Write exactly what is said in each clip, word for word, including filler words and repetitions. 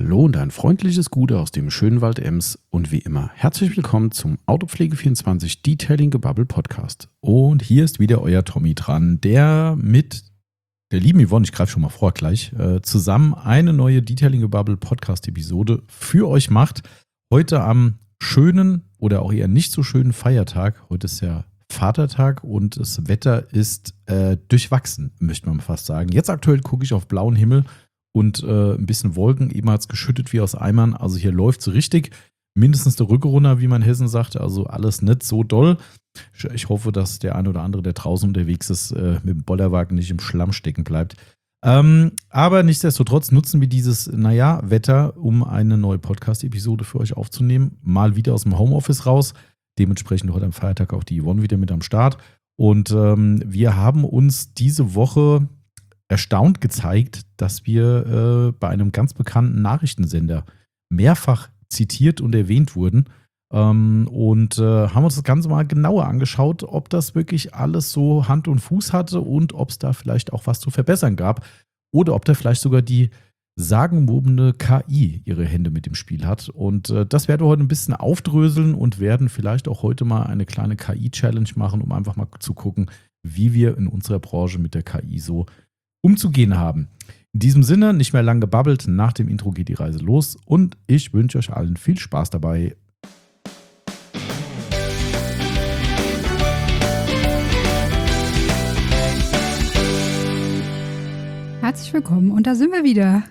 Hallo und ein freundliches Gute aus dem schönen Wald Ems und wie immer herzlich willkommen zum Autopflege vierundzwanzig Detailing Gebubble Podcast. Und hier ist wieder euer Tommy dran, der mit der lieben Yvonne, ich greife schon mal vor gleich, äh, zusammen eine neue Detailing Gebubble Podcast Episode für euch macht. Heute am schönen oder auch eher nicht so schönen Feiertag. Heute ist ja Vatertag und das Wetter ist äh, durchwachsen, möchte man fast sagen. Jetzt aktuell gucke ich auf blauen Himmel und äh, ein bisschen Wolken, eben hat es geschüttet wie aus Eimern. Also hier läuft es so richtig. Mindestens der Rücke runter, wie man in Hessen sagt. Also alles nicht so doll. Ich, ich hoffe, dass der eine oder andere, der draußen unterwegs ist, äh, mit dem Bollerwagen nicht im Schlamm stecken bleibt. Ähm, aber nichtsdestotrotz nutzen wir dieses, naja, Wetter, um eine neue Podcast-Episode für euch aufzunehmen. Mal wieder aus dem Homeoffice raus. Dementsprechend heute am Feiertag auch die Yvonne wieder mit am Start. Und ähm, wir haben uns diese Woche erstaunt gezeigt, dass wir äh, bei einem ganz bekannten Nachrichtensender mehrfach zitiert und erwähnt wurden. Ähm, und äh, haben uns das Ganze mal genauer angeschaut, ob das wirklich alles so Hand und Fuß hatte und ob es da vielleicht auch was zu verbessern gab. Oder ob da vielleicht sogar die sagenumwobene K I ihre Hände mit im Spiel hat. Und äh, das werden wir heute ein bisschen aufdröseln und werden vielleicht auch heute mal eine kleine K I-Challenge machen, um einfach mal zu gucken, wie wir in unserer Branche mit der K I so umzugehen haben. In diesem Sinne, nicht mehr lang gebabbelt, nach dem Intro geht die Reise los und ich wünsche euch allen viel Spaß dabei. Herzlich willkommen und da sind wir wieder.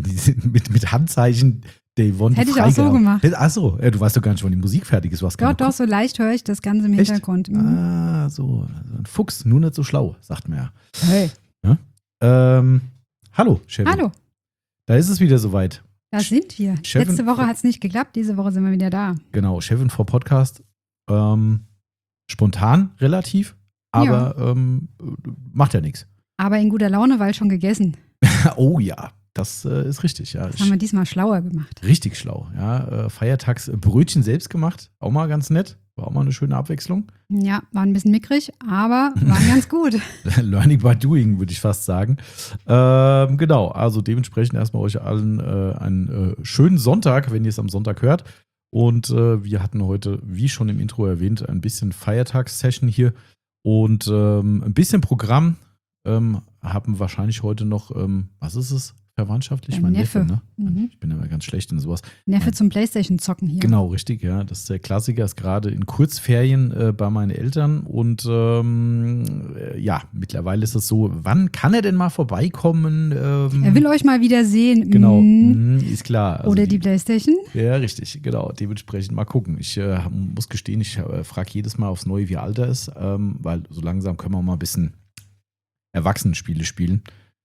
mit, mit Handzeichen der Yvonne. Hätte ich auch so gemacht. Achso, ja, du weißt doch gar nicht, wann die Musik fertig ist. Was doch, doch, so leicht höre ich das Ganze im Echt? Hintergrund. Mhm. Ah, so. Ein Fuchs, nur nicht so schlau, sagt man ja. Hey. Ja? Ähm, hallo, Chefin. Hallo, Da ist es wieder soweit. da sind wir. Chefin- Letzte Woche hat es nicht geklappt, diese Woche sind wir wieder da. Genau, Chefin vor Podcast. Ähm, spontan relativ, aber ähm, macht ja nichts. Aber in guter Laune, weil schon gegessen. Oh ja, das äh, ist richtig. Ja. Das haben wir diesmal schlauer gemacht. Richtig schlau. Ja. Äh, Feiertagsbrötchen selbst gemacht, auch mal ganz nett. War auch mal eine schöne Abwechslung. Ja, war ein bisschen mickrig, aber waren ganz gut. Learning by doing, würde ich fast sagen. Ähm, genau, also dementsprechend erstmal euch allen äh, einen äh, schönen Sonntag, wenn ihr es am Sonntag hört. Und äh, wir hatten heute, wie schon im Intro erwähnt, ein bisschen Feiertagssession hier und ähm, ein bisschen Programm. Ähm, haben wahrscheinlich heute noch, ähm, was ist es? Verwandtschaftlich? Ein Mein Neffe. Neffe, ne? Mhm. Ich bin immer ganz schlecht in sowas. Neffe Mein- zum Playstation-Zocken hier. Genau, richtig, ja. Das ist der Klassiker, ist gerade in Kurzferien äh, bei meinen Eltern und ähm, äh, ja, mittlerweile ist es so, wann kann er denn mal vorbeikommen? Ähm, Er will euch mal wieder sehen. Genau, Mhm. mhm, ist klar. Also Oder die Playstation. Ja, richtig, genau. Dementsprechend mal gucken. Ich äh, muss gestehen, ich äh, frage jedes Mal aufs Neue, wie alt er ist, ähm, weil so langsam können wir mal ein bisschen Erwachsenenspiele spielen.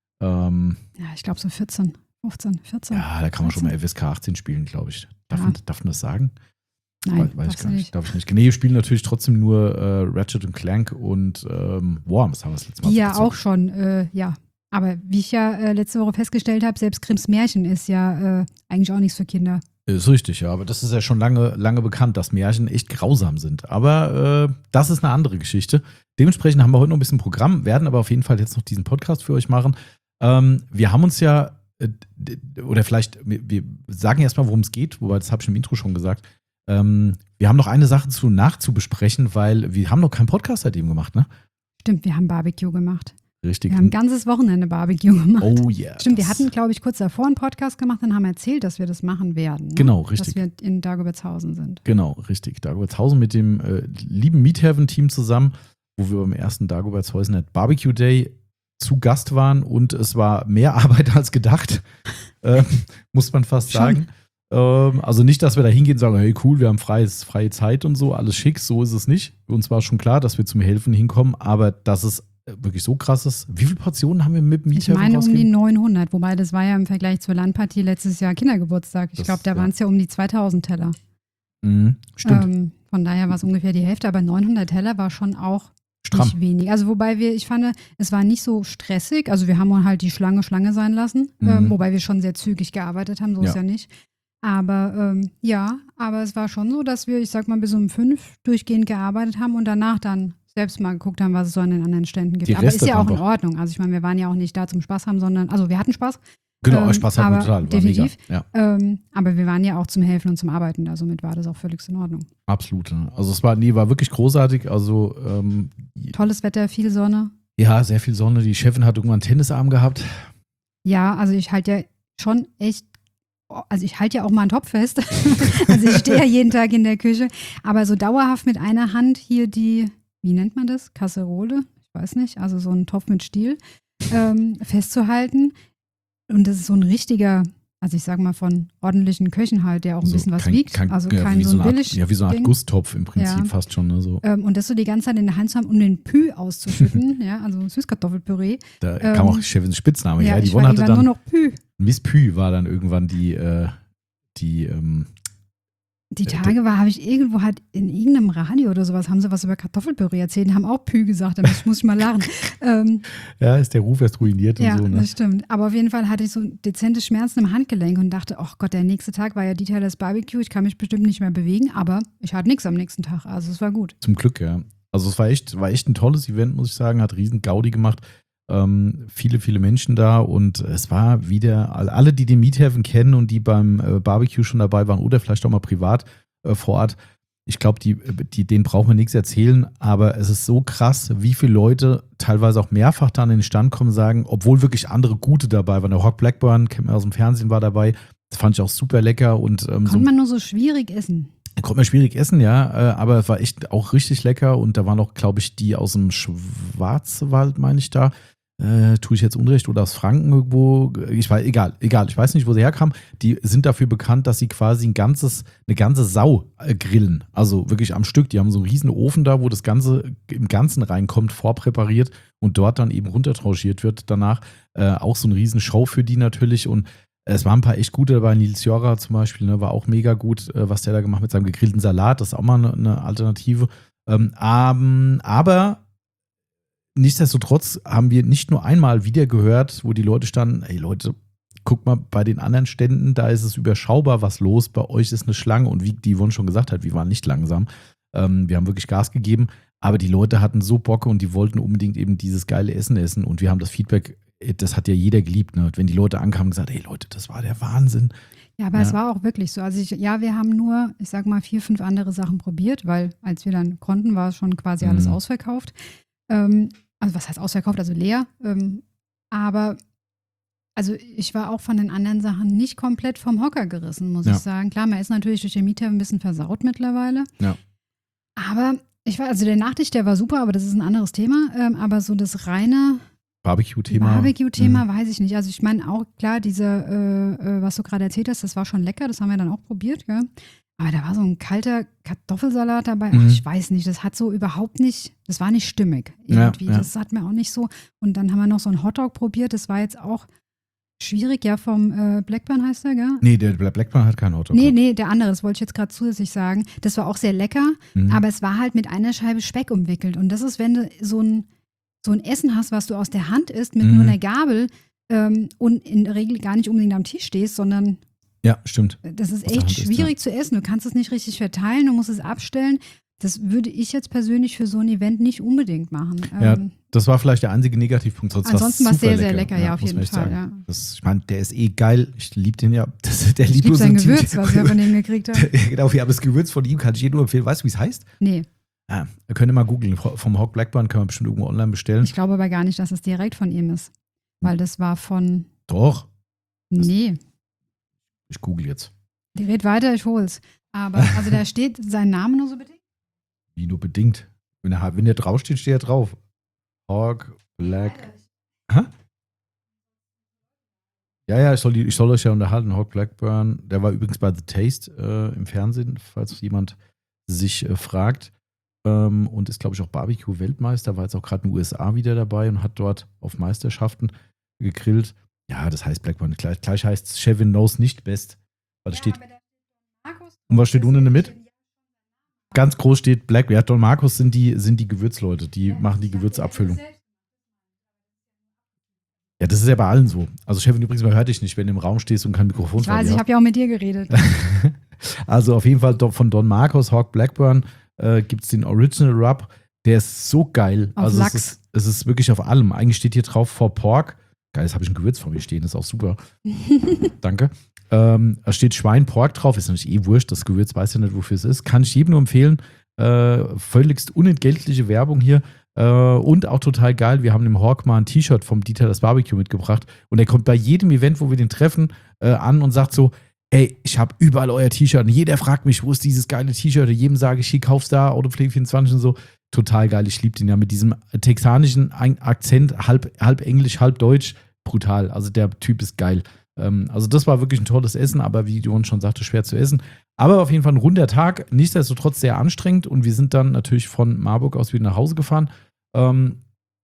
Ähm, Ja, ich glaube so vierzehn, fünfzehn, vierzehn. ja, da kann man schon mal F S K achtzehn spielen, glaube ich. Darf, Ja. man, darf man das sagen? Nein, Weiß, weiß ich darfst gar du nicht. Darf ich nicht. Nee, wir spielen natürlich trotzdem nur äh, Ratchet und Clank und ähm, Worms haben wir das letzte Mal Die ja gezockt. auch schon, äh, ja. Aber wie ich ja äh, letzte Woche festgestellt habe, selbst Grimms Märchen ist ja äh, eigentlich auch nichts für Kinder. Ist richtig, ja. Aber das ist ja schon lange, lange bekannt, dass Märchen echt grausam sind. Aber äh, das ist eine andere Geschichte. Dementsprechend haben wir heute noch ein bisschen Programm, werden aber auf jeden Fall jetzt noch diesen Podcast für euch machen. Ähm, wir haben uns ja, äh, d- oder vielleicht, wir, wir sagen erstmal, worum es geht, wobei das habe ich im Intro schon gesagt. Ähm, wir haben noch eine Sache zu nachzubesprechen, weil wir haben noch keinen Podcast seitdem gemacht, ne? Stimmt, wir haben Barbecue gemacht. Richtig. Wir haben ein ganzes Wochenende Barbecue gemacht. Oh yeah. Stimmt, wir das- hatten, glaube ich, kurz davor einen Podcast gemacht und haben erzählt, dass wir das machen werden. Ne? Genau, richtig. Dass wir in Dagobertshausen sind. Genau, richtig. Dagobertshausen mit dem äh, lieben Meathaven-Team zusammen, wo wir beim ersten Dagobertshausener Barbecue Day zu Gast waren und es war mehr Arbeit als gedacht, äh, muss man fast Schon. sagen. Ähm, also nicht, dass wir da hingehen und sagen, hey cool, wir haben freies, freie Zeit und so, alles schick, so ist es nicht. Uns war schon klar, dass wir zum Helfen hinkommen, aber dass es wirklich so krass ist. Wie viele Portionen haben wir mit dem Ich Meathaven meine um die rausgegeben? neunhundert, wobei das war ja im Vergleich zur Landpartie letztes Jahr Kindergeburtstag. Ich Das- glaube, da ja. waren es ja um die zweitausend Teller. Mhm, stimmt, Ähm, von daher war es ungefähr die Hälfte, aber neunhundert Teller war schon auch stramm. nicht wenig. Also wobei wir, ich fand, es war nicht so stressig. Also wir haben halt die Schlange Schlange sein lassen, Mhm. ähm, wobei wir schon sehr zügig gearbeitet haben, so ist Ja. ja nicht. Aber ähm, ja, aber es war schon so, dass wir, ich sag mal, bis um fünf durchgehend gearbeitet haben und danach dann selbst mal geguckt haben, was es so an den anderen Ständen gibt. Die Aber ist Reste ja auch in einfach. Ordnung. Also ich meine, wir waren ja auch nicht da zum Spaß haben, sondern, also wir hatten Spaß, Genau, Ähm, Spaß hat aber mir total. War definitiv. mega. Ja, Ähm, aber wir waren ja auch zum Helfen und zum Arbeiten da, somit war das auch völlig in Ordnung. absolut. Ne? Also es war, nee, war wirklich großartig. Also ähm, Tolles Wetter, viel Sonne. ja, sehr viel Sonne. Die Chefin hat irgendwann einen Tennisarm gehabt. Ja, also ich halte ja schon echt, also ich halte ja auch mal einen Topf fest. Also ich stehe ja jeden Tag in der Küche. Aber so dauerhaft mit einer Hand hier die, wie nennt man das? Kasserole? Ich weiß nicht. Also so einen Topf mit Stiel ähm, festzuhalten. Und das ist so ein richtiger, also ich sage mal von ordentlichen Köchen halt, der auch ein Also bisschen was kein, wiegt. Kein, also ja, kein wie so so ein eine Art, billig ja, wie so eine Art Ding. Gusstopf im Prinzip Ja. fast schon. Ne? So. Ähm, und das so die ganze Zeit in der Hand zu haben, um den Pü auszuschütten. Ja, also Süßkartoffelpüree. Da Ähm, kam auch Chefins Spitzname Ja, her. Die ich Yvonne war, hatte die war dann, nur noch Pü. Miss Pü war dann irgendwann die, äh, die ähm, Die Tage war, habe ich irgendwo halt in irgendeinem Radio oder sowas, haben sie was über Kartoffelpüree erzählt, die haben auch Pü gesagt, da muss, muss ich mal lachen. ähm, ja, ist der Ruf erst ruiniert und ja, so. Ne? das stimmt. Aber auf jeden Fall hatte ich so dezente Schmerzen im Handgelenk und dachte, ach Gott, der nächste Tag war ja Detailers Barbecue, ich kann mich bestimmt nicht mehr bewegen, aber ich hatte nichts am nächsten Tag, also es war gut. Zum Glück, ja. Also es war echt, war echt ein tolles Event, muss ich sagen, hat riesen Gaudi gemacht. Ähm, viele, viele Menschen da und es war wieder, alle, die den Meathaven kennen und die beim äh, Barbecue schon dabei waren oder vielleicht auch mal privat äh, vor Ort, ich glaube, die, die, denen brauchen wir nichts erzählen, aber es ist so krass, wie viele Leute teilweise auch mehrfach da an den Stand kommen und sagen, obwohl wirklich andere gute dabei waren. Der Hawk Blackburn, kennt man aus dem Fernsehen, war dabei. Das fand ich auch super lecker. Und, ähm, Konnte so, man nur so schwierig essen. konnte man schwierig essen, ja, äh, aber es war echt auch richtig lecker und da waren auch, glaube ich, die aus dem Schwarzwald, meine ich da. Äh, tue ich jetzt Unrecht oder aus Franken irgendwo, ich weiß, egal, egal, ich weiß nicht, wo sie herkamen, die sind dafür bekannt, dass sie quasi ein ganzes, eine ganze Sau äh, grillen, also wirklich am Stück, die haben so einen riesen Ofen da, wo das Ganze im Ganzen reinkommt, vorpräpariert und dort dann eben runtertranchiert wird danach, äh, auch so eine riesen Show für die natürlich und es waren ein paar echt gute dabei, Nils Jora zum Beispiel, ne, war auch mega gut, äh, was der da gemacht mit seinem gegrillten Salat, das ist auch mal eine, eine Alternative, ähm, ähm, aber nichtsdestotrotz haben wir nicht nur einmal wieder gehört, wo die Leute standen, ey Leute, guck mal, bei den anderen Ständen, da ist es überschaubar, was los, bei euch ist eine Schlange und wie die Yvonne schon gesagt hat, wir waren nicht langsam, ähm, wir haben wirklich Gas gegeben, aber die Leute hatten so Bock und die wollten unbedingt eben dieses geile Essen essen und wir haben das Feedback, das hat ja jeder geliebt, ne? Wenn die Leute ankamen und gesagt, ey Leute, das war der Wahnsinn. Ja, aber Ja. es war auch wirklich so. Also ich, ja, wir haben nur, ich sag mal, vier, fünf andere Sachen probiert, weil als wir dann konnten, war schon quasi alles Mhm. ausverkauft. Ähm, also was heißt ausverkauft, also leer. Ähm, aber also ich war auch von den anderen Sachen nicht komplett vom Hocker gerissen, muss Ja. ich sagen. Klar, man ist natürlich durch den Mieter ein bisschen versaut mittlerweile. Ja. Aber ich war, also der Nachtisch, der war super, aber das ist ein anderes Thema. Ähm, aber so das reine Barbecue-Thema. Barbecue-Thema Mhm. weiß ich nicht. Also ich meine auch, klar, diese, äh, äh, was du gerade erzählt hast, das war schon lecker, das haben wir dann auch probiert, gell? Aber da war so ein kalter Kartoffelsalat dabei. Ach, Mhm. ich weiß nicht, das hat so überhaupt nicht, das war nicht stimmig Ja, irgendwie. ja. Das hat mir auch nicht so. Und dann haben wir noch so einen Hotdog probiert, das war jetzt auch schwierig, ja, vom äh, Blackburn heißt der, gell? Nee, der Blackburn hat keinen Hotdog. Nee, gehabt. nee, der andere, das wollte ich jetzt gerade zusätzlich sagen. Das war auch sehr lecker, Mhm. aber es war halt mit einer Scheibe Speck umwickelt. Und das ist, wenn du so ein, so ein Essen hast, was du aus der Hand isst, mit Mhm. nur einer Gabel ähm, und in der Regel gar nicht unbedingt am Tisch stehst, sondern Ja, stimmt. das ist Aus der echt Hand isst, schwierig zu essen. Du kannst es nicht richtig verteilen, du musst es abstellen. Das würde ich jetzt persönlich für so ein Event nicht unbedingt machen. Ja, Ähm, das war vielleicht der einzige Negativpunkt. Sonst Ansonsten war war's es sehr, super sehr lecker, ja, auf muss jeden man echt Fall, sagen. ja. Das, ich meine, der ist eh geil. Ich liebe den ja. Das, der ich liebe lieblose sein Team- Gewürz, was wir von dem gekriegt haben. Genau, ja, aber das Gewürz von ihm kann ich jedem nur empfehlen. Weißt du, wie es heißt? Nee, Ah, ihr könnt mal googeln. Vom Hawk Blackburn kann man bestimmt irgendwo online bestellen. ich glaube aber gar nicht, dass es direkt von ihm ist. Weil das war von, Doch, Das- nee, ich google jetzt. die red weiter, ich hol's. Aber, also da steht sein Name nur so bedingt. Wie nur bedingt. Wenn der, wenn der draufsteht, steht er drauf. Hawk Black. Hä? Ja, ja, ich soll, die, ich soll euch ja unterhalten. Hawk Blackburn, der war übrigens bei The Taste äh, im Fernsehen, falls jemand sich äh, fragt. Ähm, und ist, glaube ich, auch Barbecue-Weltmeister, war jetzt auch gerade in den U S A wieder dabei und hat dort auf Meisterschaften gegrillt. Ja, das heißt Blackburn. Gleich, gleich heißt es Chevin knows nicht best. Weil da steht, und was steht unten mit? Ganz groß steht Black. Ja, Don Marcos sind die, sind die Gewürzleute, die machen die Gewürzabfüllung. Ja, das ist ja bei allen so. Also Chefin, übrigens, man hört dich nicht, wenn du im Raum stehst und kein Mikrofon Ich vor weiß, dir ich hast. habe ja auch mit dir geredet. Also auf jeden Fall do- von Don Marcos, Hawk Blackburn, äh, gibt es den Original Rub. Der ist so geil. Auf also Lachs. Es ist, es ist wirklich auf allem. Eigentlich steht hier drauf for Pork. Geil, jetzt habe ich ein Gewürz vor mir stehen, ist auch super. Danke. Ähm, da steht Schwein, Pork drauf, ist natürlich eh wurscht, das Gewürz weiß ja nicht, wofür es ist. Kann ich jedem nur empfehlen. Äh, völligst unentgeltliche Werbung hier. Äh, und auch total geil, wir haben dem Hawk mal ein T-Shirt vom Dieter das Barbecue mitgebracht. Und er kommt bei jedem Event, wo wir den treffen, äh, an und sagt so, ey, ich habe überall euer T-Shirt. Und jeder fragt mich, wo ist dieses geile T-Shirt? Und jedem sage ich, hier, kauf's da, Autopflege vierundzwanzig und so. Total geil, ich liebe den ja mit diesem texanischen Akzent, halb, halb Englisch, halb Deutsch. Brutal, also der Typ ist geil. Ähm, also das war wirklich ein tolles Essen, aber wie Jon schon sagte, schwer zu essen. Aber auf jeden Fall ein runder Tag, nichtsdestotrotz sehr anstrengend. Und wir sind dann natürlich von Marburg aus wieder nach Hause gefahren. Ähm,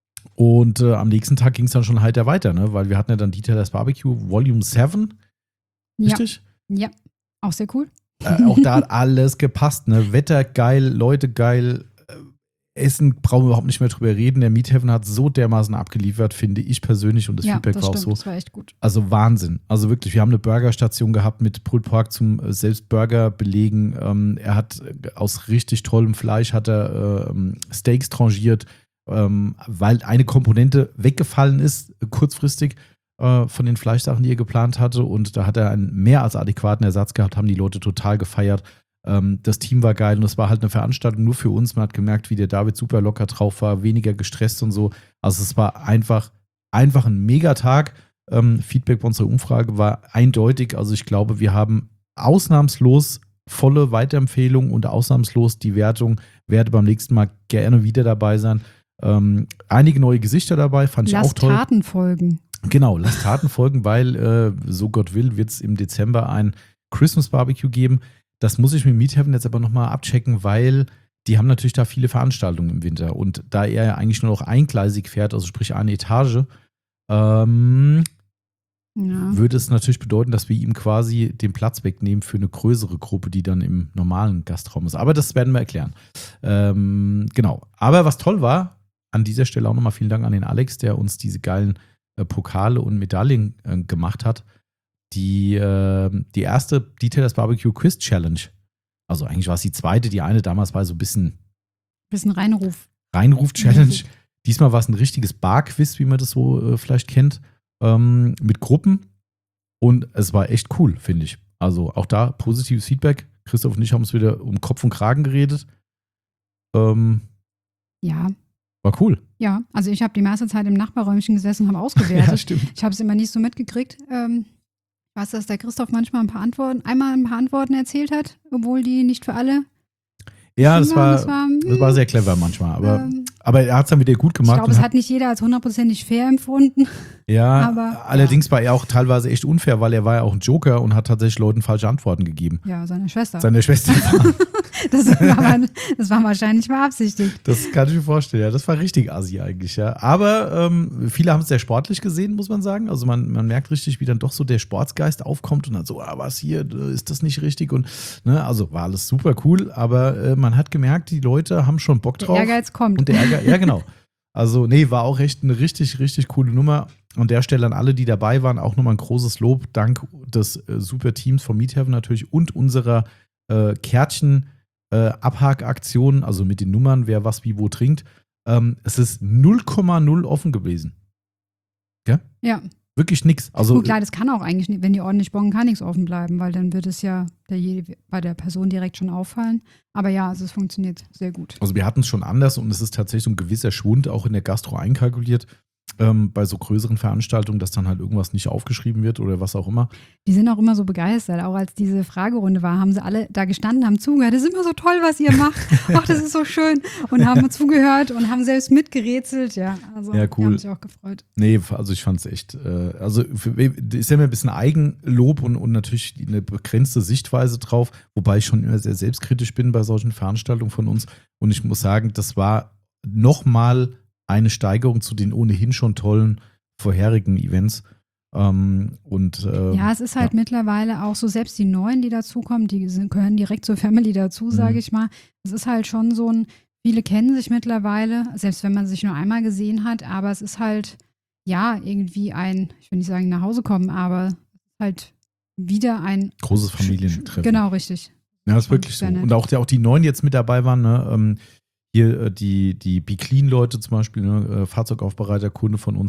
und äh, am nächsten Tag ging es dann schon heiter weiter, ne? Weil wir hatten ja dann Dieter das Barbecue Volume sieben. Richtig? Ja, ja. Auch sehr cool. Äh, auch da hat alles gepasst, ne? Wetter geil, Leute geil, äh, Essen brauchen wir überhaupt nicht mehr drüber reden. Der Meat Heaven hat so dermaßen abgeliefert, finde ich persönlich, und das ja, Feedback das war auch stimmt, so. Das war echt gut. Also Wahnsinn. Also wirklich, wir haben eine Burgerstation gehabt mit Pulled Pork zum äh, selbst Burger belegen. Ähm, er hat äh, aus richtig tollem Fleisch hat er äh, Steaks tranchiert, ähm, weil eine Komponente weggefallen ist, äh, kurzfristig äh, von den Fleischsachen, die er geplant hatte. Und da hat er einen mehr als adäquaten Ersatz gehabt, haben die Leute total gefeiert. Ähm, das Team war geil und es war halt eine Veranstaltung nur für uns. Man hat gemerkt, wie der David super locker drauf war, weniger gestresst und so. Also es war einfach, einfach ein Megatag. Ähm, Feedback bei unserer Umfrage war eindeutig. Also ich glaube, wir haben ausnahmslos volle Weiterempfehlung und ausnahmslos die Wertung. Werde beim nächsten Mal gerne wieder dabei sein. Ähm, einige neue Gesichter dabei, fand ich Lasst auch toll. Taten folgen. Genau, lasst Taten folgen, weil, äh, so Gott will, wird es im Dezember ein Christmas Barbecue geben. Das muss ich mit Meat Heaven jetzt aber nochmal abchecken, weil die haben natürlich da viele Veranstaltungen im Winter. Und da er ja eigentlich nur noch eingleisig fährt, also sprich eine Etage, ähm, Ja. würde es natürlich bedeuten, dass wir ihm quasi den Platz wegnehmen für eine größere Gruppe, die dann im normalen Gastraum ist. Aber das werden wir erklären. Ähm, genau. Aber was toll war, an dieser Stelle auch nochmal vielen Dank an den Alex, der uns diese geilen äh, Pokale und Medaillen äh, gemacht hat. Die, äh, die erste Dieter das Barbecue Quiz Challenge. Also eigentlich war es die zweite, die eine damals war so ein bisschen Bisschen Reinruf. Reinruf-Challenge. Diesmal war es ein richtiges Bar-Quiz, wie man das so äh, vielleicht kennt, ähm, mit Gruppen. Und es war echt cool, finde ich. Also auch da positives Feedback. Christoph und ich haben uns wieder um Kopf und Kragen geredet. Ähm, Ja. war cool. Ja, also ich habe die meiste Zeit im Nachbarräumchen gesessen und habe ausgewertet. Ja, stimmt. Ich habe es immer nicht so mitgekriegt. Ähm, ich weiß, dass der Christoph manchmal ein paar Antworten, einmal ein paar Antworten erzählt hat, obwohl die nicht für alle. Ja, das war, das war, das war sehr clever manchmal. Aber, ähm, aber er hat es dann wieder gut ich gemacht. glaube, und es hat, hat nicht jeder als hundertprozentig fair empfunden. ja, aber, allerdings war er auch teilweise echt unfair, weil er war ja auch ein Joker und hat tatsächlich Leuten falsche Antworten gegeben. Ja, seine Schwester. Seine Schwester. das, war, das war wahrscheinlich beabsichtigt. Das kann ich mir vorstellen, ja. Das war richtig assi eigentlich, ja. Aber ähm, viele haben es sehr sportlich gesehen, muss man sagen. Also man, man merkt richtig, wie dann doch so der Sportsgeist aufkommt und dann so, ah, was hier, ist das nicht richtig? Und ne, also war alles super cool, aber äh, man hat gemerkt, die Leute haben schon Bock drauf. Der Ehrgeiz kommt. Und der Ehrgeiz, ja genau. Also nee, war auch echt eine richtig, richtig coole Nummer. An der Stelle an alle, die dabei waren, auch nochmal ein großes Lob, dank des äh, super Teams von Meat Heaven natürlich und unserer äh, Kärtchen Äh, Abhakaktion, also mit den Nummern, wer was wie wo trinkt. Ähm, es ist null Komma null offen gewesen. Ja? Ja. Wirklich nix. Also, Gut, klar, das kann auch eigentlich nicht, wenn die ordentlich bongen, kann nichts offen bleiben, weil dann wird es ja der, bei der Person direkt schon auffallen. Aber ja, also es funktioniert sehr gut. also wir hatten es schon anders und es ist tatsächlich so ein gewisser Schwund auch in der Gastro einkalkuliert. Ähm, bei so größeren Veranstaltungen, dass dann halt irgendwas nicht aufgeschrieben wird oder was auch immer. Die sind auch immer so begeistert. Auch als diese Fragerunde war, haben sie alle da gestanden, haben zugehört. Das ist immer so toll, was ihr macht. Ach, das ist so schön. Und haben zugehört und haben selbst mitgerätselt. Ja, also Ja, die cool. haben sich auch gefreut. Nee, also ich fand es echt, äh, also für, ist ja immer ein bisschen Eigenlob und, und natürlich eine begrenzte Sichtweise drauf, wobei ich schon immer sehr selbstkritisch bin bei solchen Veranstaltungen von uns. Und ich muss sagen, das war nochmal eine Steigerung zu den ohnehin schon tollen vorherigen Events. Ähm, und, äh, Ja, es ist halt ja. mittlerweile auch so, selbst die Neuen, die dazukommen, die sind, gehören direkt zur Family dazu, sage Mhm. ich mal. Es ist halt schon so ein, viele kennen sich mittlerweile, selbst wenn man sich nur einmal gesehen hat, aber es ist halt, ja, irgendwie ein, ich will nicht sagen nach Hause kommen, aber halt wieder ein Großes Familientreffen. Genau, richtig. Ja, das ist wirklich so. Sehr nett. Und auch die, auch die Neuen, die jetzt mit dabei waren, ne, ähm, hier äh, die, die Be Clean-Leute zum Beispiel, ne, äh, Fahrzeugaufbereiter, Kunde von uns,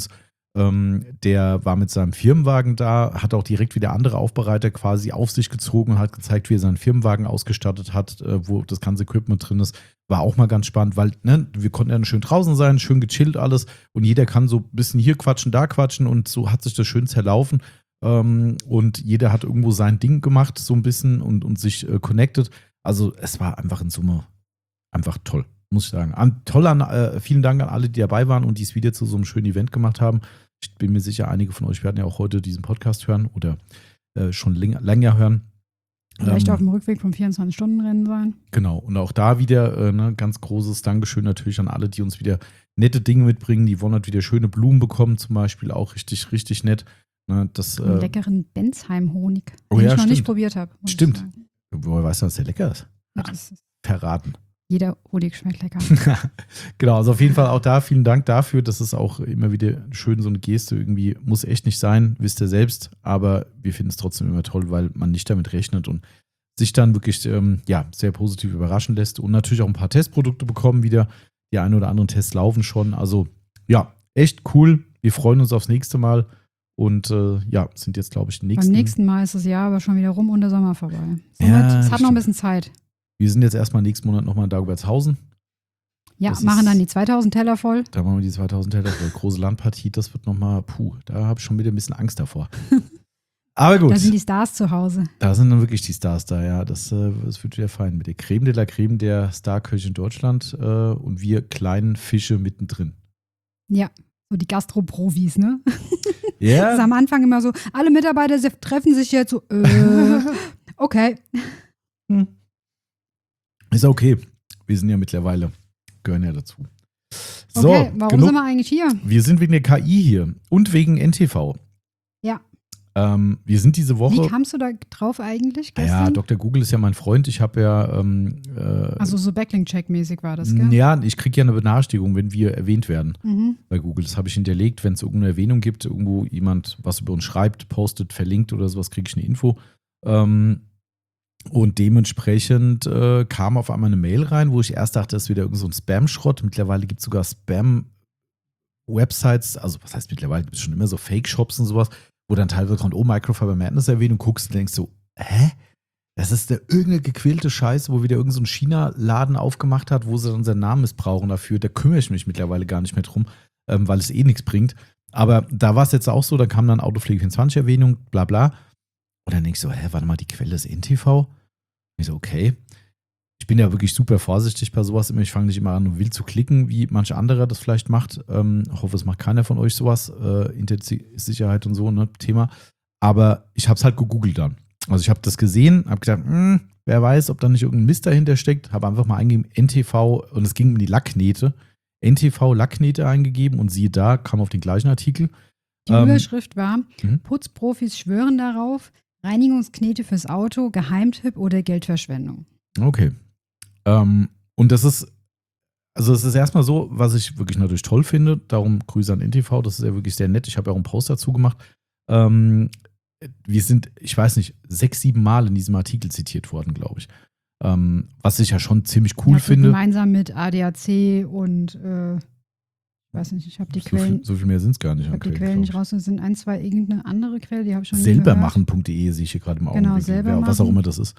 Ähm, der war mit seinem Firmenwagen da, hat auch direkt wieder andere Aufbereiter quasi auf sich gezogen und hat gezeigt, wie er seinen Firmenwagen ausgestattet hat, äh, wo das ganze Equipment drin ist. War auch mal ganz spannend, weil ne, wir konnten ja schön draußen sein, schön gechillt alles und jeder kann so ein bisschen hier quatschen, da quatschen und so hat sich das schön zerlaufen. Ähm, und jeder hat irgendwo sein Ding gemacht, so ein bisschen und, und sich äh, connected. Also es war einfach in Summe einfach toll, muss ich sagen. An, toll an, äh, vielen Dank an alle, die dabei waren und die es wieder zu so einem schönen Event gemacht haben. Ich bin mir sicher, einige von euch werden ja auch heute diesen Podcast hören oder äh, schon länger, länger hören. Vielleicht ähm, auf dem Rückweg vom vierundzwanzig-Stunden-Rennen sein. Genau, und auch da wieder äh, ne, ganz großes Dankeschön natürlich an alle, die uns wieder nette Dinge mitbringen. Die Yvonne hat wieder schöne Blumen bekommen, zum Beispiel, auch richtig, richtig nett. Ne, das, Einen äh, leckeren Bensheim-Honig, oh den ja, ich noch stimmt. nicht probiert habe. Stimmt. Woher weißt du, dass der lecker ist? Ja, das ist Verraten. jeder Honig schmeckt lecker. Genau, also auf jeden Fall auch da vielen Dank dafür. Das ist auch immer wieder schön, so eine Geste irgendwie. Muss echt nicht sein, wisst ihr selbst. Aber wir finden es trotzdem immer toll, weil man nicht damit rechnet und sich dann wirklich ähm, ja, sehr positiv überraschen lässt. Und natürlich auch ein paar Testprodukte bekommen wieder. Die ein oder anderen Tests laufen schon. Also ja, echt cool. Wir freuen uns aufs nächste Mal. Und äh, ja, sind jetzt, glaube ich, die nächsten. Beim nächsten Mal ist das Jahr aber schon wieder rum und der Sommer vorbei. Somit, Ja, es das hat noch ein stimmt. bisschen Zeit. Wir sind jetzt erstmal nächsten Monat nochmal in Dagobertshausen. Ja, Das machen ist- dann die zweitausend Teller voll. Da machen wir die zweitausend Teller, die große Landpartie. Das wird nochmal, puh, da habe ich schon wieder ein bisschen Angst davor. Aber gut, Da sind die Stars zu Hause. da sind dann wirklich die Stars da, ja. Das, äh, das wird wieder fein. Mit der Creme de la Creme der Starköche in Deutschland äh, und wir kleinen Fische mittendrin. Ja, so die Gastro-Profis, ne? Das ist Ja, am Anfang immer so, alle Mitarbeiter se- treffen sich jetzt so, äh, okay. ist okay. Wir sind ja mittlerweile, gehören ja dazu. So, Okay, warum genug. sind wir eigentlich hier? Wir sind wegen der K I hier und wegen N T V. Ja. Ähm, wir sind diese Woche. Wie kamst du da drauf eigentlich Ja, gestern? Doktor Google ist ja mein Freund. Ich habe ja. Ähm, äh, Also so Backlink-Check-mäßig war das, gell? ja, ich kriege ja eine Benachrichtigung, wenn wir erwähnt werden Mhm. bei Google. Das habe ich hinterlegt. Wenn es irgendeine Erwähnung gibt, irgendwo jemand was über uns schreibt, postet, verlinkt oder sowas, kriege ich eine Info. Ähm, und dementsprechend äh, kam auf einmal eine Mail rein, wo ich erst dachte, das ist wieder irgend so ein Spam-Schrott. Mittlerweile gibt es sogar Spam-Websites. Also, was heißt mittlerweile? Gibt es schon immer so Fake-Shops und sowas, wo dann teilweise kommt, oh, Microfiber Madness erwähnt und guckst und denkst so, hä? Das ist der irgendeine gequälte Scheiße, wo wieder irgendein so ein China-Laden aufgemacht hat, wo sie dann seinen Namen missbrauchen dafür. Da kümmere ich mich mittlerweile gar nicht mehr drum, ähm, weil es eh nichts bringt. Aber da war es jetzt auch so, da kam dann Autopflege vierundzwanzig-Erwähnung, bla bla. Und dann denkst du, hä, warte mal, die Quelle ist N T V? Ich so, okay. Ich bin ja wirklich super vorsichtig bei sowas immer. Ich fange nicht immer an, um wild zu klicken, wie manche andere das vielleicht macht. Ähm, hoffe, es macht keiner von euch sowas. Äh, Internetsicherheit und so, ne, Thema. Aber ich habe es halt gegoogelt dann. Also ich habe das gesehen, habe gedacht, hm, wer weiß, ob da nicht irgendein Mist dahinter steckt. Habe einfach mal eingegeben, N T V, und es ging um die Lackknete. N T V Lackknete eingegeben und siehe da, kam auf den gleichen Artikel. Die Ähm, Überschrift war, mhm. Putzprofis schwören darauf, Reinigungsknete fürs Auto, Geheimtipp oder Geldverschwendung. Okay. Ähm, und das ist, also es ist erstmal so, was ich wirklich natürlich toll finde, darum Grüße an N T V, das ist ja wirklich sehr nett. Ich habe ja auch einen Post dazu gemacht. Ähm, wir sind, ich weiß nicht, sechs, sieben Mal in diesem Artikel zitiert worden, glaube ich. Ähm, was ich ja schon ziemlich cool Ja, finde. Gemeinsam mit A D A C und, äh, ich weiß nicht, ich habe die So Quellen, viel, so viel mehr sind es gar nicht. ich an habe die Quellen, Quellen nicht glaub raus. Es sind ein, zwei, irgendeine andere Quelle, die habe ich ich. schon nie gehört. Selbermachen punkt de sehe ich hier gerade im Genau, Augenblick. selber Wer- Was auch machen. immer das ist.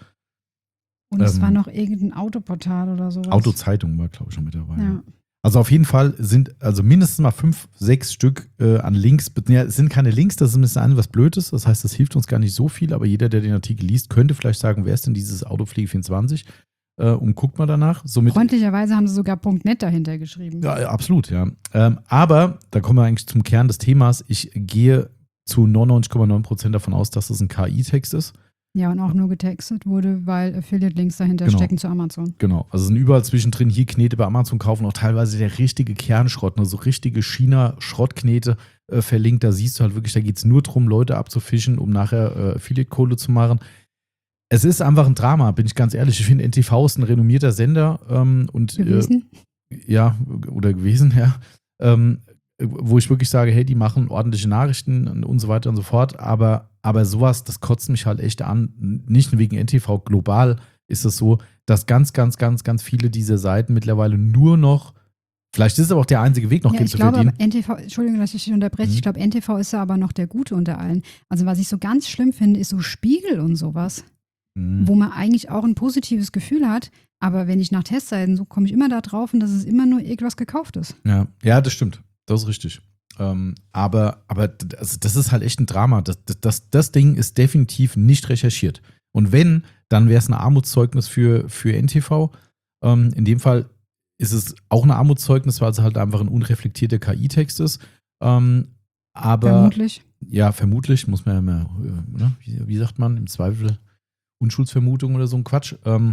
Und es ähm, war noch irgendein Autoportal oder sowas. Autozeitung war, glaube ich, schon mit dabei. Ja. Ja. Also auf jeden Fall sind also mindestens mal fünf, sechs Stück äh, an Links. Ja, es sind keine Links, das ist ein bisschen was Blödes. Das heißt, das hilft uns gar nicht so viel, aber jeder, der den Artikel liest, könnte vielleicht sagen, wer ist denn dieses Autopflege vierundzwanzig? Äh, und guckt mal danach. Somit, Freundlicherweise haben sie sogar .net dahinter geschrieben. ja, absolut, ja. Ähm, aber da kommen wir eigentlich zum Kern des Themas. Ich gehe zu neunundneunzig Komma neun Prozent davon aus, dass das ein K I-Text ist. Ja, und auch nur getextet wurde, weil Affiliate-Links dahinter Genau. stecken zu Amazon. Genau, also sind überall zwischendrin hier Knete bei Amazon kaufen, auch teilweise der richtige Kernschrott, ne, so richtige China-Schrottknete äh, verlinkt. Da siehst du halt wirklich, da geht es nur darum, Leute abzufischen, um nachher äh, Affiliate-Kohle zu machen. Es ist einfach ein Drama, bin ich ganz ehrlich. Ich finde, N T V ist ein renommierter Sender ähm, und Gewesen. Äh, ja, oder gewesen, ja. Ähm, wo ich wirklich sage, hey, die machen ordentliche Nachrichten und so weiter und so fort, aber, aber sowas, das kotzt mich halt echt an. Nicht wegen N T V, global ist es so, dass ganz, ganz, ganz, ganz viele dieser Seiten mittlerweile nur noch Vielleicht ist es aber auch der einzige Weg, noch Ja, Geld ich zu glaube, verdienen. aber N T V, Entschuldigung, dass ich dich unterbreche, Mhm. ich glaube, N T V ist ja aber noch der Gute unter allen. Also was ich so ganz schlimm finde, ist so Spiegel und sowas, Mhm. wo man eigentlich auch ein positives Gefühl hat, aber wenn ich nach Testseiten so komme ich immer da drauf und dass es immer nur irgendwas gekauft ist. Ja, ja, das stimmt. Das ist richtig. Ähm, aber aber d- also das ist halt echt ein Drama. Das, das, das, das Ding ist definitiv nicht recherchiert. Und wenn, dann wäre es ein Armutszeugnis für, für N T V. Ähm, in dem Fall ist es auch ein Armutszeugnis, weil es halt einfach ein unreflektierter K I-Text ist. Ähm, aber Vermutlich. ja, vermutlich muss man ja immer, äh, ne? wie, wie sagt man, im Zweifel Unschuldsvermutung oder so ein Quatsch. Ähm,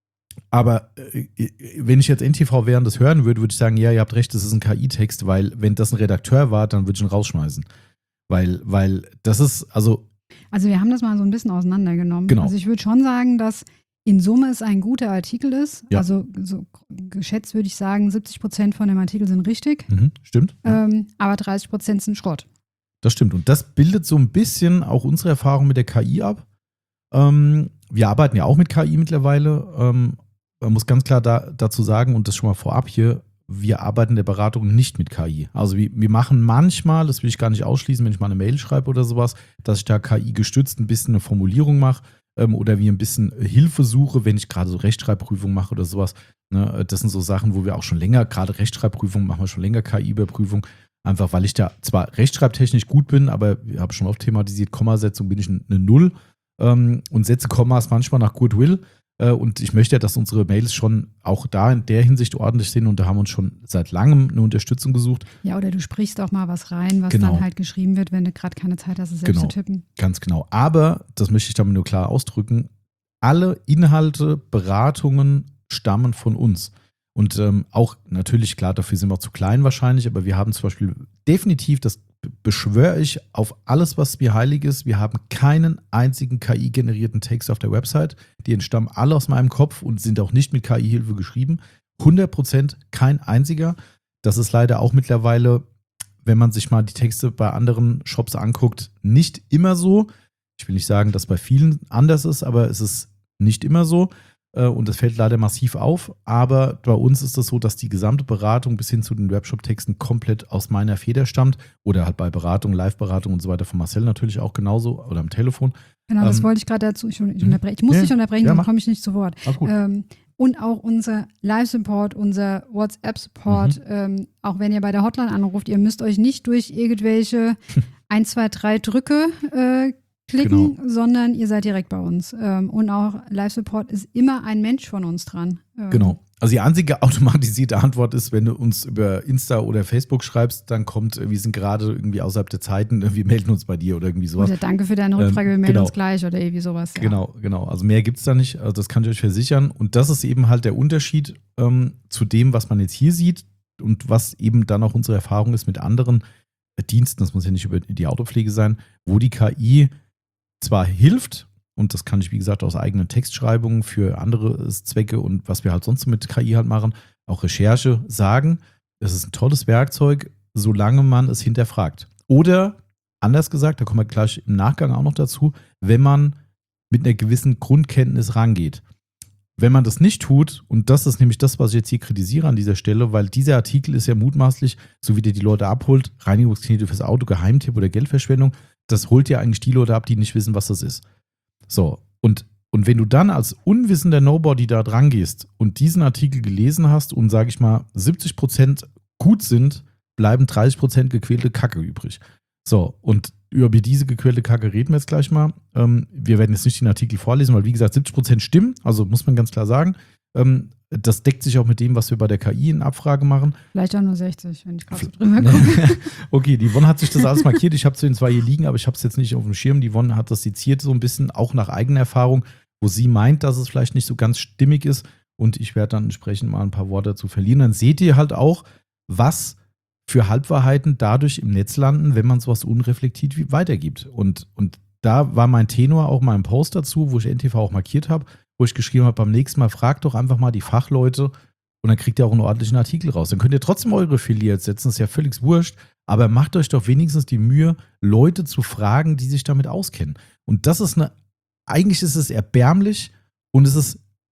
aber äh, wenn ich jetzt N T V wäre und das hören würde, würde ich sagen, ja, ihr habt recht, das ist ein K I-Text, weil wenn das ein Redakteur war, dann würde ich ihn rausschmeißen. Weil, weil das ist, also, Also wir haben das mal so ein bisschen auseinandergenommen. Genau. Also ich würde schon sagen, dass in Summe es ein guter Artikel ist. Ja. Also so geschätzt würde ich sagen, siebzig Prozent von dem Artikel sind richtig, mhm, stimmt. ähm, aber dreißig Prozent sind Schrott. Das stimmt. Und das bildet so ein bisschen auch unsere Erfahrung mit der K I ab. Ähm, wir arbeiten ja auch mit K I mittlerweile. Ähm, man muss ganz klar da, dazu sagen, und das schon mal vorab hier, wir arbeiten in der Beratung nicht mit K I. Also wir, wir machen manchmal, das will ich gar nicht ausschließen, wenn ich mal eine Mail schreibe oder sowas, dass ich da K I gestützt ein bisschen eine Formulierung mache ähm, oder wie ein bisschen Hilfe suche, wenn ich gerade so Rechtschreibprüfung mache oder sowas. Ne? Das sind so Sachen, wo wir auch schon länger, gerade Rechtschreibprüfung, machen wir schon länger K I-Überprüfung. Einfach weil ich da zwar rechtschreibtechnisch gut bin, aber ich habe schon oft thematisiert, Kommasetzung bin ich eine Null ähm, und setze Kommas manchmal nach Goodwill. Äh, und ich möchte ja, dass unsere Mails schon auch da in der Hinsicht ordentlich sind und da haben wir uns schon seit langem eine Unterstützung gesucht. Ja, oder du sprichst auch mal was rein, was Genau. dann halt geschrieben wird, wenn du gerade keine Zeit hast, es selbst Genau. zu tippen. Ganz genau. Aber, das möchte ich damit nur klar ausdrücken, alle Inhalte, Beratungen stammen von uns. Und ähm, auch natürlich, klar, dafür sind wir auch zu klein wahrscheinlich, aber wir haben zum Beispiel definitiv, das beschwöre ich auf alles, was mir heilig ist, wir haben keinen einzigen K I-generierten Text auf der Website. Die entstammen alle aus meinem Kopf und sind auch nicht mit K I-Hilfe geschrieben. hundert Prozent kein einziger. Das ist leider auch mittlerweile, wenn man sich mal die Texte bei anderen Shops anguckt, nicht immer so. Ich will nicht sagen, dass bei vielen anders ist, aber es ist nicht immer so. Und das fällt leider massiv auf. Aber bei uns ist es das so, dass die gesamte Beratung bis hin zu den Webshop-Texten komplett aus meiner Feder stammt. Oder halt bei Beratung, Live-Beratung und so weiter von Marcel natürlich auch genauso. Oder am Telefon. Genau, das Ähm, wollte ich gerade dazu. Ich, ich, unterbreche. ich muss ja, dich unterbrechen, ja, sonst mach. komme ich nicht zu Wort. Ach gut. Ähm, und auch unser Live-Support, unser WhatsApp-Support, Mhm. ähm, auch wenn ihr bei der Hotline anruft, ihr müsst euch nicht durch irgendwelche eins, zwei, drei Drücke äh, klicken, Genau. sondern ihr seid direkt bei uns. Ähm, und auch Live-Support ist immer ein Mensch von uns dran. Ähm, Genau. Also die einzige automatisierte Antwort ist, wenn du uns über Insta oder Facebook schreibst, dann kommt, äh, wir sind gerade irgendwie außerhalb der Zeiten, äh, wir melden uns bei dir oder irgendwie sowas. Oder danke für deine Rückfrage, Ähm, wir melden genau. uns gleich oder irgendwie sowas. Ja. Genau, genau. Also mehr gibt es da nicht. Also das kann ich euch versichern. Und das ist eben halt der Unterschied ähm, zu dem, was man jetzt hier sieht und was eben dann auch unsere Erfahrung ist mit anderen äh, Diensten. Das muss ja nicht über die Autopflege sein, wo die K I zwar hilft, und das kann ich, wie gesagt, aus eigenen Textschreibungen für andere Zwecke und was wir halt sonst mit K I halt machen, auch Recherche sagen, es ist ein tolles Werkzeug, solange man es hinterfragt. Oder, anders gesagt, da kommen wir gleich im Nachgang auch noch dazu, wenn man mit einer gewissen Grundkenntnis rangeht. Wenn man das nicht tut, und das ist nämlich das, was ich jetzt hier kritisiere an dieser Stelle, weil dieser Artikel ist ja mutmaßlich, so wie der die Leute abholt, Reinigungsknete fürs Auto, Geheimtipp oder Geldverschwendung, das holt ja eigentlich die Leute ab, die nicht wissen, was das ist. So, und, und wenn du dann als unwissender Nobody da dran gehst und diesen Artikel gelesen hast und, sage ich mal, siebzig Prozent gut sind, bleiben dreißig Prozent gequälte Kacke übrig. So, und über diese gequälte Kacke reden wir jetzt gleich mal. Ähm, wir werden jetzt nicht den Artikel vorlesen, weil, wie gesagt, siebzig Prozent stimmen, also muss man ganz klar sagen. Ähm, das deckt sich auch mit dem, was wir bei der K I in Abfrage machen. Vielleicht auch nur sechzig, wenn ich gerade so drüber gucke. Okay, die Yvonne hat sich das alles markiert. Ich habe es zwar hier liegen, aber ich habe es jetzt nicht auf dem Schirm. Die Yvonne hat das seziert so ein bisschen, auch nach eigener Erfahrung, wo sie meint, dass es vielleicht nicht so ganz stimmig ist. Und ich werde dann entsprechend mal ein paar Worte dazu verlieren. Dann seht ihr halt auch, was für Halbwahrheiten dadurch im Netz landen, wenn man sowas unreflektiert wie weitergibt. Und, und da war mein Tenor auch mal im Post dazu, wo ich N T V auch markiert habe, wo ich geschrieben habe, beim nächsten Mal fragt doch einfach mal die Fachleute und dann kriegt ihr auch einen ordentlichen Artikel raus. Dann könnt ihr trotzdem eure Affiliates setzen, ist ja völlig wurscht, aber macht euch doch wenigstens die Mühe, Leute zu fragen, die sich damit auskennen. Und das ist eine, eigentlich ist es erbärmlich und es ist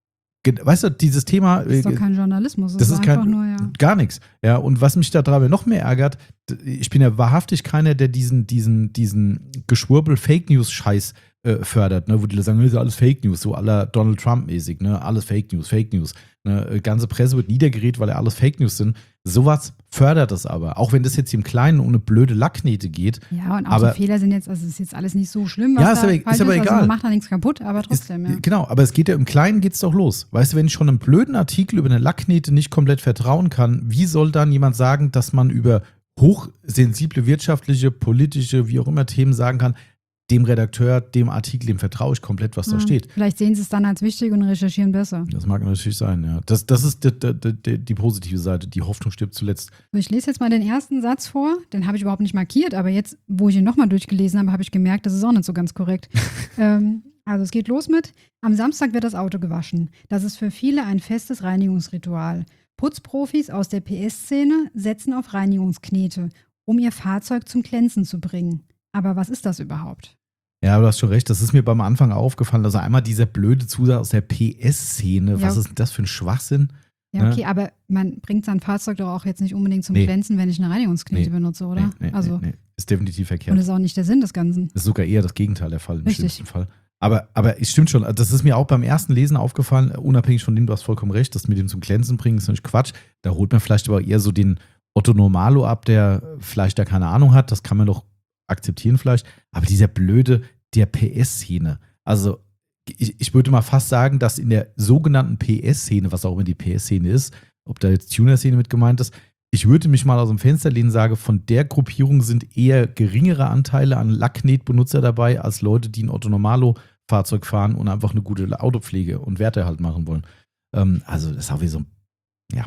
weißt du, dieses Thema. Das ist doch kein Journalismus, das, das ist, ist einfach kein, nur, ja. Gar nichts. Ja, und was mich daran noch mehr ärgert, ich bin ja wahrhaftig keiner, der diesen, diesen, diesen Geschwurbel-Fake-News-Scheiß äh, fördert, ne, wo die sagen, das ist alles Fake News, so aller Donald Trump-mäßig, ne, alles Fake News, Fake News. Ne, ganze Presse wird niedergeredet, weil ja alles Fake News sind. Sowas fördert es aber. Auch wenn das jetzt im Kleinen ohne blöde Lackknete geht. Ja, und auch aber, die Fehler sind jetzt, also es ist jetzt alles nicht so schlimm, was ja, da ist aber, falsch ist aber ist. egal. Also man macht da nichts kaputt, aber trotzdem, ist, ja. Genau, aber es geht ja im Kleinen geht's doch los. Weißt du, wenn ich schon einem blöden Artikel über eine Lackknete nicht komplett vertrauen kann, wie soll dann jemand sagen, dass man über hochsensible wirtschaftliche, politische, wie auch immer Themen sagen kann, dem Redakteur, dem Artikel, dem vertraue ich komplett, was ja, da steht. Vielleicht sehen sie es dann als wichtig und recherchieren besser. Das mag natürlich sein, ja. Das, das ist die, die, die, die positive Seite. Die Hoffnung stirbt zuletzt. Ich lese jetzt mal den ersten Satz vor. Den habe ich überhaupt nicht markiert, aber jetzt, wo ich ihn nochmal durchgelesen habe, habe ich gemerkt, das ist auch nicht so ganz korrekt. ähm, also es geht los mit: Am Samstag wird das Auto gewaschen. Das ist für viele ein festes Reinigungsritual. Putzprofis aus der P S-Szene setzen auf Reinigungsknete, um ihr Fahrzeug zum Glänzen zu bringen. Aber was ist das überhaupt? Ja, du hast schon recht. Das ist mir beim Anfang aufgefallen. Also einmal dieser blöde Zusatz aus der P S-Szene. Ja. Was ist denn das für ein Schwachsinn? Ja, okay, ja. Aber man bringt sein Fahrzeug doch auch jetzt nicht unbedingt zum nee. Glänzen, wenn ich eine Reinigungsknete nee. benutze, oder? Nee, nee, also, nee, nee. Ist definitiv verkehrt. Und das ist auch nicht der Sinn des Ganzen. Das ist sogar eher das Gegenteil der Fall, im Richtig. schlimmsten Fall. Aber, aber es stimmt schon, das ist mir auch beim ersten Lesen aufgefallen, unabhängig von dem, du hast vollkommen recht, das mit dem zum Glänzen bringen ist nicht Quatsch. Da holt man vielleicht aber eher so den Otto Normalo ab, der vielleicht da keine Ahnung hat, das kann man doch akzeptieren vielleicht. Aber dieser blöde, der P S-Szene, also ich, ich würde mal fast sagen, dass in der sogenannten P S-Szene, was auch immer die P S-Szene ist, ob da jetzt Tuner-Szene mit gemeint ist, ich würde mich mal aus dem Fenster lehnen und sage, von der Gruppierung sind eher geringere Anteile an Lackknetbenutzer dabei, als Leute, die ein Otto Normalo-Fahrzeug fahren und einfach eine gute Autopflege und Werte halt machen wollen. Ähm, also das ist auch wie so, ja.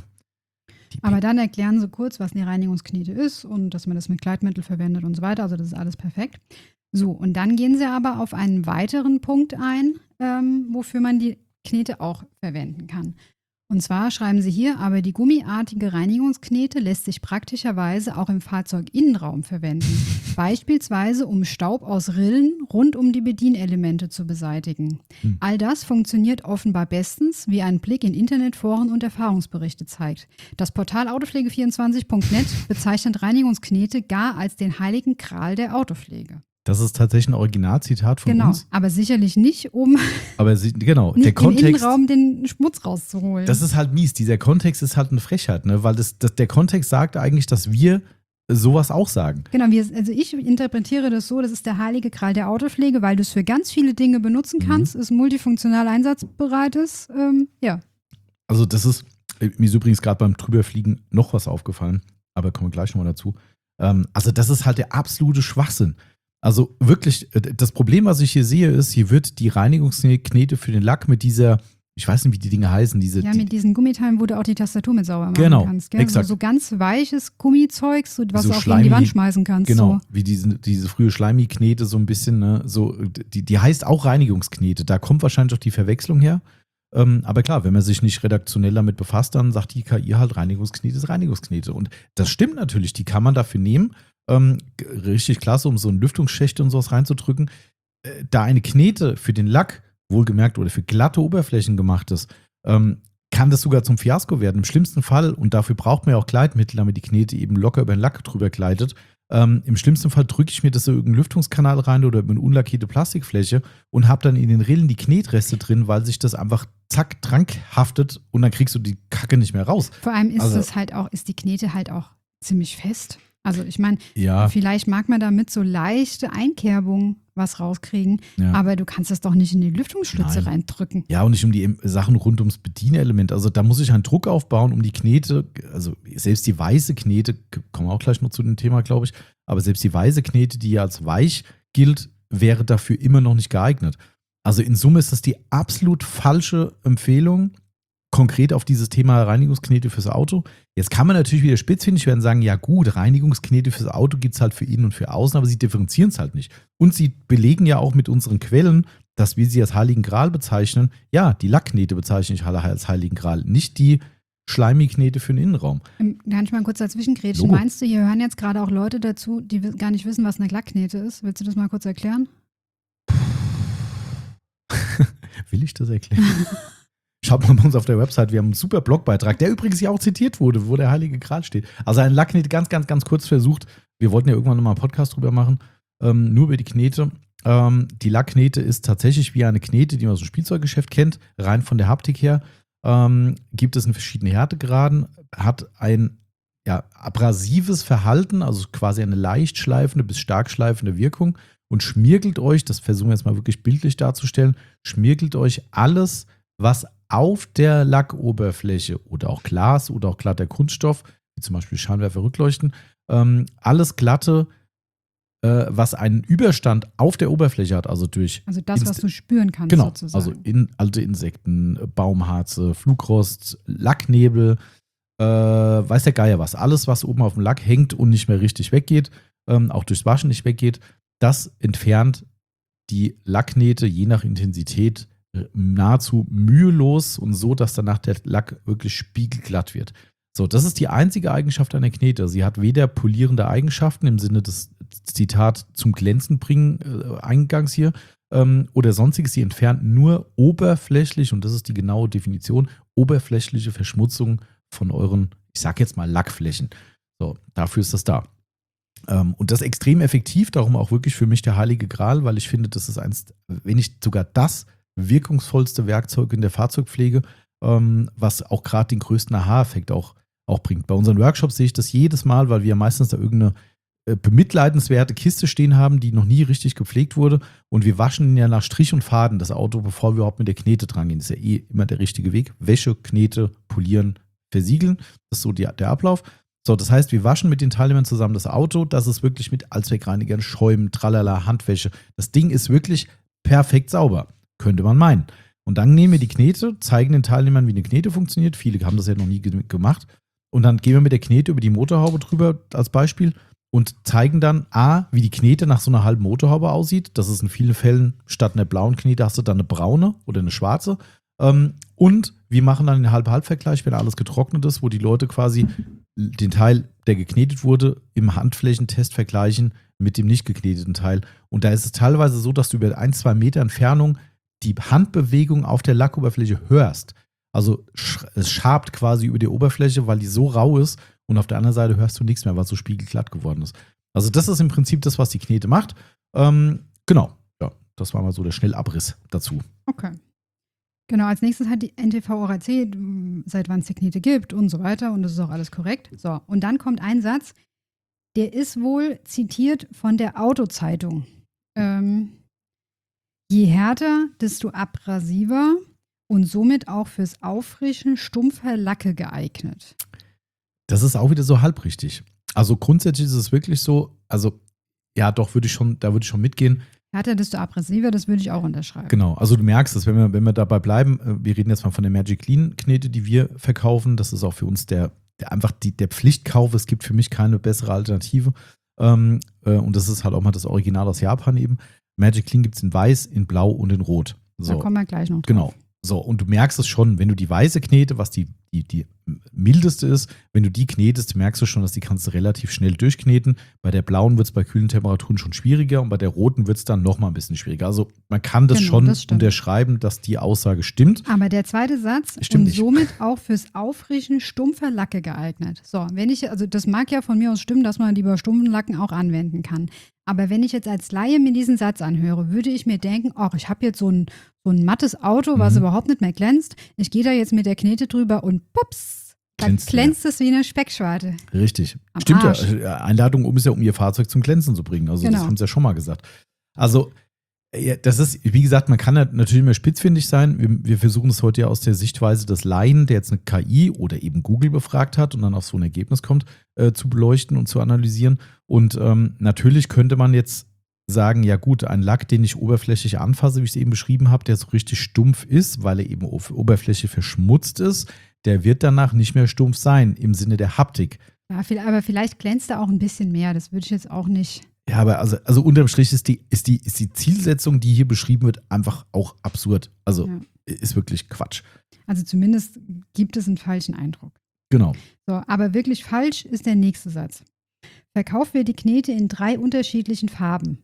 Aber dann erklären sie kurz, was eine Reinigungsknete ist und dass man das mit Gleitmittel verwendet und so weiter. Also das ist alles perfekt. So, und dann gehen sie aber auf einen weiteren Punkt ein, ähm, wofür man die Knete auch verwenden kann. Und zwar schreiben sie hier, aber die gummiartige Reinigungsknete lässt sich praktischerweise auch im Fahrzeuginnenraum verwenden. Beispielsweise, um Staub aus Rillen rund um die Bedienelemente zu beseitigen. Hm. All das funktioniert offenbar bestens, wie ein Blick in Internetforen und Erfahrungsberichte zeigt. Das Portal autopflege vierundzwanzig punkt net bezeichnet Reinigungsknete gar als den heiligen Gral der Autopflege. Das ist tatsächlich ein Originalzitat von genau, uns. Genau, aber sicherlich nicht, um aber sie, genau, nicht der Kontext, im Innenraum den Schmutz rauszuholen. Das ist halt mies. Dieser Kontext ist halt eine Frechheit, ne? Weil das, das, der Kontext sagt eigentlich, dass wir sowas auch sagen. Genau, wir, also ich interpretiere das so, das ist der heilige Gral der Autopflege, weil du es für ganz viele Dinge benutzen kannst, mhm. es multifunktional einsatzbereit ist. Ähm, ja. Also das ist, mir ist übrigens gerade beim Drüberfliegen noch was aufgefallen, aber kommen wir gleich nochmal dazu. Ähm, also das ist halt der absolute Schwachsinn. Also wirklich, das Problem, was ich hier sehe, ist, hier wird die Reinigungsknete für den Lack mit dieser, ich weiß nicht, wie die Dinge heißen. Diese, ja, mit diesen Gummiteilen, wo du auch die Tastatur mit sauber machen genau, kannst. Gell? Exakt. So, so ganz weiches Gummizeug, so, was so du auch Schleimi, gegen die Wand schmeißen kannst. Genau, so. wie diese, diese frühe Schleimiknete so ein bisschen, ne? So, die, die heißt auch Reinigungsknete. Da kommt wahrscheinlich auch die Verwechslung her. Ähm, aber klar, wenn man sich nicht redaktionell damit befasst, dann sagt die K I halt, Reinigungsknete ist Reinigungsknete. Und das stimmt natürlich, die kann man dafür nehmen. Ähm, richtig klasse, um so einen Lüftungsschächte und sowas reinzudrücken. Äh, da eine Knete für den Lack, wohlgemerkt, oder für glatte Oberflächen gemacht ist, ähm, kann das sogar zum Fiasko werden. Im schlimmsten Fall, und dafür braucht man ja auch Gleitmittel, damit die Knete eben locker über den Lack drüber gleitet, ähm, im schlimmsten Fall drücke ich mir das so in irgendeinen Lüftungskanal rein oder über eine unlackierte Plastikfläche und habe dann in den Rillen die Knetreste drin, weil sich das einfach zack, drank haftet und dann kriegst du die Kacke nicht mehr raus. Vor allem ist also, es halt auch, ist die Knete halt auch ziemlich fest. Also ich meine, ja. vielleicht mag man damit so leichte Einkerbungen was rauskriegen, ja. aber du kannst es doch nicht in die Lüftungsschlitze Nein. reindrücken. Ja, und nicht um die Sachen rund ums Bedienelement. Also da muss ich einen Druck aufbauen, um die Knete, also selbst die weiße Knete, kommen wir auch gleich noch zu dem Thema, glaube ich, aber selbst die weiße Knete, die ja als weich gilt, wäre dafür immer noch nicht geeignet. Also in Summe ist das die absolut falsche Empfehlung, konkret auf dieses Thema Reinigungsknete fürs Auto. Jetzt kann man natürlich wieder spitzfindig werden und sagen, ja gut, Reinigungsknete fürs Auto gibt es halt für innen und für außen, aber sie differenzieren es halt nicht. Und sie belegen ja auch mit unseren Quellen, dass wir sie als Heiligen Gral bezeichnen. Ja, die Lackknete bezeichne ich als Heiligen Gral, nicht die Schleimiknete für den Innenraum. Kann ich mal kurz dazwischengrätschen? Logo. Meinst du, hier hören jetzt gerade auch Leute dazu, die gar nicht wissen, was eine Lackknete ist? Willst du das mal kurz erklären? Will ich das erklären? Schaut mal bei uns auf der Website, wir haben einen super Blogbeitrag, der übrigens ja auch zitiert wurde, wo der Heilige Gral steht. Also ein Lackknete, ganz, ganz, ganz kurz versucht. Wir wollten ja irgendwann nochmal einen Podcast drüber machen, ähm, nur über die Knete. Ähm, die Lackknete ist tatsächlich wie eine Knete, die man aus dem Spielzeuggeschäft kennt, rein von der Haptik her. Ähm, gibt es in verschiedenen Härtegraden, hat ein ja, abrasives Verhalten, also quasi eine leicht schleifende bis stark schleifende Wirkung und schmirgelt euch, das versuchen wir jetzt mal wirklich bildlich darzustellen, schmirgelt euch alles, was auf der Lackoberfläche oder auch Glas oder auch glatter Kunststoff, wie zum Beispiel Scheinwerferrückleuchten, ähm, alles glatte, äh, was einen Überstand auf der Oberfläche hat, also durch Also das, was Inst- du spüren kannst, genau, sozusagen. also in, alte Insekten, Baumharze, Flugrost, Lacknebel, äh, weiß der Geier was. Alles, was oben auf dem Lack hängt und nicht mehr richtig weggeht, ähm, auch durchs Waschen nicht weggeht, das entfernt die Lackknete je nach Intensität äh, nahezu mühelos und so, dass danach der Lack wirklich spiegelglatt wird. So, das ist die einzige Eigenschaft einer Knete. Sie hat weder polierende Eigenschaften im Sinne des Zitat zum Glänzen bringen äh, eingangs hier ähm, oder sonstiges. Sie entfernt nur oberflächlich, und das ist die genaue Definition, oberflächliche Verschmutzung von euren, ich sag jetzt mal, Lackflächen. So, dafür ist das da. Ähm, und das ist extrem effektiv, darum auch wirklich für mich der Heilige Gral, weil ich finde, das ist eins, wenn nicht sogar das wirkungsvollste Werkzeug in der Fahrzeugpflege, ähm, was auch gerade den größten Aha-Effekt auch, auch bringt. Bei unseren Workshops sehe ich das jedes Mal, weil wir meistens da irgendeine äh, bemitleidenswerte Kiste stehen haben, die noch nie richtig gepflegt wurde, und wir waschen ja nach Strich und Faden das Auto, bevor wir überhaupt mit der Knete dran gehen. Das ist ja eh immer der richtige Weg. Wäsche, Knete, polieren, versiegeln. Das ist so die, der Ablauf. So, das heißt, wir waschen mit den Teilnehmern zusammen das Auto. Das ist wirklich mit Allzweckreinigern, Schäumen, Tralala, Handwäsche. Das Ding ist wirklich perfekt sauber. Könnte man meinen. Und dann nehmen wir die Knete, zeigen den Teilnehmern, wie eine Knete funktioniert. Viele haben das ja noch nie ge- gemacht. Und dann gehen wir mit der Knete über die Motorhaube drüber als Beispiel und zeigen dann A, wie die Knete nach so einer halben Motorhaube aussieht. Das ist in vielen Fällen, statt einer blauen Knete hast du dann eine braune oder eine schwarze. Ähm, und wir machen dann den Halb-Halb-Vergleich, wenn alles getrocknet ist, wo die Leute quasi den Teil, der geknetet wurde, im Handflächentest vergleichen mit dem nicht gekneteten Teil. Und da ist es teilweise so, dass du über ein, zwei Meter Entfernung die Handbewegung auf der Lackoberfläche hörst. Also sch- es schabt quasi über die Oberfläche, weil die so rau ist, und auf der anderen Seite hörst du nichts mehr, weil es so spiegelglatt geworden ist. Also das ist im Prinzip das, was die Knete macht. Ähm, genau, ja, das war mal so der Schnellabriss dazu. Okay. Genau, als nächstes hat die N T V O R A C, seit wann es die Knete gibt und so weiter, und das ist auch alles korrekt. So, und dann kommt ein Satz, der ist wohl zitiert von der Autozeitung. Ähm, je härter, desto abrasiver und somit auch fürs Auffrischen stumpfer Lacke geeignet. Das ist auch wieder so halbrichtig. Also grundsätzlich ist es wirklich so, also ja, doch, würde ich schon, da würde ich schon mitgehen. Härter, desto abrasiver, das würde ich auch unterschreiben. Genau, also du merkst es, wenn wir, wenn wir dabei bleiben, äh, wir reden jetzt mal von der Magic Clean Knete, die wir verkaufen. Das ist auch für uns der, der einfach die, der Pflichtkauf. Es gibt für mich keine bessere Alternative. Ähm, äh, und das ist halt auch mal das Original aus Japan eben. Magic Clean gibt es in Weiß, in Blau und in Rot. So. Da kommen wir gleich noch drauf. Genau. So, und du merkst es schon, wenn du die weiße Knete, was die, die, die mildeste ist, wenn du die knetest, merkst du schon, dass die kannst du relativ schnell durchkneten. Bei der blauen wird es bei kühlen Temperaturen schon schwieriger und bei der roten wird es dann nochmal ein bisschen schwieriger. Also man kann das Genau, schon das stimmt. unterschreiben, dass die Aussage stimmt. Aber der zweite Satz, Stimmt und nicht. somit auch fürs Aufrichten stumpfer Lacke geeignet. So, wenn ich, also das mag ja von mir aus stimmen, dass man die bei stumpfen Lacken auch anwenden kann. Aber wenn ich jetzt als Laie mir diesen Satz anhöre, würde ich mir denken, ach, ich habe jetzt so ein, so ein mattes Auto, was Mhm. überhaupt nicht mehr glänzt. Ich gehe da jetzt mit der Knete drüber und pups, da Glänzt glänzt es wie eine Speckschwarte. Richtig. Am Stimmt Arsch. ja. Einladung, um es ja um ihr Fahrzeug zum Glänzen zu bringen. Also Genau. das haben sie ja schon mal gesagt. Also ja, das ist, wie gesagt, man kann ja natürlich immer spitzfindig sein. Wir, wir versuchen es heute ja aus der Sichtweise des Laien, der jetzt eine K I oder eben Google befragt hat und dann auf so ein Ergebnis kommt, äh, zu beleuchten und zu analysieren. Und ähm, natürlich könnte man jetzt sagen, ja gut, ein Lack, den ich oberflächlich anfasse, wie ich es eben beschrieben habe, der so richtig stumpf ist, weil er eben auf Oberfläche verschmutzt ist, der wird danach nicht mehr stumpf sein, im Sinne der Haptik. Ja, viel- aber vielleicht glänzt er auch ein bisschen mehr. Das würde ich jetzt auch nicht. Ja, aber also, also unterm Strich ist die, ist, die, ist die Zielsetzung, die hier beschrieben wird, einfach auch absurd. Also Ja. ist wirklich Quatsch. Also zumindest gibt es einen falschen Eindruck. Genau. So, aber wirklich falsch ist der nächste Satz. Verkauft wird die Knete in drei unterschiedlichen Farben.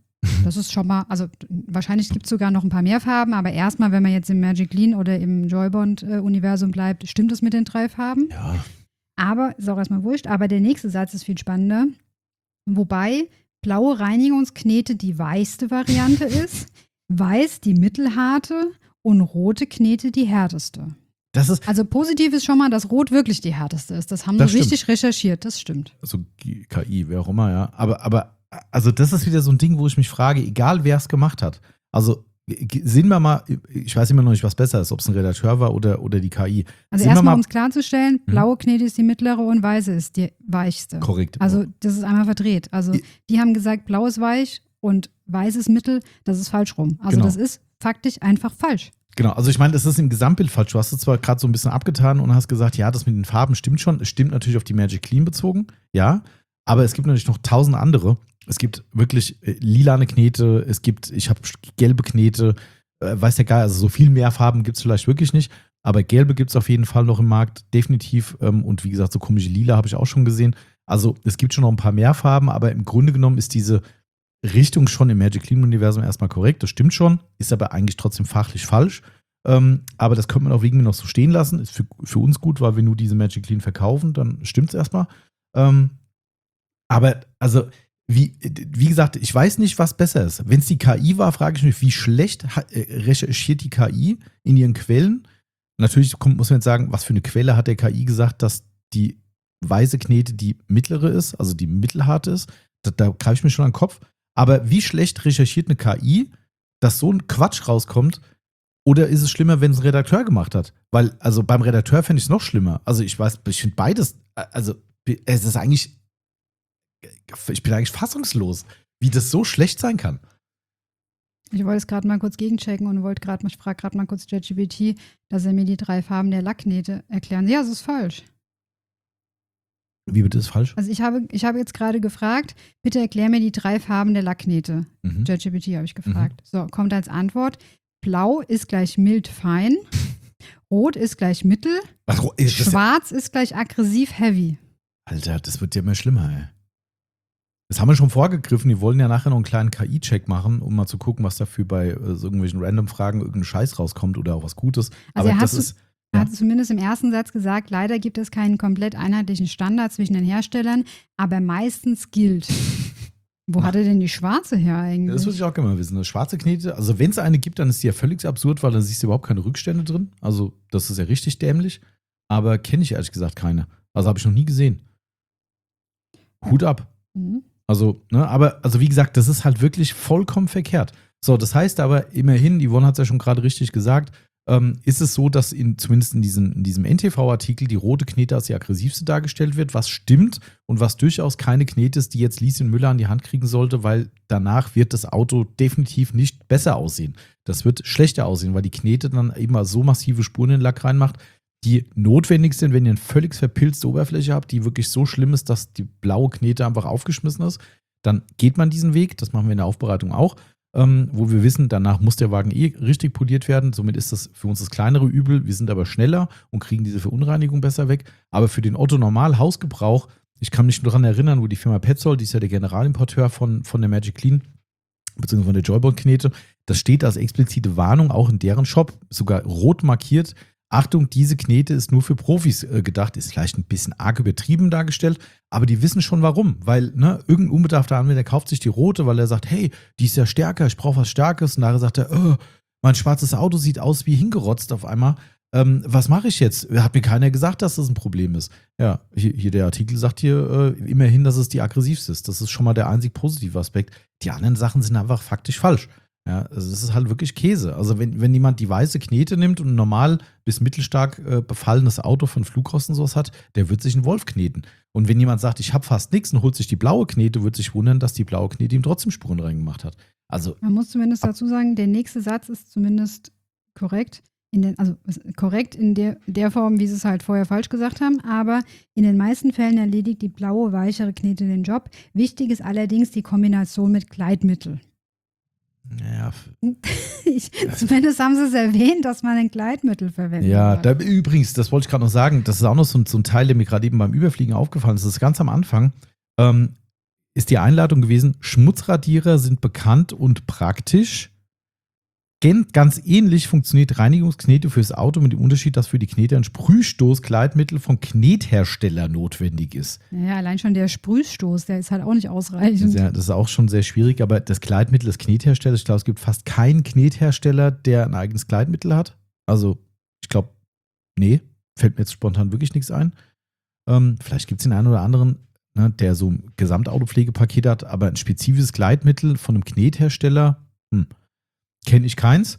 das ist schon mal, also wahrscheinlich gibt es sogar noch ein paar mehr Farben, aber erstmal, wenn man jetzt im Magic Clean oder im Joybond-Universum bleibt, stimmt es mit den drei Farben. Ja. Aber, ist auch erstmal wurscht, aber der nächste Satz ist viel spannender. Wobei blaue Reinigungsknete die weichste Variante ist, weiß die mittelharte und rote Knete die härteste. Das ist, also positiv ist schon mal, dass Rot wirklich die härteste ist. Das haben das sie stimmt. richtig recherchiert, das stimmt. Also K I, wer auch immer, ja. Aber, aber also das ist wieder so ein Ding, wo ich mich frage, egal wer es gemacht hat. Also sehen wir mal, ich weiß immer noch nicht, was besser ist, ob es ein Redakteur war oder, oder die K I. Also Sehen erstmal, wir um es klarzustellen, blaue Knete ist die mittlere und weiße ist die weichste. Korrekt. Also das ist einmal verdreht. Also die haben gesagt, blau ist weich und weiß ist mittel, das ist falsch rum. Also Genau. das ist faktisch einfach falsch. Genau, also ich meine, das ist im Gesamtbild falsch. Du hast es zwar gerade so ein bisschen abgetan und hast gesagt, ja, das mit den Farben stimmt schon. Es stimmt natürlich auf die Magic Clean bezogen, ja. Aber es gibt natürlich noch tausend andere. Es gibt wirklich äh, lilane Knete, es gibt, ich habe gelbe Knete, äh, weiß der Geil, also so viel mehr Farben gibt es vielleicht wirklich nicht. Aber gelbe gibt es auf jeden Fall noch im Markt, definitiv. Ähm, und wie gesagt, so komische Lila habe ich auch schon gesehen. Also es gibt schon noch ein paar mehr Farben, aber im Grunde genommen ist diese Richtung schon im Magic Clean Universum erstmal korrekt, das stimmt schon, ist aber eigentlich trotzdem fachlich falsch. Ähm, aber das könnte man auch irgendwie noch so stehen lassen. Ist für, für uns gut, weil wir nur diese Magic Clean verkaufen, dann stimmt es erstmal. Ähm, aber also, wie, wie gesagt, ich weiß nicht, was besser ist. Wenn es die K I war, frage ich mich, wie schlecht ha- äh, recherchiert die K I in ihren Quellen? Natürlich kommt, muss man jetzt sagen, was für eine Quelle hat der K I gesagt, dass die weiße Knete die mittlere ist, also die mittelharte ist. Da, da greife ich mir schon an den Kopf. Aber wie schlecht recherchiert eine K I, dass so ein Quatsch rauskommt? Oder ist es schlimmer, wenn es ein Redakteur gemacht hat? Weil, also beim Redakteur fände ich es noch schlimmer. Also ich weiß, ich finde beides, also es ist eigentlich, ich bin eigentlich fassungslos, wie das so schlecht sein kann. Ich wollte es gerade mal kurz gegenchecken und wollte gerade mal, ich frage gerade mal kurz ChatGPT, dass er mir die drei Farben der Lackknete erklären. Ja, das ist falsch. Wie bitte ist falsch? Also ich habe, ich habe jetzt gerade gefragt, bitte erklär mir die drei Farben der Lackknete. Mhm. ChatGPT habe ich gefragt. Mhm. So, kommt als Antwort, blau ist gleich mild fein, rot ist gleich mittel, Ach, ist schwarz ist gleich aggressiv heavy. Alter, das wird ja immer schlimmer, ey. Das haben wir schon vorgegriffen. Die wollen ja nachher noch einen kleinen K I-Check machen, um mal zu gucken, was dafür bei äh, so irgendwelchen Random-Fragen irgendein Scheiß rauskommt oder auch was Gutes. Also aber er das hat, ist. er Ja. hat zumindest im ersten Satz gesagt, leider gibt es keinen komplett einheitlichen Standard zwischen den Herstellern, aber meistens gilt. Wo hat er denn die schwarze her eigentlich? Ja, das würde ich auch gerne mal wissen. Eine schwarze Knete, also wenn es eine gibt, dann ist die ja völlig absurd, weil dann siehst du überhaupt keine Rückstände drin. Also das ist ja richtig dämlich. Aber kenne ich ehrlich gesagt keine. Also habe ich noch nie gesehen. Hut ab. Mhm. Also, ne, aber, also wie gesagt, das ist halt wirklich vollkommen verkehrt. So, das heißt aber immerhin, Yvonne hat es ja schon gerade richtig gesagt, ähm, ist es so, dass in, zumindest in diesem, in diesem N T V-Artikel die rote Knete als die aggressivste dargestellt wird, was stimmt und was durchaus keine Knete ist, die jetzt Lieschen Müller an die Hand kriegen sollte, weil danach wird das Auto definitiv nicht besser aussehen. Das wird schlechter aussehen, weil die Knete dann eben so massive Spuren in den Lack reinmacht, die notwendig sind, wenn ihr eine völlig verpilzte Oberfläche habt, die wirklich so schlimm ist, dass die blaue Knete einfach aufgeschmissen ist. Dann geht man diesen Weg, das machen wir in der Aufbereitung auch, ähm, wo wir wissen, danach muss der Wagen eh richtig poliert werden. Somit ist das für uns das kleinere Übel. Wir sind aber schneller und kriegen diese Verunreinigung besser weg. Aber für den Otto-Normal-Hausgebrauch, ich kann mich nur daran erinnern, wo die Firma Petzold, die ist ja der Generalimporteur von, von der Magic Clean, beziehungsweise von der Joybond-Knete, das steht als explizite Warnung auch in deren Shop, sogar rot markiert. Achtung, diese Knete ist nur für Profis äh, gedacht, ist vielleicht ein bisschen arg übertrieben dargestellt, aber die wissen schon warum, weil ne, irgendein unbedarfter Anwender kauft sich die rote, weil er sagt, hey, die ist ja stärker, ich brauche was Starkes und nachher sagt er, oh, mein schwarzes Auto sieht aus wie hingerotzt auf einmal, ähm, was mache ich jetzt? Hat mir keiner gesagt, dass das ein Problem ist. Ja, hier, hier der Artikel sagt hier äh, immerhin, dass es die aggressivste ist, das ist schon mal der einzig positive Aspekt, die anderen Sachen sind einfach faktisch falsch. Ja, also das ist halt wirklich Käse. Also wenn, wenn jemand die weiße Knete nimmt und ein normal bis mittelstark äh, befallenes Auto von Flugrosten sowas hat, der wird sich einen Wolf kneten. Und wenn jemand sagt, ich habe fast nichts und holt sich die blaue Knete, wird sich wundern, dass die blaue Knete ihm trotzdem Spuren reingemacht hat. Also man muss zumindest dazu sagen, der nächste Satz ist zumindest korrekt. In den, also korrekt in der, der Form, wie sie es halt vorher falsch gesagt haben, aber in den meisten Fällen erledigt die blaue, weichere Knete den Job. Wichtig ist allerdings die Kombination mit Gleitmittel. Ja. Ich, zumindest haben sie es erwähnt, dass man ein Gleitmittel verwendet. Ja, da, übrigens, das wollte ich gerade noch sagen, das ist auch noch so ein, so ein Teil, der mir gerade eben beim Überfliegen aufgefallen ist. Das ist ganz am Anfang. Ähm, ist die Einladung gewesen, Schmutzradierer sind bekannt und praktisch. Ganz ähnlich funktioniert Reinigungsknete fürs Auto mit dem Unterschied, dass für die Knete ein Sprühstoßgleitmittel vom Knethersteller notwendig ist. Ja, allein schon der Sprühstoß, der ist halt auch nicht ausreichend. Ja, das ist auch schon sehr schwierig, aber das Gleitmittel des Knetherstellers, ich glaube, es gibt fast keinen Knethersteller, der ein eigenes Gleitmittel hat. Also, ich glaube, nee, fällt mir jetzt spontan wirklich nichts ein. Ähm, vielleicht gibt es den einen oder anderen, ne, der so ein Gesamtautopflegepaket hat, aber ein spezifisches Gleitmittel von einem Knethersteller, hm, kenne ich keins.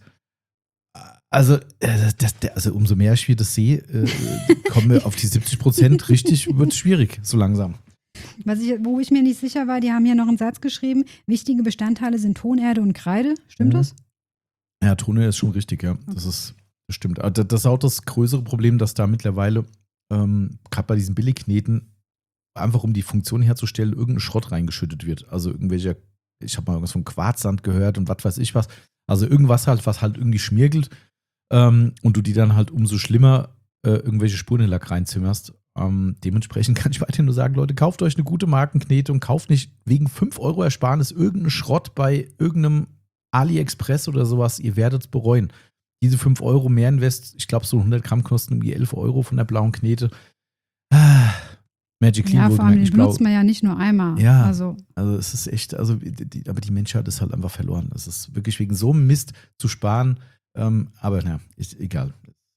Also, äh, das, also umso mehr ich das sehe, äh, kommen wir auf die siebzig Prozent richtig, wird es schwierig, so langsam. Was ich, wo ich mir nicht sicher war, die haben hier noch einen Satz geschrieben, wichtige Bestandteile sind Tonerde und Kreide. Stimmt mhm. das? Ja, Tonerde ist schon richtig, ja. Das ist, das stimmt. Aber das ist auch das größere Problem, dass da mittlerweile, ähm, gerade bei diesen Billigkneten, einfach um die Funktion herzustellen, irgendein Schrott reingeschüttet wird. Also irgendwelche, ich habe mal irgendwas von Quarzsand gehört und was weiß ich was. Also irgendwas halt, was halt irgendwie schmirgelt ähm, und du die dann halt umso schlimmer äh, irgendwelche Spuren in den Lack reinzimmerst. Ähm, dementsprechend kann ich weiterhin nur sagen, Leute, kauft euch eine gute Markenknete und kauft nicht wegen fünf Euro Ersparnis irgendeinen Schrott bei irgendeinem AliExpress oder sowas. Ihr werdet es bereuen. Diese fünf Euro mehr Invest, ich glaube so hundert Gramm kosten irgendwie elf Euro von der blauen Knete. Ah, Magic Clean. Ja, vor allem die benutzt man ja nicht nur einmal. Ja, also. also es ist echt, also die, aber die Menschheit ist halt einfach verloren. Es ist wirklich wegen so einem Mist zu sparen. Ähm, aber na, ist egal.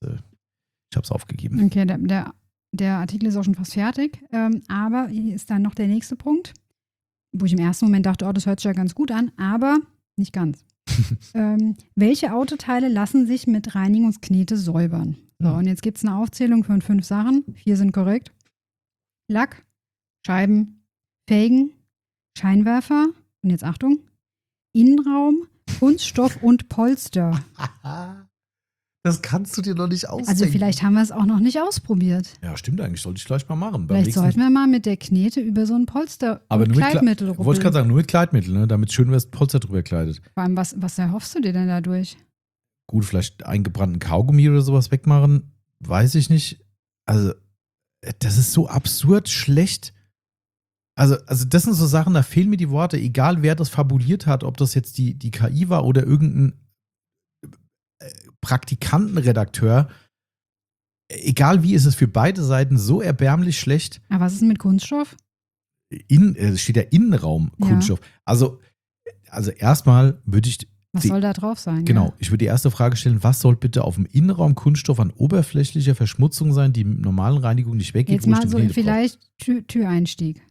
Ich habe es aufgegeben. Okay, der, der, der Artikel ist auch schon fast fertig. Ähm, aber hier ist dann noch der nächste Punkt, wo ich im ersten Moment dachte, oh, das hört sich ja ganz gut an, aber nicht ganz. ähm, welche Autoteile lassen sich mit Reinigungsknete säubern? So, und jetzt gibt es eine Aufzählung von fünf Sachen. Vier sind korrekt. Lack, Scheiben, Felgen, Scheinwerfer und jetzt Achtung, Innenraum, Kunststoff und Polster. Das kannst du dir noch nicht ausdenken. Also vielleicht haben wir es auch noch nicht ausprobiert. Ja, stimmt eigentlich. Sollte ich gleich mal machen. Beim Vielleicht sollten wir mal mit der Knete über so ein Polster aber und nur Kleidmittel mit Kle- Wollte ich gerade sagen, nur mit Kleidmittel, ne? Damit schön wirst Polster drüber kleidet. Vor allem, was, was erhoffst du dir denn dadurch? Gut, vielleicht eingebrannten Kaugummi oder sowas wegmachen, weiß ich nicht. Also das ist so absurd schlecht. Also, also das sind so Sachen, da fehlen mir die Worte. Egal, wer das fabuliert hat, ob das jetzt die, die K I war oder irgendein Praktikantenredakteur. Egal wie, ist es für beide Seiten so erbärmlich schlecht. Aber was ist denn mit Kunststoff? In, äh, steht ja Innenraum Kunststoff. Ja. Also, also erstmal würde ich Was die, soll da drauf sein? Genau, ja? ich würde die erste Frage stellen, was soll bitte auf dem Innenraum Kunststoff an oberflächlicher Verschmutzung sein, die mit normalen Reinigung nicht weggeht? Jetzt mal so vielleicht Tür, Türeinstieg.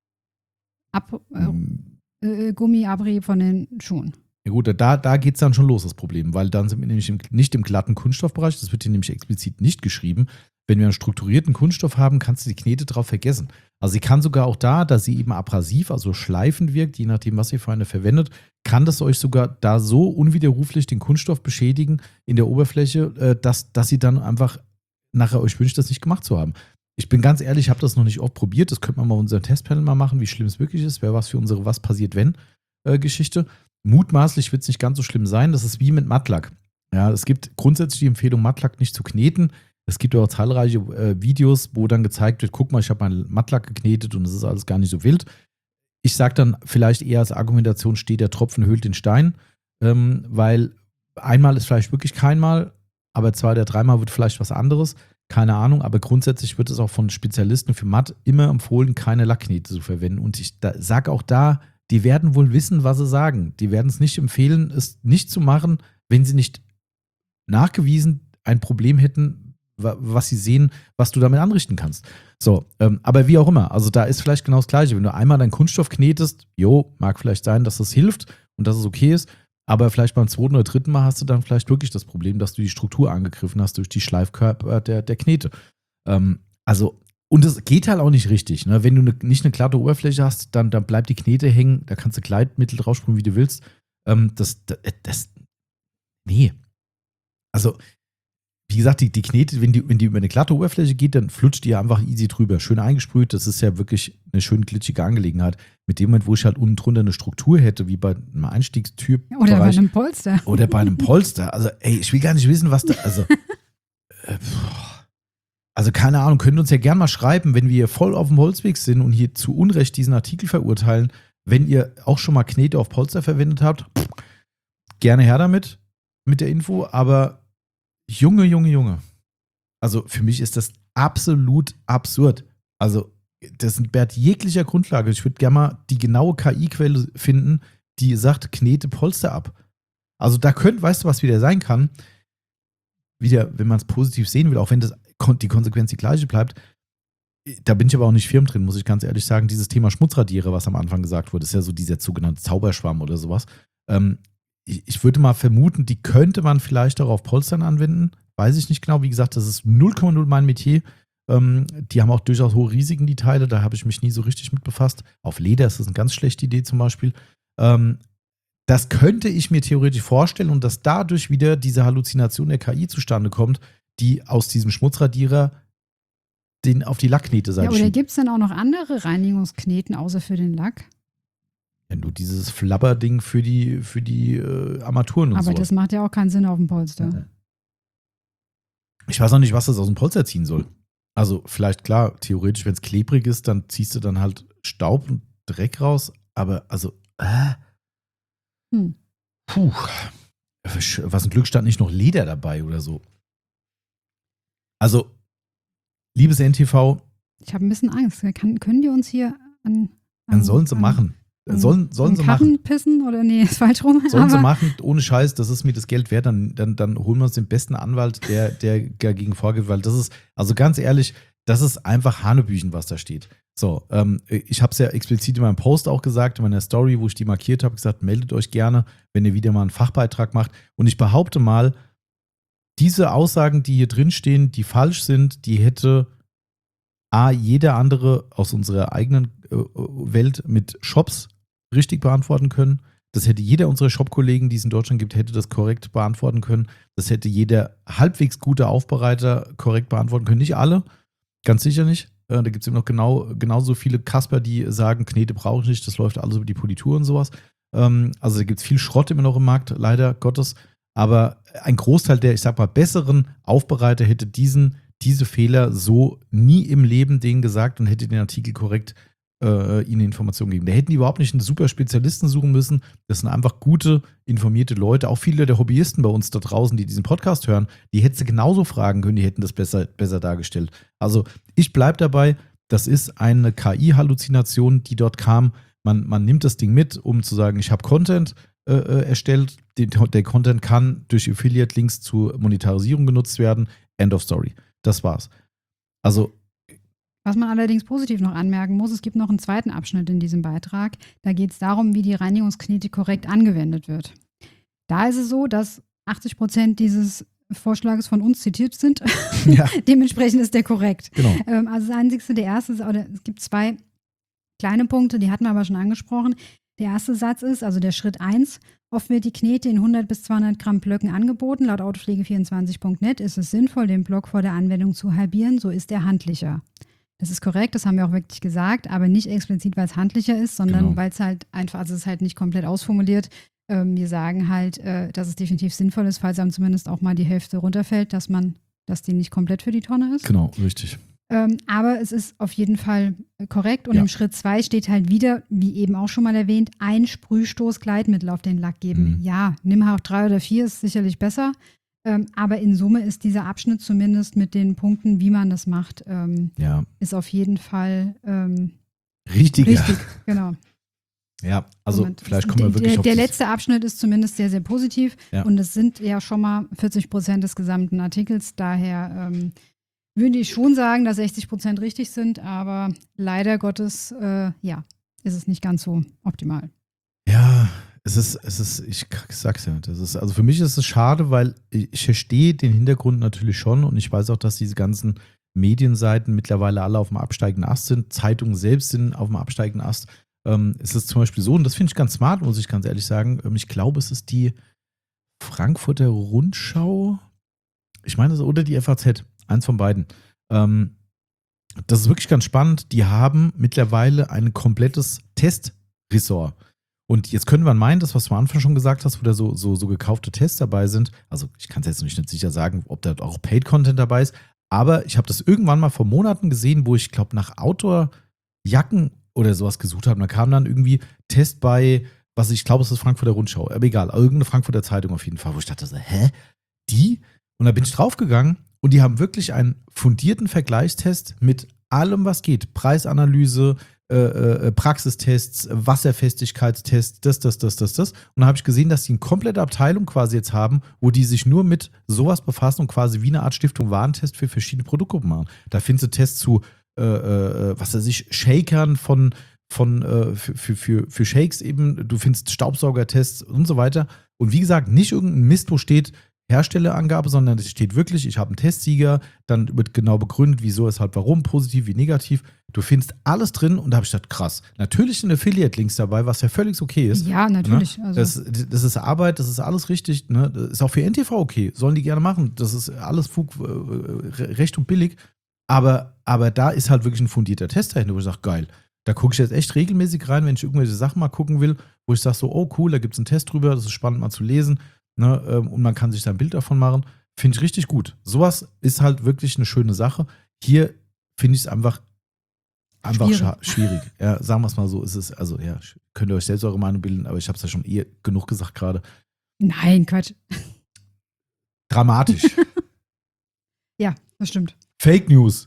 Ab, äh, hm. äh, Gummiabrieb von den Schuhen. Ja gut, da, da geht es dann schon los, das Problem, weil dann sind wir nämlich im, nicht im glatten Kunststoffbereich, das wird hier nämlich explizit nicht geschrieben. Wenn wir einen strukturierten Kunststoff haben, kannst du die Knete drauf vergessen. Also sie kann sogar auch da, da sie eben abrasiv, also schleifend wirkt, je nachdem, was ihr für eine verwendet, kann das euch sogar da so unwiderruflich den Kunststoff beschädigen in der Oberfläche, dass, dass sie dann einfach nachher euch wünscht, das nicht gemacht zu haben. Ich bin ganz ehrlich, ich habe das noch nicht oft probiert, das könnte man mal unseren Testpanel mal machen, wie schlimm es wirklich ist, wäre was für unsere Was passiert wenn äh, Geschichte. Mutmaßlich wird es nicht ganz so schlimm sein, das ist wie mit Mattlack. Ja, es gibt grundsätzlich die Empfehlung, Mattlack nicht zu kneten. Es gibt auch zahlreiche äh, Videos, wo dann gezeigt wird, guck mal, ich habe meinen Mattlack geknetet und es ist alles gar nicht so wild. Ich sage dann vielleicht eher als Argumentation, steht der Tropfen höhlt den Stein, ähm, weil einmal ist vielleicht wirklich kein Mal, aber zwei oder dreimal wird vielleicht was anderes, keine Ahnung, aber grundsätzlich wird es auch von Spezialisten für Matt immer empfohlen, keine Lackknete zu verwenden und ich sage auch da, die werden wohl wissen, was sie sagen. Die werden es nicht empfehlen, es nicht zu machen, wenn sie nicht nachgewiesen ein Problem hätten, was sie sehen, was du damit anrichten kannst. So, ähm, aber wie auch immer, also da ist vielleicht genau das Gleiche. Wenn du einmal deinen Kunststoff knetest, jo, mag vielleicht sein, dass das hilft und dass es okay ist, aber vielleicht beim zweiten oder dritten Mal hast du dann vielleicht wirklich das Problem, dass du die Struktur angegriffen hast durch die Schleifkörper der, der Knete. Ähm, also, und es geht halt auch nicht richtig. Ne? Wenn du ne, nicht eine glatte Oberfläche hast, dann, dann bleibt die Knete hängen, da kannst du Gleitmittel draufsprühen, wie du willst. Ähm, das, das, das, nee. Also, wie gesagt, die, die Knete, wenn die, wenn die über eine glatte Oberfläche geht, dann flutscht die ja einfach easy drüber. Schön eingesprüht, das ist ja wirklich eine schön glitschige Angelegenheit. Mit dem Moment, wo ich halt unten drunter eine Struktur hätte, wie bei einem Einstiegstür. Oder bei einem Polster. Oder bei einem Polster. Also, ey, ich will gar nicht wissen, was da, also, äh, Also keine Ahnung, könnt uns ja gerne mal schreiben, wenn wir hier voll auf dem Holzweg sind und hier zu Unrecht diesen Artikel verurteilen, wenn ihr auch schon mal Knete auf Polster verwendet habt, gerne her damit, mit der Info, aber Junge, Junge, Junge. Also für mich ist das absolut absurd. Also das entbehrt jeglicher Grundlage. Ich würde gerne mal die genaue K I-Quelle finden, die sagt, knete Polster ab. Also da könnte, weißt du, was wieder sein kann? Wieder, wenn man es positiv sehen will, auch wenn das, die Konsequenz die gleiche bleibt, da bin ich aber auch nicht firm drin, muss ich ganz ehrlich sagen. Dieses Thema Schmutzradiere, was am Anfang gesagt wurde, ist ja so dieser sogenannte Zauberschwamm oder sowas. Ähm, ich, ich würde mal vermuten, die könnte man vielleicht auch auf Polstern anwenden. Weiß ich nicht genau. Wie gesagt, das ist null Komma null mein Metier. Ähm, die haben auch durchaus hohe Risiken, die Teile. Da habe ich mich nie so richtig mit befasst. Auf Leder ist das eine ganz schlechte Idee zum Beispiel. Ähm, das könnte ich mir theoretisch vorstellen und dass dadurch wieder diese Halluzination der K I zustande kommt, die aus diesem Schmutzradierer den auf die Lackknete-Seite Ja, oder schiebt. gibt es denn auch noch andere Reinigungskneten außer für den Lack? Wenn du dieses Flabber-Ding für die, für die äh, Armaturen und so. Aber das macht ja auch keinen Sinn auf dem Polster. Ja. Ich weiß auch nicht, was das aus dem Polster ziehen soll. Also vielleicht, klar, theoretisch, wenn es klebrig ist, dann ziehst du dann halt Staub und Dreck raus. Aber also, äh, Hm. puh, was ein Glück stand nicht noch Leder dabei oder so. Also, liebes N T V, Ich habe ein bisschen Angst. Kann, können die uns hier an. dann an sollen sie an, machen. An, Sollen, sollen an sie Karren machen. pissen oder nee, ist falsch rum. Sollen aber, sie machen, ohne Scheiß, das ist mir das Geld wert, dann, dann, dann holen wir uns den besten Anwalt, der, der dagegen vorgeht, weil das ist, also ganz ehrlich, das ist einfach Hanebüchen, was da steht. So, ähm, ich habe es ja explizit in meinem Post auch gesagt, in meiner Story, wo ich die markiert habe, gesagt, meldet euch gerne, wenn ihr wieder mal einen Fachbeitrag macht. Und ich behaupte mal, diese Aussagen, die hier drin stehen, die falsch sind, die hätte A, jeder andere aus unserer eigenen äh, Welt mit Shops richtig beantworten können. Das hätte jeder unserer Shop-Kollegen, die es in Deutschland gibt, hätte das korrekt beantworten können. Das hätte jeder halbwegs gute Aufbereiter korrekt beantworten können. Nicht alle, ganz sicher nicht. Äh, da gibt es eben noch genau, genauso viele Kasper, die sagen, Knete brauche ich nicht, das läuft alles über die Politur und sowas. Ähm, also da gibt es viel Schrott immer noch im Markt, leider Gottes. Aber ein Großteil der, ich sag mal, besseren Aufbereiter hätte diesen, diese Fehler so nie im Leben denen gesagt und hätte den Artikel korrekt äh, ihnen Informationen gegeben. Da hätten die überhaupt nicht einen super Spezialisten suchen müssen. Das sind einfach gute, informierte Leute. Auch viele der Hobbyisten bei uns da draußen, die diesen Podcast hören, die hätten sie genauso fragen können, die hätten das besser, besser dargestellt. Also ich bleibe dabei, das ist eine K I-Halluzination, die dort kam. Man, man nimmt das Ding mit, um zu sagen, ich habe Content äh, erstellt. Den, der Content kann durch Affiliate-Links zur Monetarisierung genutzt werden. End of story. Das war's. Also Was man allerdings positiv noch anmerken muss, es gibt noch einen zweiten Abschnitt in diesem Beitrag. Da geht es darum, wie die Reinigungsknete korrekt angewendet wird. Da ist es so, dass achtzig Prozent dieses Vorschlages von uns zitiert sind. Ja. Dementsprechend ist der korrekt. Genau. Ähm, also das Einzige, der erste, ist, oder es gibt zwei kleine Punkte, die hatten wir aber schon angesprochen. Der erste Satz ist, also der Schritt eins, oft wird die Knete in hundert bis zweihundert Gramm Blöcken angeboten. Laut autopflege vierundzwanzig punkt net ist es sinnvoll, den Block vor der Anwendung zu halbieren, so ist er handlicher. Das ist korrekt, das haben wir auch wirklich gesagt, aber nicht explizit, weil es handlicher ist, sondern Genau. weil es halt einfach, also es ist halt nicht komplett ausformuliert. Ähm, wir sagen halt, äh, dass es definitiv sinnvoll ist, falls einem zumindest auch mal die Hälfte runterfällt, dass man, dass die nicht komplett für die Tonne ist. Genau, richtig. Ähm, aber es ist auf jeden Fall korrekt. Und Ja. im Schritt zwei steht halt wieder, wie eben auch schon mal erwähnt, ein Sprühstoß Gleitmittel auf den Lack geben. Mhm. Ja, nimm auch drei oder vier, ist sicherlich besser. Ähm, aber in Summe ist dieser Abschnitt zumindest mit den Punkten, wie man das macht, ähm, Ja. ist auf jeden Fall ähm, Richtiger. richtig. Genau. Ja, also Und vielleicht kommen wir der, wirklich der, auf der das- letzte Abschnitt ist zumindest sehr, sehr positiv. Ja. Und es sind ja schon mal vierzig Prozent des gesamten Artikels. Daher ähm, würde ich schon sagen, dass sechzig Prozent richtig sind. Aber leider Gottes, äh, ja, ist es nicht ganz so optimal. Ja, es ist, es ist, ich sag's ja, das ist, also für mich ist es schade, weil ich verstehe den Hintergrund natürlich schon und ich weiß auch, dass diese ganzen Medienseiten mittlerweile alle auf dem absteigenden Ast sind, Zeitungen selbst sind auf dem absteigenden Ast. Ähm, es ist zum Beispiel so, und das finde ich ganz smart, muss ich ganz ehrlich sagen, ähm, ich glaube, es ist die Frankfurter Rundschau, ich meine, das ist oder die F A Z, eins von beiden. Ähm, das ist wirklich ganz spannend, die haben mittlerweile ein komplettes Testressort. Und jetzt könnte man meinen, das, was du am Anfang schon gesagt hast, wo da so, so, so gekaufte Tests dabei sind, also ich kann es jetzt nicht sicher sagen, ob da auch Paid-Content dabei ist, Aber ich habe das irgendwann mal vor Monaten gesehen, wo ich glaube nach Outdoor-Jacken oder sowas gesucht habe. Und da kam dann irgendwie Test bei, was ich glaube, es ist Frankfurter Rundschau. Aber egal, irgendeine Frankfurter Zeitung auf jeden Fall, wo ich dachte so, hä? Die? Und da bin ich draufgegangen und die haben wirklich einen fundierten Vergleichstest mit allem, was geht. Preisanalyse, äh, äh, Praxistests, Wasserfestigkeitstests, das, das, das, das, das. Und dann habe ich gesehen, dass die eine komplette Abteilung quasi jetzt haben, wo die sich nur mit sowas befassen und quasi wie eine Art Stiftung Warentest für verschiedene Produktgruppen machen. Da findest du Tests zu, äh, äh, was weiß ich, Shakern von, von äh, für, für, für, für Shakes eben. Du findest Staubsaugertests und so weiter. Und wie gesagt, nicht irgendein Mist, wo steht Herstellerangabe, sondern es steht wirklich, ich habe einen Testsieger, dann wird genau begründet, wieso, weshalb, warum, positiv wie negativ. Du findest alles drin und da habe ich gedacht, krass. Natürlich sind Affiliate-Links dabei, was ja völlig okay ist. Ja, natürlich. Ne? Also. Das, das ist Arbeit, das ist alles richtig. Ne? Das ist auch für N T V okay, sollen die gerne machen. Das ist alles Fug, äh, recht und billig. Aber, aber da ist halt wirklich ein fundierter Test dahinter, wo ich sage, geil. Da gucke ich jetzt echt regelmäßig rein, wenn ich irgendwelche Sachen mal gucken will, wo ich sage so, oh cool, da gibt es einen Test drüber, das ist spannend mal zu lesen. Ne, und man kann sich da ein Bild davon machen. Finde ich richtig gut. Sowas ist halt wirklich eine schöne Sache. Hier finde ich es einfach, einfach schwierig. Scha- schwierig. Ja, sagen wir es mal so. Ist es, also ja, könnt ihr euch selbst eure Meinung bilden, aber ich habe es ja schon eh genug gesagt gerade. Nein, Quatsch. Dramatisch. Ja, das stimmt. Fake News.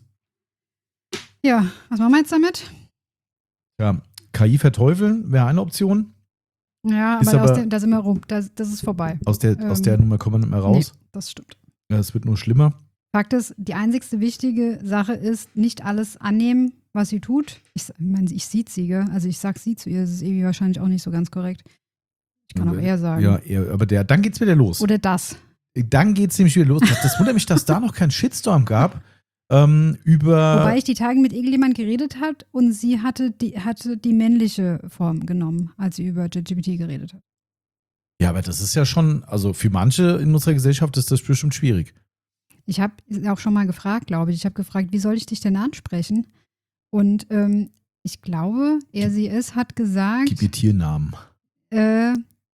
Ja, was machen wir jetzt damit? Ja, K I verteufeln wäre eine Option. Ja, aber, aber aus der, da sind wir rum. Das, das ist vorbei. Aus der, ähm, aus der Nummer kommen wir nicht mehr raus. Nee, das stimmt. Ja, es wird nur schlimmer. Fakt ist, die einzigste wichtige Sache ist, nicht alles annehmen, was sie tut. Ich, ich meine, ich sieht sie, gell? Also ich sag sie zu ihr, das ist irgendwie wahrscheinlich auch nicht so ganz korrekt. Ich kann auch eher sagen. Ja, eher, aber der, dann geht's wieder los. Oder das. Dann geht's nämlich wieder los. Das, das wundert mich, dass da noch kein Shitstorm gab. Ähm, über Wobei ich die Tage mit irgendjemand geredet hat und sie hatte die, hatte die männliche Form genommen, als sie über ChatGPT geredet hat. Ja, aber das ist ja schon, also für manche in unserer Gesellschaft ist das bestimmt schwierig. Ich habe auch schon mal gefragt, glaube ich. Ich habe gefragt, wie soll ich dich denn ansprechen? Und ähm, ich glaube, er, sie, es hat gesagt. Gib ihr Tiernamen. Äh,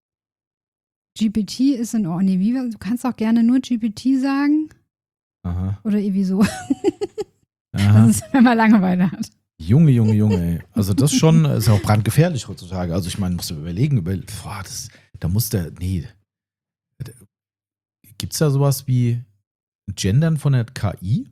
G P T ist in Ordnung. Nee, wie, du kannst auch gerne nur G P T sagen. Aha. Oder irgendwie so. Aha. Das ist, wenn man Langeweile hat. Junge, Junge, Junge, ey. Also das schon ist ja auch brandgefährlich heutzutage. Also ich meine, musst du überlegen, über, boah, das, da muss der, nee. Gibt es da sowas wie Gendern von der K I?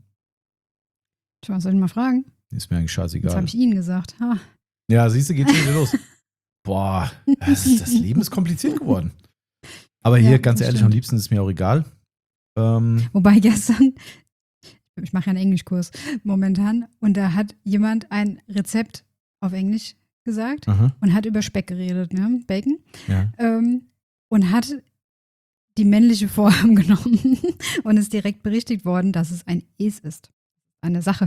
Tja, soll ich mal fragen? Ist mir eigentlich scheißegal. Das habe ich Ihnen gesagt. Ha. Ja, siehst du, geht schon wieder los. Boah, das, das Leben ist kompliziert geworden. Aber hier, ja, ganz ehrlich, stimmt. Am liebsten ist mir auch egal. Ähm, Wobei gestern, ich mache ja einen Englischkurs momentan, und da hat jemand ein Rezept auf Englisch gesagt aha. und hat über Speck geredet, ne? Bacon. Ja. Ähm, und hat die männliche Form genommen und ist direkt berichtigt worden, dass es ein Es ist. Eine Sache.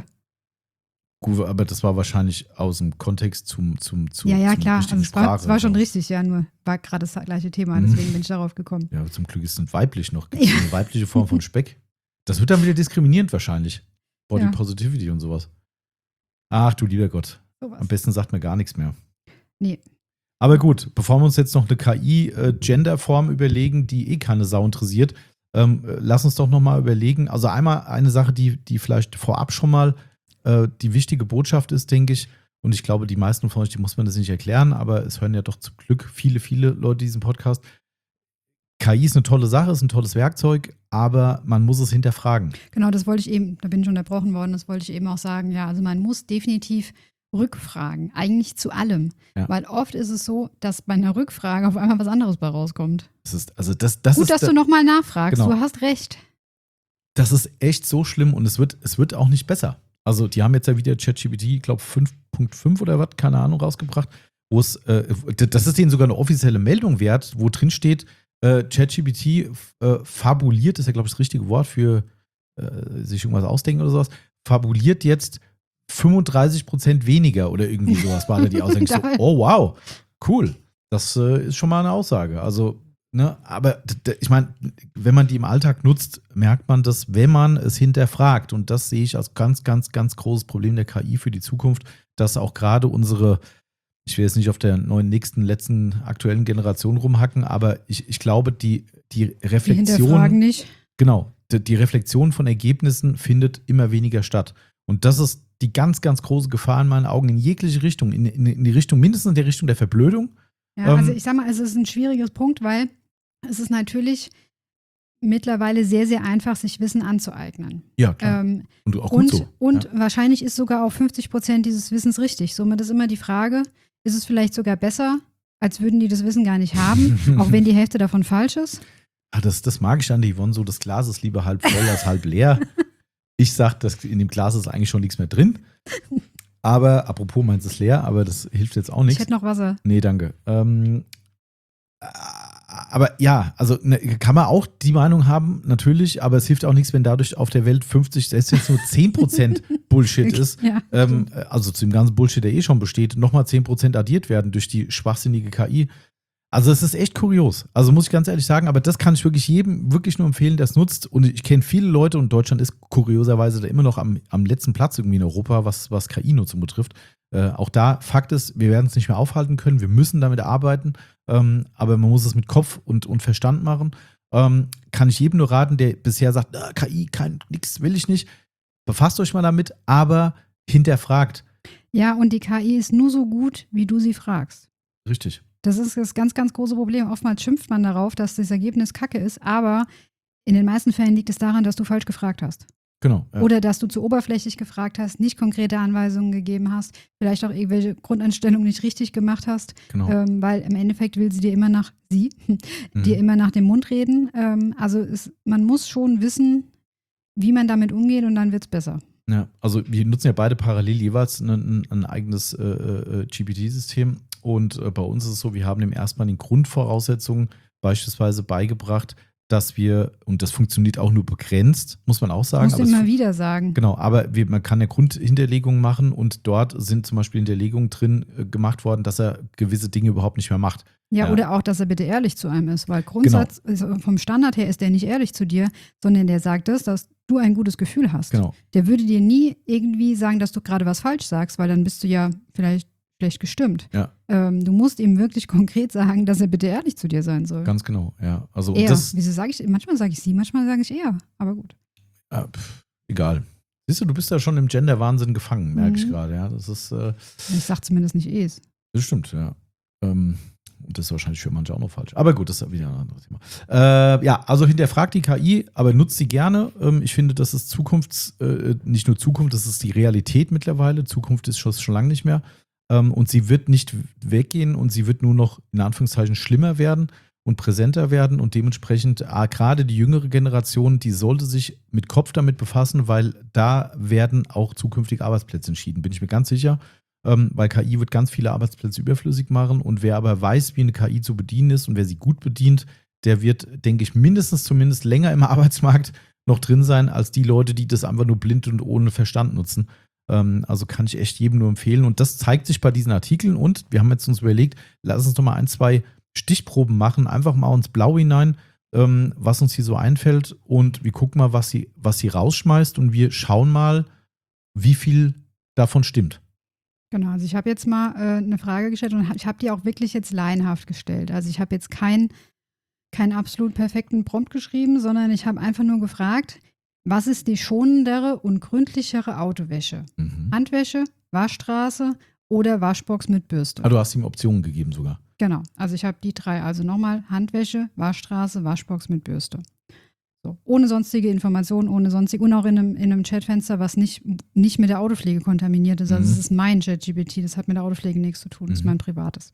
Gut, aber das war wahrscheinlich aus dem Kontext zum zum zum Ja, ja, zum klar. Also es war, es war schon so. richtig, ja, nur war gerade das gleiche Thema, deswegen bin ich darauf gekommen. Ja, zum Glück ist es weiblich noch. Gibt es ja. eine weibliche Form von Speck? Das wird dann wieder diskriminierend wahrscheinlich. Body ja. Positivity und sowas. Ach du lieber Gott. So Am besten sagt mir gar nichts mehr. Nee. Aber gut, bevor wir uns jetzt noch eine K I-Gender-Form überlegen, die eh keine Sau interessiert, ähm, lass uns doch nochmal überlegen. Also einmal eine Sache, die, die vielleicht vorab schon mal äh, die wichtige Botschaft ist, denke ich. Und ich glaube, die meisten von euch, die muss man das nicht erklären, aber es hören ja doch zum Glück viele, viele Leute diesen Podcast. K I ist eine tolle Sache, ist ein tolles Werkzeug, aber man muss es hinterfragen. Genau, das wollte ich eben, da bin ich unterbrochen worden, das wollte ich eben auch sagen. Ja, also man muss definitiv rückfragen, eigentlich zu allem. Ja. Weil oft ist es so, dass bei einer Rückfrage auf einmal was anderes bei rauskommt. Das ist, also das, das Gut, ist dass da, du nochmal nachfragst, genau. Du hast recht. Das ist echt so schlimm und es wird, es wird auch nicht besser. Also die haben jetzt ja wieder ChatGPT, ich glaube fünf Punkt fünf oder was, keine Ahnung, rausgebracht, wo es, äh, das ist denen sogar eine offizielle Meldung wert, wo drin steht, äh, ChatGPT äh, fabuliert, ist ja glaube ich das richtige Wort für äh, sich irgendwas ausdenken oder sowas, fabuliert jetzt fünfunddreißig Prozent weniger oder irgendwie sowas war da die Aussage. So, oh wow, cool. Das äh, ist schon mal eine Aussage. Also, ne, aber d- d- ich meine, wenn man die im Alltag nutzt, merkt man das, wenn man es hinterfragt. Und das sehe ich als ganz, ganz, ganz großes Problem der K I für die Zukunft, dass auch gerade unsere, ich will jetzt nicht auf der neuen, nächsten, letzten, aktuellen Generation rumhacken, aber ich, ich glaube, die, die Reflexion. Die hinterfragen nicht. Genau. die, die Reflexion von Ergebnissen findet immer weniger statt. Und das ist die ganz, ganz große Gefahr in meinen Augen in jegliche Richtung, in, in, in die Richtung, mindestens in der Richtung der Verblödung. Ja, also ich sag mal, es ist ein schwieriges Punkt, weil es ist natürlich mittlerweile sehr, sehr einfach, sich Wissen anzueignen. Ja, klar. Ähm, und auch und gut so. und ja. wahrscheinlich ist sogar auch fünfzig Prozent dieses Wissens richtig. Somit ist immer die Frage, ist es vielleicht sogar besser, als würden die das Wissen gar nicht haben, auch wenn die Hälfte davon falsch ist? Ah, das, das mag ich an der Yvonne so, das Glas ist lieber halb voll als halb leer. Ich sag, dass in dem Glas ist eigentlich schon nichts mehr drin. Aber, apropos, meins ist leer, aber das hilft jetzt auch nichts. Ich hätte noch Wasser. Nee, danke. Ähm, aber ja, also ne, kann man auch die Meinung haben, natürlich, aber es hilft auch nichts, wenn dadurch auf der Welt fünfzig, selbst wenn es nur zehn Prozent Bullshit ist, Ja, ähm, also zu dem ganzen Bullshit, der eh schon besteht, nochmal zehn Prozent addiert werden durch die schwachsinnige K I. Also es ist echt kurios. Also muss ich ganz ehrlich sagen, aber das kann ich wirklich jedem wirklich nur empfehlen, der es nutzt. Und ich kenne viele Leute und Deutschland ist kurioserweise da immer noch am, am letzten Platz irgendwie in Europa, was, was K I-Nutzung betrifft. Äh, auch da, Fakt ist, wir werden es nicht mehr aufhalten können, wir müssen damit arbeiten, ähm, aber man muss es mit Kopf und, und Verstand machen. Ähm, kann ich jedem nur raten, der bisher sagt, ah, K I, kein, nix will ich nicht. Befasst euch mal damit, aber hinterfragt. Ja, und die K I ist nur so gut, wie du sie fragst. Richtig. Das ist das ganz, ganz große Problem. Oftmals schimpft man darauf, dass das Ergebnis kacke ist, aber in den meisten Fällen liegt es daran, dass du falsch gefragt hast. Genau. Ja. Oder dass du zu oberflächlich gefragt hast, nicht konkrete Anweisungen gegeben hast, vielleicht auch irgendwelche Grundeinstellungen nicht richtig gemacht hast, Genau. ähm, weil im Endeffekt will sie dir immer nach, sie, Mhm. dir immer nach dem Mund reden. Ähm, also es, man muss schon wissen, wie man damit umgeht und dann wird es besser. Ja, also wir nutzen ja beide parallel jeweils ein, ein eigenes äh, äh, G P T-System und äh, bei uns ist es so, wir haben dem erstmal den Grundvoraussetzungen beispielsweise beigebracht, dass wir, und das funktioniert auch nur begrenzt, muss man auch sagen. Musst du aber es immer fu- wieder sagen. Genau, aber wir, man kann ja Grundhinterlegungen machen und dort sind zum Beispiel Hinterlegungen drin äh, gemacht worden, dass er gewisse Dinge überhaupt nicht mehr macht. Ja, Ja. oder auch, dass er bitte ehrlich zu einem ist, weil Grundsatz, ist, vom Standard her ist der nicht ehrlich zu dir, sondern der sagt es, dass du ein gutes Gefühl hast. Genau. Der würde dir nie irgendwie sagen, dass du gerade was falsch sagst, weil dann bist du ja vielleicht schlecht gestimmt. Ja. Ähm, du musst ihm wirklich konkret sagen, dass er bitte ehrlich zu dir sein soll. Ganz genau, ja. Also er. das, Wieso sage ich, manchmal sage ich sie, manchmal sage ich er, aber gut. äh, pff, egal. Siehst du, du bist ja schon im Gender-Wahnsinn gefangen, merke ich Mhm. gerade, ja. Das ist, äh, Ich sage zumindest nicht es. das stimmt, ja. Ähm, und das ist wahrscheinlich für manche auch noch falsch. Aber gut, das ist wieder ein anderes Thema. Äh, ja, also hinterfragt die K I, aber nutzt sie gerne. Ähm, ich finde, das ist Zukunfts, äh, nicht nur Zukunft, das ist die Realität mittlerweile. Zukunft ist schon, schon lange nicht mehr. Ähm, und sie wird nicht weggehen und sie wird nur noch in Anführungszeichen schlimmer werden und präsenter werden. Und dementsprechend, ah, gerade die jüngere Generation, die sollte sich mit Kopf damit befassen, weil da werden auch zukünftige Arbeitsplätze entschieden, bin ich mir ganz sicher. Ähm, weil K I wird ganz viele Arbeitsplätze überflüssig machen und wer aber weiß, wie eine K I zu bedienen ist und wer sie gut bedient, der wird, denke ich, mindestens zumindest länger im Arbeitsmarkt noch drin sein, als die Leute, die das einfach nur blind und ohne Verstand nutzen. Ähm, also kann ich echt jedem nur empfehlen und das zeigt sich bei diesen Artikeln und wir haben jetzt uns überlegt, lass uns doch mal ein, zwei Stichproben machen, einfach mal ins Blau hinein, ähm, was uns hier so einfällt und wir gucken mal, was sie, was sie rausschmeißt und wir schauen mal, wie viel davon stimmt. Genau, also ich habe jetzt mal äh, eine Frage gestellt und ich habe die auch wirklich jetzt laienhaft gestellt. Also ich habe jetzt keinen keinen absolut perfekten Prompt geschrieben, sondern ich habe einfach nur gefragt, was ist die schonendere und gründlichere Autowäsche? Mhm. Handwäsche, Waschstraße oder Waschbox mit Bürste? Ah, du hast ihm Optionen gegeben sogar. Genau, also ich habe die drei. Also nochmal Handwäsche, Waschstraße, Waschbox mit Bürste. So, ohne sonstige Informationen, ohne sonstige, und auch in einem, in einem Chatfenster, was nicht, nicht mit der Autopflege kontaminiert ist. Also Mhm. es ist mein Chat-G P T, das hat mit der Autopflege nichts zu tun, das ist Mhm. mein privates.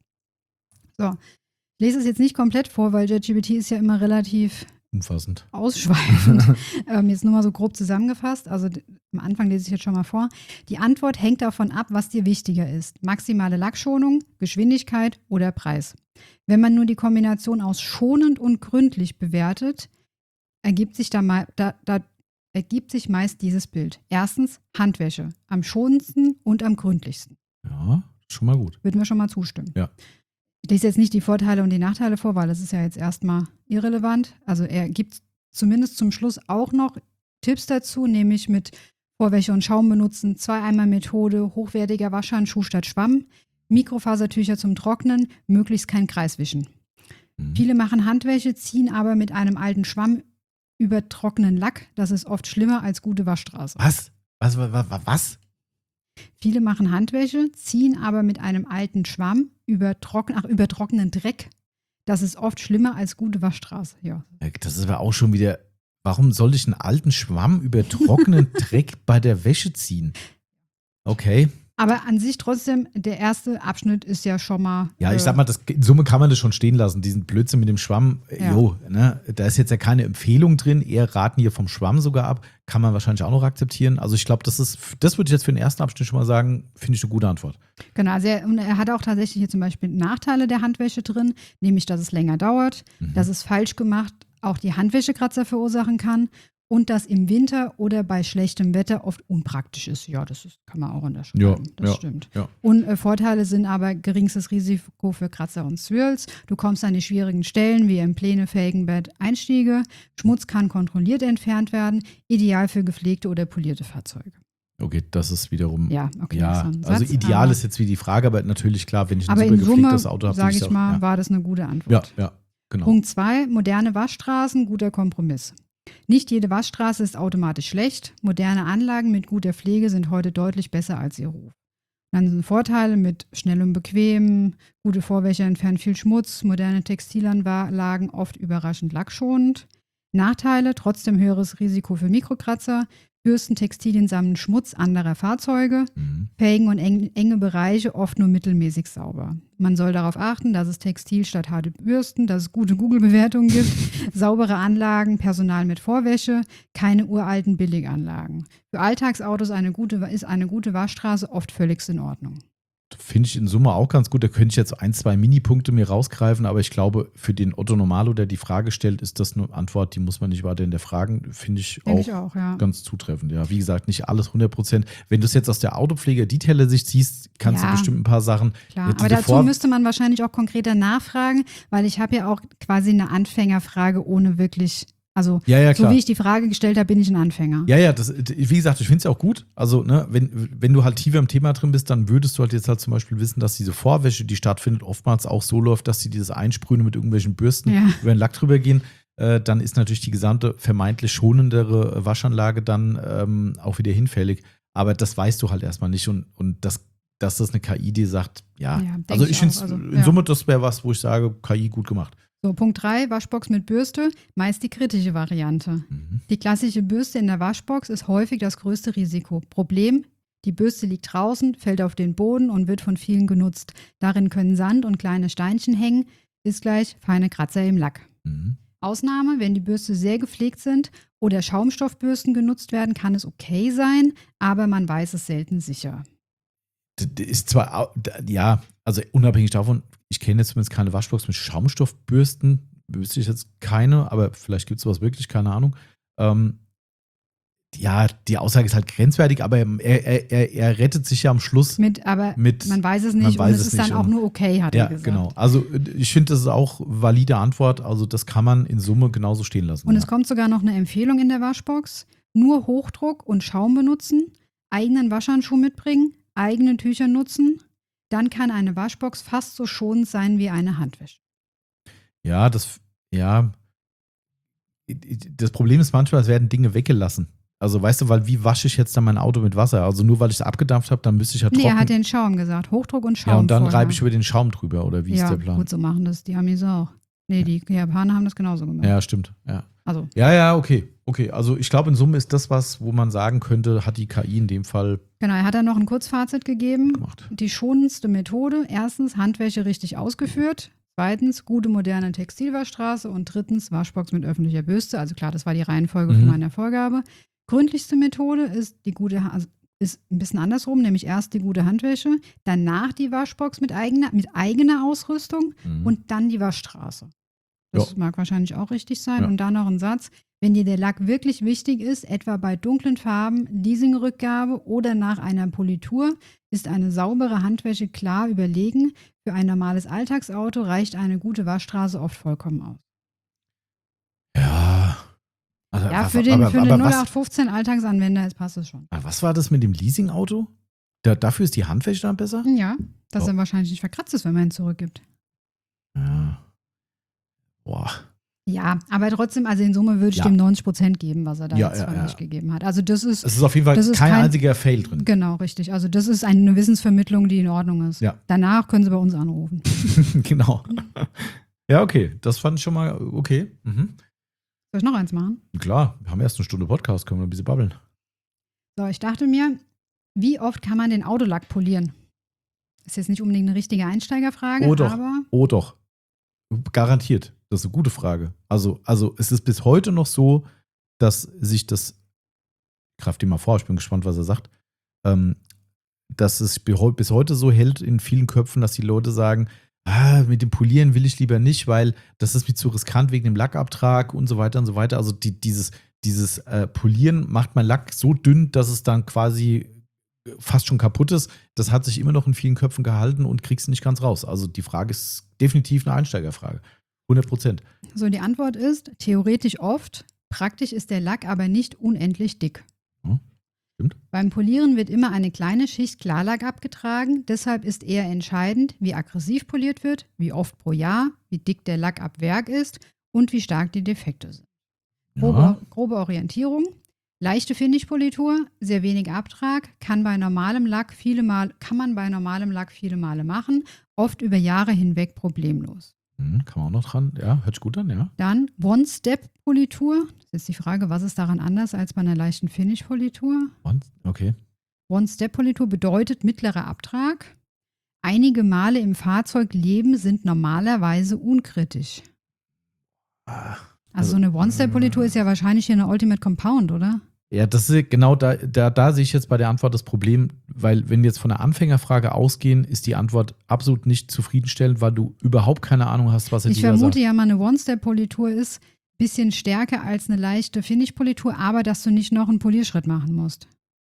So, ich lese es jetzt nicht komplett vor, weil ChatGPT ist ja immer relativ Umfassend. ausschweifend. ähm, jetzt nur mal so grob zusammengefasst. Also d- am Anfang lese ich jetzt schon mal vor. Die Antwort hängt davon ab, was dir wichtiger ist. Maximale Lackschonung, Geschwindigkeit oder Preis. Wenn man nur die Kombination aus schonend und gründlich bewertet, ergibt sich, da mal, da, da ergibt sich meist dieses Bild. Erstens Handwäsche. Am schonendsten und am gründlichsten. Ja, schon mal gut. Würden wir schon mal zustimmen. Ja. Ich lese jetzt nicht die Vorteile und die Nachteile vor, weil das ist ja jetzt erstmal irrelevant. Also er gibt zumindest zum Schluss auch noch Tipps dazu, nämlich mit Vorwäsche und Schaum benutzen, Zwei-Eimer-Methode, hochwertiger Waschhandschuh statt Schwamm, Mikrofasertücher zum Trocknen, möglichst kein Kreiswischen. Mhm. Viele machen Handwäsche, ziehen aber mit einem alten Schwamm über trockenen Lack. Das ist oft schlimmer als gute Waschstraße. Was? Was? Was? Was? Viele machen Handwäsche, ziehen aber mit einem alten Schwamm über, trocken, ach, über trockenen Dreck. Das ist oft schlimmer als gute Waschstraße. Ja. Das ist aber auch schon wieder, warum soll ich einen alten Schwamm über trockenen Dreck bei der Wäsche ziehen? Okay. Aber an sich trotzdem, der erste Abschnitt ist ja schon mal. Ja, äh, ich sag mal, das, in Summe kann man das schon stehen lassen. Diesen Blödsinn mit dem Schwamm, Ja. jo, ne, da ist jetzt ja keine Empfehlung drin. Eher raten hier vom Schwamm sogar ab. Kann man wahrscheinlich auch noch akzeptieren. Also ich glaube, das ist, das würde ich jetzt für den ersten Abschnitt schon mal sagen, finde ich eine gute Antwort. Genau, also er, und er hat auch tatsächlich hier zum Beispiel Nachteile der Handwäsche drin, nämlich, dass es länger dauert, Mhm. dass es falsch gemacht auch die Handwäschekratzer verursachen kann und dass im Winter oder bei schlechtem Wetter oft unpraktisch ist. Ja, das ist, kann man auch unterschreiben. Ja, das ja, stimmt. ja. Und äh, Vorteile sind aber geringstes Risiko für Kratzer und Swirls. Du kommst an die schwierigen Stellen wie im plänefähigen Bett Einstiege. Schmutz kann kontrolliert entfernt werden, ideal für gepflegte oder polierte Fahrzeuge. Okay, das ist wiederum. Ja, okay. Ja, das ist ein also Satz, ideal aber- ist jetzt wie die Frage, aber natürlich klar, wenn ich ein Aber super in Summe, gepflegtes Auto habe, sage würde ich auch- mal, ja. war das eine gute Ja, Antwort. ja, genau. Punkt zwei, moderne Waschstraßen, guter Kompromiss. Nicht jede Waschstraße ist automatisch schlecht. Moderne Anlagen mit guter Pflege sind heute deutlich besser als ihr Ruf. Dann sind Vorteile mit schnell und bequem, gute Vorwäsche entfernen viel Schmutz, moderne Textilanlagen oft überraschend lackschonend. Nachteile, trotzdem höheres Risiko für Mikrokratzer, Bürsten, Textilien sammeln Schmutz anderer Fahrzeuge, Mhm. Felgen und eng, enge Bereiche oft nur mittelmäßig sauber. Man soll darauf achten, dass es Textil statt harte Bürsten, dass es gute Google-Bewertungen gibt, saubere Anlagen, Personal mit Vorwäsche, keine uralten Billiganlagen. Für Alltagsautos eine gute, ist eine gute Waschstraße oft völlig in Ordnung. Finde ich in Summe auch ganz gut. Da könnte ich jetzt ein, zwei Minipunkte mir rausgreifen, aber ich glaube, für den Otto Normalo, der die Frage stellt, ist das eine Antwort, die muss man nicht weiter hinterfragen. Finde ich Denke auch, ich auch, ja. ganz zutreffend. Ja, wie gesagt, nicht alles hundert Prozent. Wenn du es jetzt aus der Autopflege-Detailer-Sicht siehst, kannst Ja. du bestimmt ein paar Sachen. Klar, Ja, aber diese dazu Vor- müsste man wahrscheinlich auch konkreter nachfragen, weil ich habe ja auch quasi eine Anfängerfrage ohne wirklich, also Ja, ja, so klar. wie ich die Frage gestellt habe, bin ich ein Anfänger. Ja, ja, das, wie gesagt, ich finde es ja auch gut. Also, ne, wenn, wenn du halt tiefer im Thema drin bist, dann würdest du halt jetzt halt zum Beispiel wissen, dass diese Vorwäsche, die stattfindet, oftmals auch so läuft, dass sie dieses Einsprühen mit irgendwelchen Bürsten Ja. über den Lack drüber gehen. Äh, dann ist natürlich die gesamte vermeintlich schonendere Waschanlage dann ähm, auch wieder hinfällig. Aber das weißt du halt erstmal nicht. Und, und das, dass das eine K I dir sagt, ja. Ja, denk also ich ich finde auch. es Also, in ja. Summe, das wäre was, wo ich sage, K I gut gemacht. So, Punkt drei, Waschbox mit Bürste, meist die kritische Variante. Mhm. Die klassische Bürste in der Waschbox ist häufig das größte Risiko. Problem, die Bürste liegt draußen, fällt auf den Boden und wird von vielen genutzt. Darin können Sand und kleine Steinchen hängen, ist gleich feine Kratzer im Lack. Mhm. Ausnahme, wenn die Bürste sehr gepflegt sind oder Schaumstoffbürsten genutzt werden, kann es okay sein, aber man weiß es selten sicher. D- d- Ist zwar, au- d- ja, also unabhängig davon, ich kenne jetzt zumindest keine Waschbox mit Schaumstoffbürsten, wüsste ich jetzt keine, aber vielleicht gibt es sowas wirklich, keine Ahnung. Ähm, ja, die Aussage ist halt grenzwertig, aber er, er, er, er rettet sich ja am Schluss Mit, aber mit. man weiß es man nicht weiß und es es ist nicht dann auch und- nur okay, hat Ja, er gesagt. genau. Also ich finde, das ist auch valide Antwort. Also das kann man in Summe genauso stehen lassen. Und ja. es kommt sogar noch eine Empfehlung in der Waschbox. Nur Hochdruck und Schaum benutzen, eigenen Waschhandschuh mitbringen, eigene Tücher nutzen. Dann kann eine Waschbox fast so schonend sein wie eine Handwäsche. Ja, das, ja. Das Problem ist manchmal, es werden Dinge weggelassen. Also weißt du, weil wie wasche ich jetzt dann mein Auto mit Wasser? Also nur weil ich es abgedampft habe, dann müsste ich ja Nee, trocken. er hat den Schaum gesagt. Hochdruck und Schaum. ja, und dann vorher. reibe ich über den Schaum drüber, oder wie ja, ist der Plan? gut, so machen das die Amis auch. Nee, die Japaner haben das genauso gemacht. Ja, stimmt. Ja. Also, ja, ja, okay. Okay, also ich glaube, in Summe ist das was, wo man sagen könnte, hat die K I in dem Fall genau, er hat dann noch ein Kurzfazit gegeben. gemacht. Die schonendste Methode. Erstens, Handwäsche richtig ausgeführt. Zweitens, gute moderne Textilwaschstraße. Und drittens, Waschbox mit öffentlicher Bürste. Also klar, das war die Reihenfolge Mhm. von meiner Vorgabe. Gründlichste Methode ist die gute, also ist ein bisschen andersrum, nämlich erst die gute Handwäsche, danach die Waschbox mit eigener, mit eigener Ausrüstung Mhm. und dann die Waschstraße. Das Ja. mag wahrscheinlich auch richtig sein. Ja. Und dann noch ein Satz. Wenn dir der Lack wirklich wichtig ist, etwa bei dunklen Farben, Leasingrückgabe oder nach einer Politur, ist eine saubere Handwäsche klar überlegen. Für ein normales Alltagsauto reicht eine gute Waschstraße oft vollkommen aus. Ja. Also, Ja, aber- für den, aber, für den aber null was, acht fünfzehn Alltagsanwender ist- passt es schon. aber was war das mit dem Leasing-Auto? Da, dafür ist die Handwäsche dann besser? Ja, dass Oh. er wahrscheinlich nicht verkratzt ist, wenn man ihn zurückgibt. Ja. Boah. Ja, aber trotzdem, also in Summe würde ich Ja. dem neunzig Prozent geben, was er da Ja, jetzt ja, von ja. sich gegeben hat. Also das ist, Es ist auf jeden Fall Das ist kein, kein- einziger Fail drin. genau, richtig. Also das ist eine Wissensvermittlung, die in Ordnung ist. Ja. Danach können Sie bei uns anrufen. Genau. Ja, okay. Das fand ich schon mal okay. Mhm. Soll ich noch eins machen? Klar, wir haben erst eine Stunde Podcast, können wir ein bisschen babbeln. So, ich dachte mir, wie oft kann man den Autolack polieren? Ist jetzt nicht unbedingt eine richtige Einsteigerfrage, Oh doch. aber Oh doch. Garantiert. Das ist eine gute Frage. Also, also es ist bis heute noch so, dass sich das, ich greife dir mal vor, ich bin gespannt, was er sagt, ähm, dass es bis heute so hält in vielen Köpfen, dass die Leute sagen, ah, mit dem Polieren will ich lieber nicht, weil das ist mir zu riskant wegen dem Lackabtrag und so weiter und so weiter. Also die, dieses, dieses äh, Polieren macht mein Lack so dünn, dass es dann quasi fast schon kaputt ist. Das hat sich immer noch in vielen Köpfen gehalten und kriegst nicht ganz raus. Also die Frage ist definitiv eine Einsteigerfrage. hundert Prozent. so die Antwort ist, theoretisch oft, praktisch ist der Lack aber nicht unendlich dick. Ja, stimmt. Beim Polieren wird immer eine kleine Schicht Klarlack abgetragen, deshalb ist eher entscheidend, wie aggressiv poliert wird, wie oft pro Jahr, wie dick der Lack ab Werk ist und wie stark die Defekte sind. Grobe, Ja. grobe Orientierung. Leichte Finishpolitur, sehr wenig Abtrag, kann bei normalem Lack viele Mal, kann man bei normalem Lack viele Male machen, oft über Jahre hinweg problemlos. Hm, kann man auch noch dran. Ja, hört sich gut an, ja. Dann One-Step-Politur. Das ist die Frage, was ist daran anders als bei einer leichten Finish-Politur? Und? Okay. One-Step-Politur bedeutet mittlerer Abtrag. Einige Male im Fahrzeugleben sind normalerweise unkritisch. Ah, Also so eine One-Step-Politur ist ja wahrscheinlich hier eine Ultimate Compound, oder? Ja, das ist genau da, da, da sehe ich jetzt bei der Antwort das Problem, weil wenn wir jetzt von der Anfängerfrage ausgehen, ist die Antwort absolut nicht zufriedenstellend, weil du überhaupt keine Ahnung hast, was er Ich dir da vermute sagt. ja mal, eine One-Step-Politur ist ein bisschen stärker als eine leichte Finish-Politur, aber dass du nicht noch einen Polierschritt machen musst.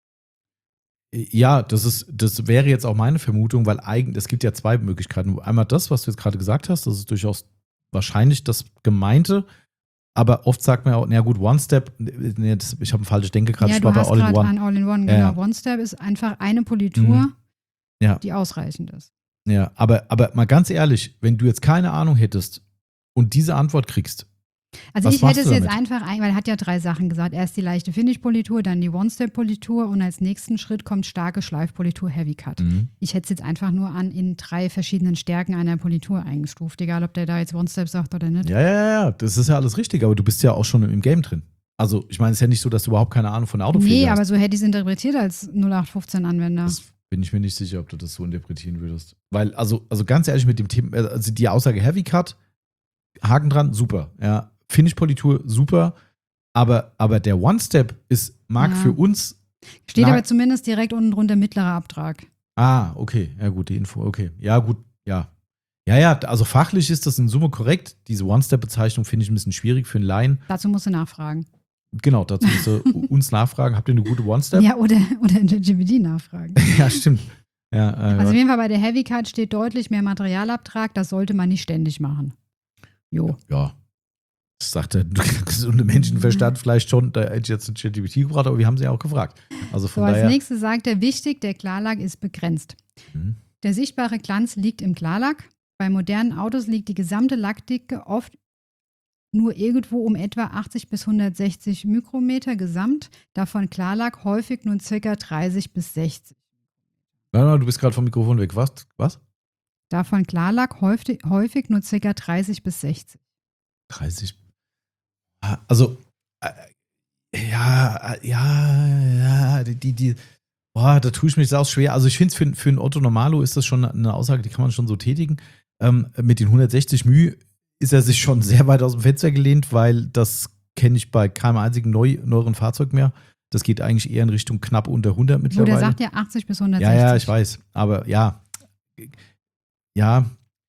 Ja, das ist, das wäre jetzt auch meine Vermutung, weil eigentlich, es gibt ja zwei Möglichkeiten. Einmal das, was du jetzt gerade gesagt hast, das ist durchaus wahrscheinlich das Gemeinte, aber oft sagt man ja auch, na gut, One-Step, nee, das, ich habe ein falsches Denke gerade, Ja, ich du war bei hast All in gerade One. ein All-in-One, Ja, genau. ja. One-Step ist einfach eine Politur, Mhm. Ja. die ausreichend ist. Ja, aber, aber mal ganz ehrlich, wenn du jetzt keine Ahnung hättest und diese Antwort kriegst, Also Was ich machst hätte es du jetzt damit? einfach, ein, weil er hat ja drei Sachen gesagt. Erst die leichte Finish-Politur, dann die One-Step-Politur und als nächsten Schritt kommt starke Schleifpolitur Heavy Cut. mhm. Ich hätte es jetzt einfach nur an in drei verschiedenen Stärken einer Politur eingestuft, egal ob der da jetzt One-Step sagt oder nicht. ja, ja, ja, das ist ja alles richtig, aber du bist ja auch schon im Game drin. Also, ich meine, es ist ja nicht so, dass du überhaupt keine Ahnung von der Autopflege Nee, hast. aber so hätte ich es interpretiert als null acht fünfzehn Anwender. Das bin ich mir nicht sicher, ob du das so interpretieren würdest. Weil, also, also ganz ehrlich, mit dem Thema, also die Aussage Heavy Cut, Haken dran, super. Ja, Finish-Politur, super. Aber, aber der One-Step ist, mag Ja. für uns. Steht Na- aber zumindest direkt unten drunter mittlerer Abtrag. Ah, okay. Ja, gut, die Info, okay. Ja, gut, ja. Ja, ja, also fachlich ist das in Summe korrekt. Diese One-Step-Bezeichnung finde ich ein bisschen schwierig für einen Laien. Dazu musst du nachfragen. Genau, dazu musst du uns nachfragen. Habt ihr eine gute One-Step? Ja, oder, oder in G P D nachfragen. Ja, stimmt. Ja, äh, Also auf jeden Fall bei der Heavy Cut steht deutlich mehr Materialabtrag. Das sollte man nicht ständig machen. Jo. ja. Das sagt der gesunde Menschenverstand vielleicht schon. Da hätte ich jetzt ein ChatGPT gebraucht, aber wir haben sie ja auch gefragt. Also So, von als daher. nächstes sagt er, wichtig, der Klarlack ist begrenzt. Mhm. Der sichtbare Glanz liegt im Klarlack. Bei modernen Autos liegt die gesamte Lackdicke oft nur irgendwo um etwa achtzig bis hundertsechzig Mikrometer gesamt, davon Klarlack häufig nur ca. dreißig bis sechzig. Nein, nein, du bist gerade vom Mikrofon weg. Was? Was? Davon Klarlack häufig, häufig nur ca. dreißig bis sechzig. dreißig. Also, äh, ja, äh, ja, ja, die, die, die boah, da tue ich mich sau schwer. Also, ich finde es für, für einen Otto Normalo ist das schon eine Aussage, die kann man schon so tätigen. Ähm, mit den hundertsechzig μ ist er sich schon sehr weit aus dem Fenster gelehnt, weil das kenne ich bei keinem einzigen neu, neueren Fahrzeug mehr. Das geht eigentlich eher in Richtung knapp unter hundert Wo mittlerweile. der sagt ja achtzig bis ja, hundertsechzig. ja, ich weiß. Aber ja, ja,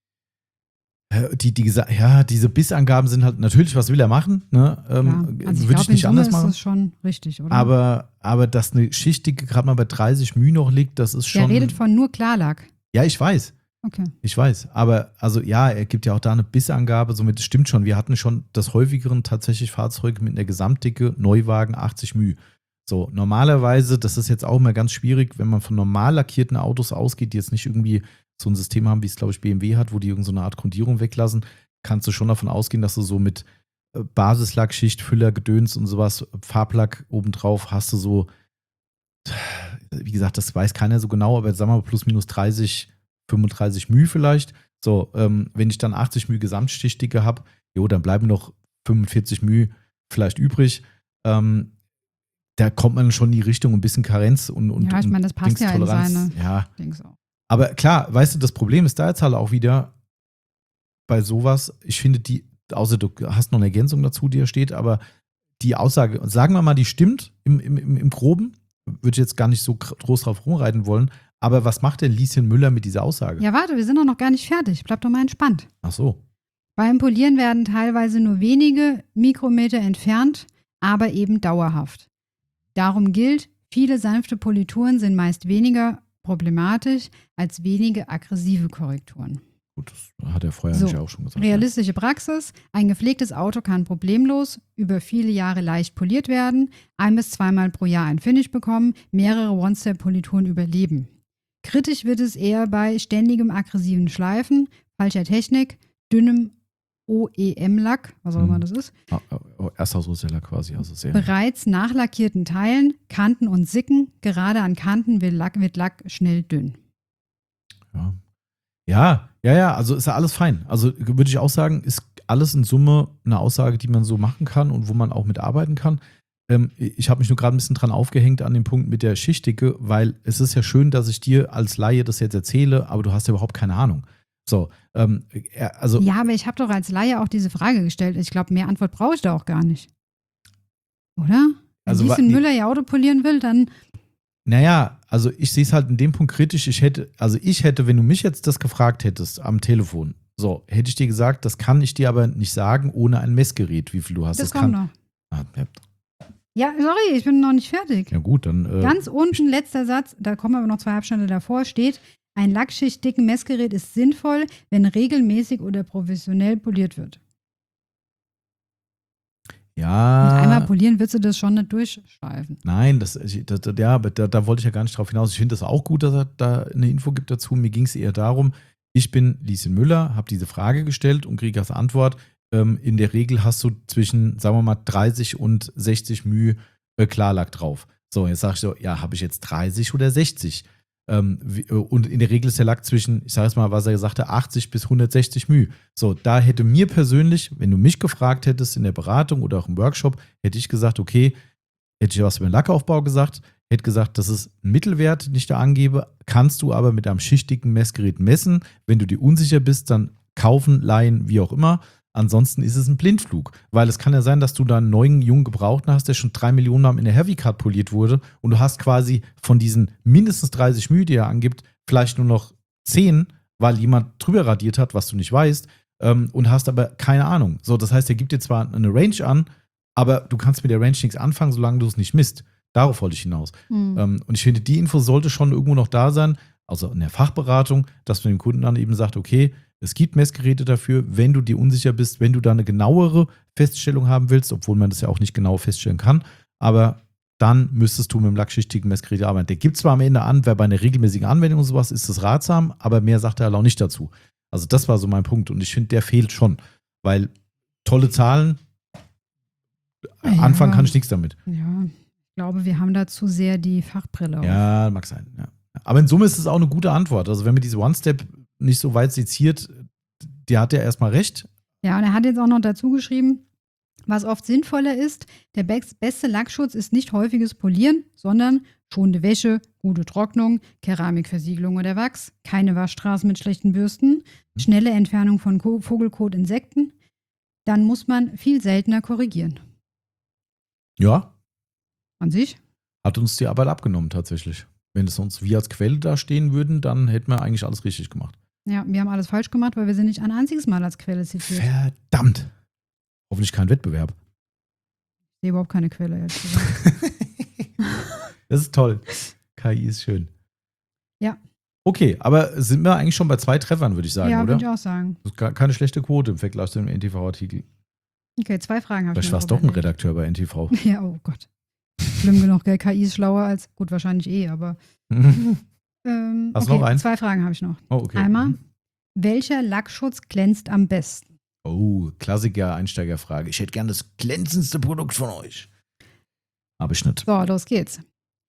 die, die, gesa- ja, diese Bissangaben sind halt natürlich, was will er machen? Ne? Ja. Ähm, Also ich Würde glaube, ich in nicht Summe anders ist machen. das schon richtig, oder? Aber, aber dass eine Schichtdicke gerade mal bei dreißig μ noch liegt, das ist schon. Der redet von nur Klarlack. Ja, ich weiß. Okay. Ich weiß. Aber also ja, er gibt ja auch da eine Bissangabe, somit das stimmt schon. Wir hatten schon das häufigeren tatsächlich Fahrzeuge mit einer Gesamtdicke, Neuwagen achtzig μ. So, normalerweise, das ist jetzt auch immer ganz schwierig, wenn man von normal lackierten Autos ausgeht, die jetzt nicht irgendwie so ein System haben, wie es, glaube ich, B M W hat, wo die irgendeine so eine Art Grundierung weglassen, kannst du schon davon ausgehen, dass du so mit Basislackschicht, Füller, Gedöns und sowas, Farblack obendrauf, hast du so, wie gesagt, das weiß keiner so genau, aber jetzt sagen wir mal plus minus dreißig, fünfunddreißig μ vielleicht. So, ähm, wenn ich dann achtzig μ Gesamtstichdicke habe, jo, dann bleiben noch fünfundvierzig μ vielleicht übrig. Ähm, da kommt man schon in die Richtung ein bisschen Karenz und, und ja, ich meine, das passt ja in seine ja. Dings auch. Aber klar, weißt du, das Problem ist da jetzt halt auch wieder bei sowas, ich finde die, außer du hast noch eine Ergänzung dazu, die da steht, aber die Aussage, sagen wir mal, die stimmt im, im, im Groben, würde ich jetzt gar nicht so groß drauf rumreiten wollen, aber was macht denn Lieschen Müller mit dieser Aussage? Ja, warte, wir sind doch noch gar nicht fertig. Bleib doch mal entspannt. Ach so. Beim Polieren werden teilweise nur wenige Mikrometer entfernt, aber eben dauerhaft. Darum gilt, viele sanfte Polituren sind meist weniger problematisch als wenige aggressive Korrekturen. Gut, das hat er vorher so, nicht auch schon gesagt. Realistische Praxis. Ein gepflegtes Auto kann problemlos über viele Jahre leicht poliert werden, ein- bis zweimal pro Jahr ein Finish bekommen, mehrere One-Step-Polituren überleben. Kritisch wird es eher bei ständigem aggressiven Schleifen, falscher Technik, dünnem O E M-Lack, was auch Mhm. immer das ist, Ah, oh, Ersthausrüsteller quasi, also sehr. bereits nachlackierten Teilen, Kanten und Sicken. Gerade an Kanten wird Lack, wird Lack schnell dünn. Ja. ja, ja, ja, also ist ja alles fein. Also würde ich auch sagen, ist alles in Summe eine Aussage, die man so machen kann und wo man auch mitarbeiten kann. Ähm, ich habe mich nur gerade ein bisschen dran aufgehängt an dem Punkt mit der Schichtdicke, weil es ist ja schön, dass ich dir als Laie das jetzt erzähle, aber du hast ja überhaupt keine Ahnung. So, ähm, also. Ja, aber ich habe doch als Laie auch diese Frage gestellt. Ich glaube, mehr Antwort brauche ich da auch gar nicht. Oder? Wenn Also, Lieschen wa- Müller ihr Auto polieren will, dann Naja, also ich sehe es halt in dem Punkt kritisch. Ich hätte, also ich hätte, wenn du mich jetzt das gefragt hättest am Telefon, so, hätte ich dir gesagt, das kann ich dir aber nicht sagen ohne ein Messgerät, wie viel du hast. das, Das kommt kann. noch. Ah, ja, Ja, sorry, ich bin noch nicht fertig. ja gut, dann. Äh, Ganz unten, letzter Satz, da kommen aber noch zwei Abstände davor, steht, ein lackschichtdicken Messgerät ist sinnvoll, wenn regelmäßig oder professionell poliert wird. ja. Mit einmal polieren willst du das schon nicht durchschleifen. Nein, das, das, das ja, aber da, da wollte ich ja gar nicht drauf hinaus. Ich finde das auch gut, dass er da eine Info gibt dazu. Mir ging es eher darum, ich bin Lieschen Müller, habe diese Frage gestellt und kriege als Antwort, ähm, in der Regel hast du zwischen, sagen wir mal, dreißig und sechzig μ äh, Klarlack drauf. So, jetzt sage ich so, ja, habe ich jetzt dreißig oder sechzig? Ähm, wie, äh, und in der Regel ist der Lack zwischen, ich sage jetzt mal, was er gesagt hat, achtzig bis hundertsechzig μ. So, da hätte mir persönlich, wenn du mich gefragt hättest in der Beratung oder auch im Workshop, hätte ich gesagt, okay, hätte ich was über den Lackaufbau gesagt, hätte gesagt, das ist ein Mittelwert, den ich da angebe, kannst du aber mit einem schichtigen Messgerät messen. Wenn du dir unsicher bist, dann kaufen, leihen, wie auch immer. Ansonsten ist es ein Blindflug, weil es kann ja sein, dass du da einen neuen, jungen Gebrauchten hast, der schon drei Millionen Mal in der Heavy Card poliert wurde und du hast quasi von diesen mindestens dreißig μ, die er angibt, vielleicht nur noch zehn, weil jemand drüber radiert hat, was du nicht weißt, ähm, und hast aber keine Ahnung. So, das heißt, er gibt dir zwar eine Range an, aber du kannst mit der Range nichts anfangen, solange du es nicht misst. Darauf wollte ich hinaus. Mhm. Ähm, und ich finde, die Info sollte schon irgendwo noch da sein, also in der Fachberatung, dass man dem Kunden dann eben sagt, okay, es gibt Messgeräte dafür, wenn du dir unsicher bist, wenn du da eine genauere Feststellung haben willst, obwohl man das ja auch nicht genau feststellen kann, aber dann müsstest du mit dem lackschichtigen Messgerät arbeiten. Der gibt zwar am Ende an, wer bei einer regelmäßigen Anwendung und sowas ist das ratsam, aber mehr sagt er auch nicht dazu. Also das war so mein Punkt und ich finde, der fehlt schon, weil tolle Zahlen, Ja. anfangen kann ich nichts damit. Ja, ich glaube, wir haben da zu sehr die Fachbrille auf. Ja, mag sein. Ja. Aber in Summe ist es auch eine gute Antwort. Also wenn mir diese One-Step nicht so weit seziert, die hat ja erstmal recht. Ja, und er hat jetzt auch noch dazu geschrieben, was oft sinnvoller ist, der beste Lackschutz ist nicht häufiges Polieren, sondern schonende Wäsche, gute Trocknung, Keramikversiegelung oder Wachs, keine Waschstraßen mit schlechten Bürsten, schnelle Entfernung von Ko- Vogelkot, Insekten. Dann muss man viel seltener korrigieren. Ja, An sich? hat uns die Arbeit abgenommen tatsächlich. Wenn es uns wir als Quelle da stehen würden, dann hätten wir eigentlich alles richtig gemacht. Ja, wir haben alles falsch gemacht, weil wir sind nicht ein einziges Mal als Quelle zitiert. Verdammt. Hoffentlich kein Wettbewerb. Ich sehe überhaupt keine Quelle, ehrlich gesagt. Das ist toll. K I ist schön. Ja. Okay, aber sind wir eigentlich schon bei zwei Treffern, würde ich sagen, ja, oder? würde ich auch sagen. Das ist gar keine schlechte Quote im Vergleich zu dem N T V-Artikel. Okay, zwei Fragen habe ich Vielleicht mir war es noch doch ein überlegt. Redakteur bei N T V. Ja, oh Gott. Schlimm genug, gell? K I ist schlauer als, gut, wahrscheinlich eh, aber. Ähm, Hast du okay, noch einen? Zwei Fragen habe ich noch. Oh, okay. Einmal, welcher Lackschutz glänzt am besten? Oh, Klassiker, Einsteigerfrage. Ich hätte gern das glänzendste Produkt von euch. Aber ich nicht. So, los geht's.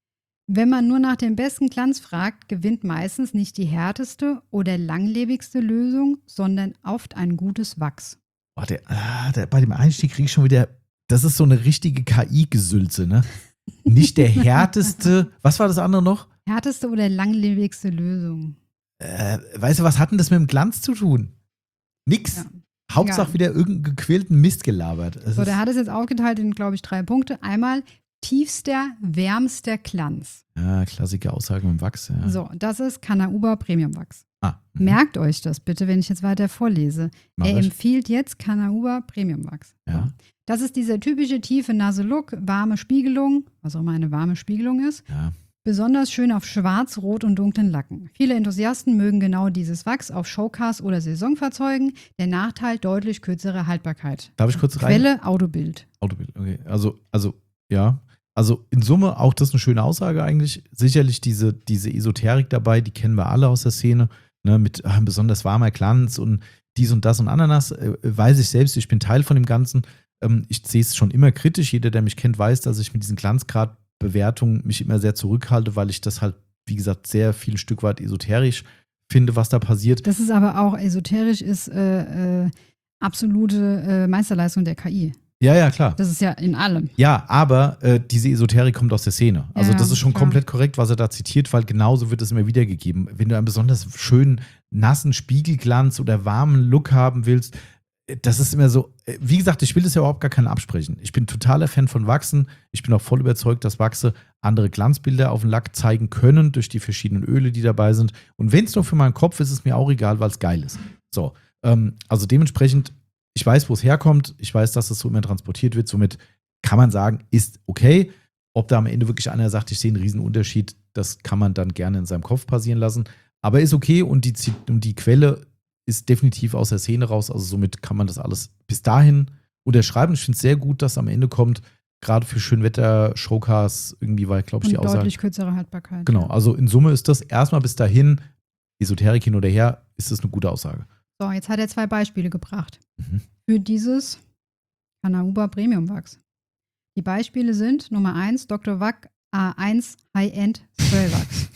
Wenn man nur nach dem besten Glanz fragt, gewinnt meistens nicht die härteste oder langlebigste Lösung, sondern oft ein gutes Wachs. Oh, der, ah, der, bei dem Einstieg kriege ich schon wieder, das ist so eine richtige K I-Gesülze, ne? Nicht der härteste, was war das andere noch? Härteste oder langlebigste Lösung. Äh, weißt du, was hat denn das mit dem Glanz zu tun? Nix. Ja. Hauptsache Ja. wieder irgendeinen gequälten Mist gelabert. Es So, ist- der hat es jetzt aufgeteilt in, glaube ich, drei Punkte. Einmal tiefster, wärmster Glanz. Ja, klassische Aussage mit dem Wachs. Ja. So, das ist Canauba Premium Wachs. Ah, mhm. Merkt euch das bitte, wenn ich jetzt weiter vorlese. Mach Er ich. empfiehlt jetzt Canauba Premium Wachs. Ja. Das ist dieser typische tiefe Nase-Look, warme Spiegelung, was auch immer eine warme Spiegelung ist. Ja. Besonders schön auf schwarz, rot und dunklen Lacken. Viele Enthusiasten mögen genau dieses Wachs auf Showcars oder Saisonfahrzeugen. Der Nachteil, deutlich kürzere Haltbarkeit. Darf ich kurz rein? Quelle, Autobild. Autobild, okay. Also, also, ja. Also in Summe auch das eine schöne Aussage eigentlich. Sicherlich diese, diese Esoterik dabei, die kennen wir alle aus der Szene, ne, mit äh, besonders warmer Glanz und dies und das und Ananas. Äh, weiß ich selbst, ich bin Teil von dem Ganzen. Ähm, ich sehe es schon immer kritisch. Jeder, der mich kennt, weiß, dass ich mit diesen Glanzgradbewertungen mich immer sehr zurückhalte, weil ich das halt, wie gesagt, sehr viel ein Stück weit esoterisch finde, was da passiert. Das ist aber auch esoterisch, ist äh, äh, absolute äh, Meisterleistung der K I. Ja, ja, klar. Das ist ja in allem. Ja, aber äh, diese Esoterik kommt aus der Szene. Also Ja, das ist schon klar. komplett korrekt, was er da zitiert, weil genauso wird es immer wiedergegeben. Wenn du einen besonders schönen, nassen Spiegelglanz oder warmen Look haben willst, äh, das ist immer so, äh, wie gesagt, ich will das ja überhaupt gar keinen absprechen. Ich bin totaler Fan von Wachsen. Ich bin auch voll überzeugt, dass Wachse andere Glanzbilder auf dem Lack zeigen können, durch die verschiedenen Öle, die dabei sind. Und wenn es nur für meinen Kopf ist, ist es mir auch egal, weil es geil ist. So, ähm, also dementsprechend, ich weiß, wo es herkommt. Ich weiß, dass es so immer transportiert wird. Somit kann man sagen, ist okay. Ob da am Ende wirklich einer sagt, ich sehe einen riesen Unterschied, das kann man dann gerne in seinem Kopf passieren lassen. Aber ist okay und die, und die Quelle ist definitiv aus der Szene raus. Also somit kann man das alles bis dahin unterschreiben. Ich finde es sehr gut, dass am Ende kommt, gerade für Schönwetter-Showcars, irgendwie war, glaube ich, Und die Aussage. deutlich kürzere Haltbarkeit. Genau, Ja. also in Summe ist das erstmal bis dahin, Esoterik hin oder her, ist das eine gute Aussage. So, jetzt hat er zwei Beispiele gebracht Mhm. für dieses Canauba Premium Wachs. Die Beispiele sind Nummer eins, Doktor Wack A eins High-End Spray Wachs.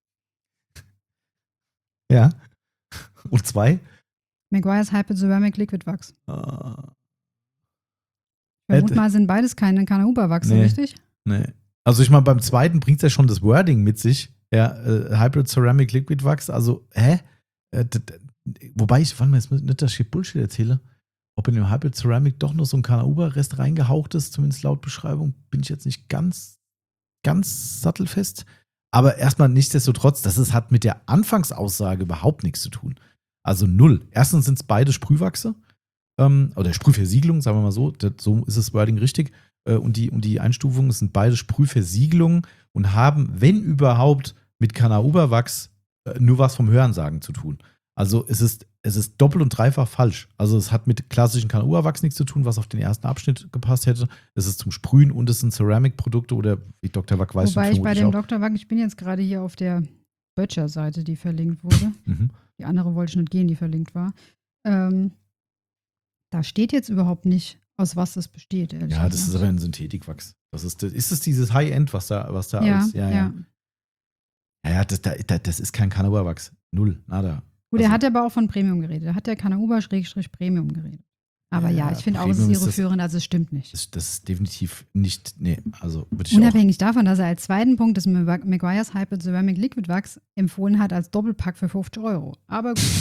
Ja. Und zwei? Maguire's Hyperceramic Liquid Wachs. Ah, Vermut Hätte- mal, sind beides keine Canauba Wachse, Nee. richtig? nee. Also ich meine, beim zweiten bringt es ja schon das Wording mit sich. Ja, äh, Hybrid Ceramic Liquid Wax, also, hä? Äh, d- d- wobei ich, warte mal, jetzt nicht, dass ich Bullshit erzähle. Ob in dem Hybrid Ceramic doch noch so ein Canauba-Rest reingehaucht ist, zumindest laut Beschreibung, bin ich jetzt nicht ganz, ganz sattelfest. Aber erstmal nichtsdestotrotz, das ist, hat mit der Anfangsaussage überhaupt nichts zu tun. Also null. Erstens sind es beide Sprühwachse. Ähm, oder Sprühversiegelung, sagen wir mal so. Das, so ist das Wording richtig. Äh, und, die, und die Einstufungen sind beide Sprühversiegelungen und haben, wenn überhaupt, mit Canauba-Wachs äh, nur was vom Hörensagen zu tun. Also es ist, es ist doppelt und dreifach falsch. Also es hat mit klassischen Canauba-Wachs nichts zu tun, was auf den ersten Abschnitt gepasst hätte. Es ist zum Sprühen und es sind Ceramic-Produkte oder wie Doktor Wack weiß Wobei ich bei vermutlich dem auch. Doktor Wack, ich bin jetzt gerade hier auf der Böttcher-Seite, die verlinkt wurde. Mhm. Die andere wollte ich nicht gehen, die verlinkt war. Ähm, da steht jetzt überhaupt nicht, aus was das besteht. ehrlich Ja, das ist gesagt. aber ein Synthetikwachs. Das ist, das, ist es dieses High-End, was da, was da ja, alles. Ja, ja. ja. Ja, ja das, da, das ist kein Canauba-Wachs. Null, nada. Gut, Also- er hat aber auch von Premium geredet. Er hat der Canauba-Premium geredet. Aber ja, Ja, ich finde auch, es ist Premium ist das- irreführend, also es stimmt nicht. Das, das ist definitiv nicht, nee, also würde ich auch. Unabhängig davon, dass er als zweiten Punkt das Maguire's Hyper Ceramic Liquid Wachs empfohlen hat als Doppelpack für fünfzig Euro. Aber gut.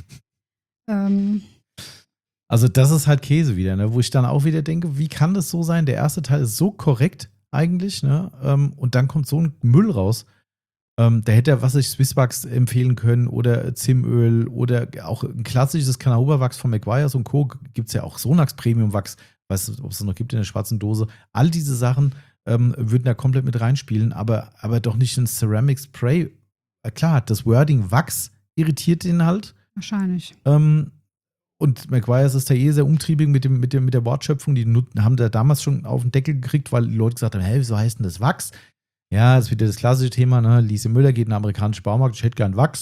ähm, Also das ist halt Käse wieder, ne? Wo ich dann auch wieder denke, wie kann das so sein? Der erste Teil ist so korrekt eigentlich, ne? Ähm, und dann kommt so ein Müll raus. Ähm, da hätte er, was ich, Swisswachs empfehlen können oder Zimöl oder auch ein klassisches Canauba-Wachs von Maguire's und Co. Gibt es ja auch Sonax Premium-Wachs, weiß nicht, ob es das noch gibt in der schwarzen Dose. All diese Sachen ähm, würden da komplett mit reinspielen, aber, aber doch nicht ein Ceramic Spray. Äh, klar, das Wording Wachs irritiert den halt. wahrscheinlich. Ähm, und Maguire's ist da eh sehr umtriebig mit, dem, mit, dem, mit der Wortschöpfung. Die nut- haben da damals schon auf den Deckel gekriegt, weil die Leute gesagt haben, hey, wieso heißt denn das Wachs? Ja, das ist wieder das klassische Thema, ne? Lise Müller geht in den amerikanischen Baumarkt, ich hätte gern Wachs.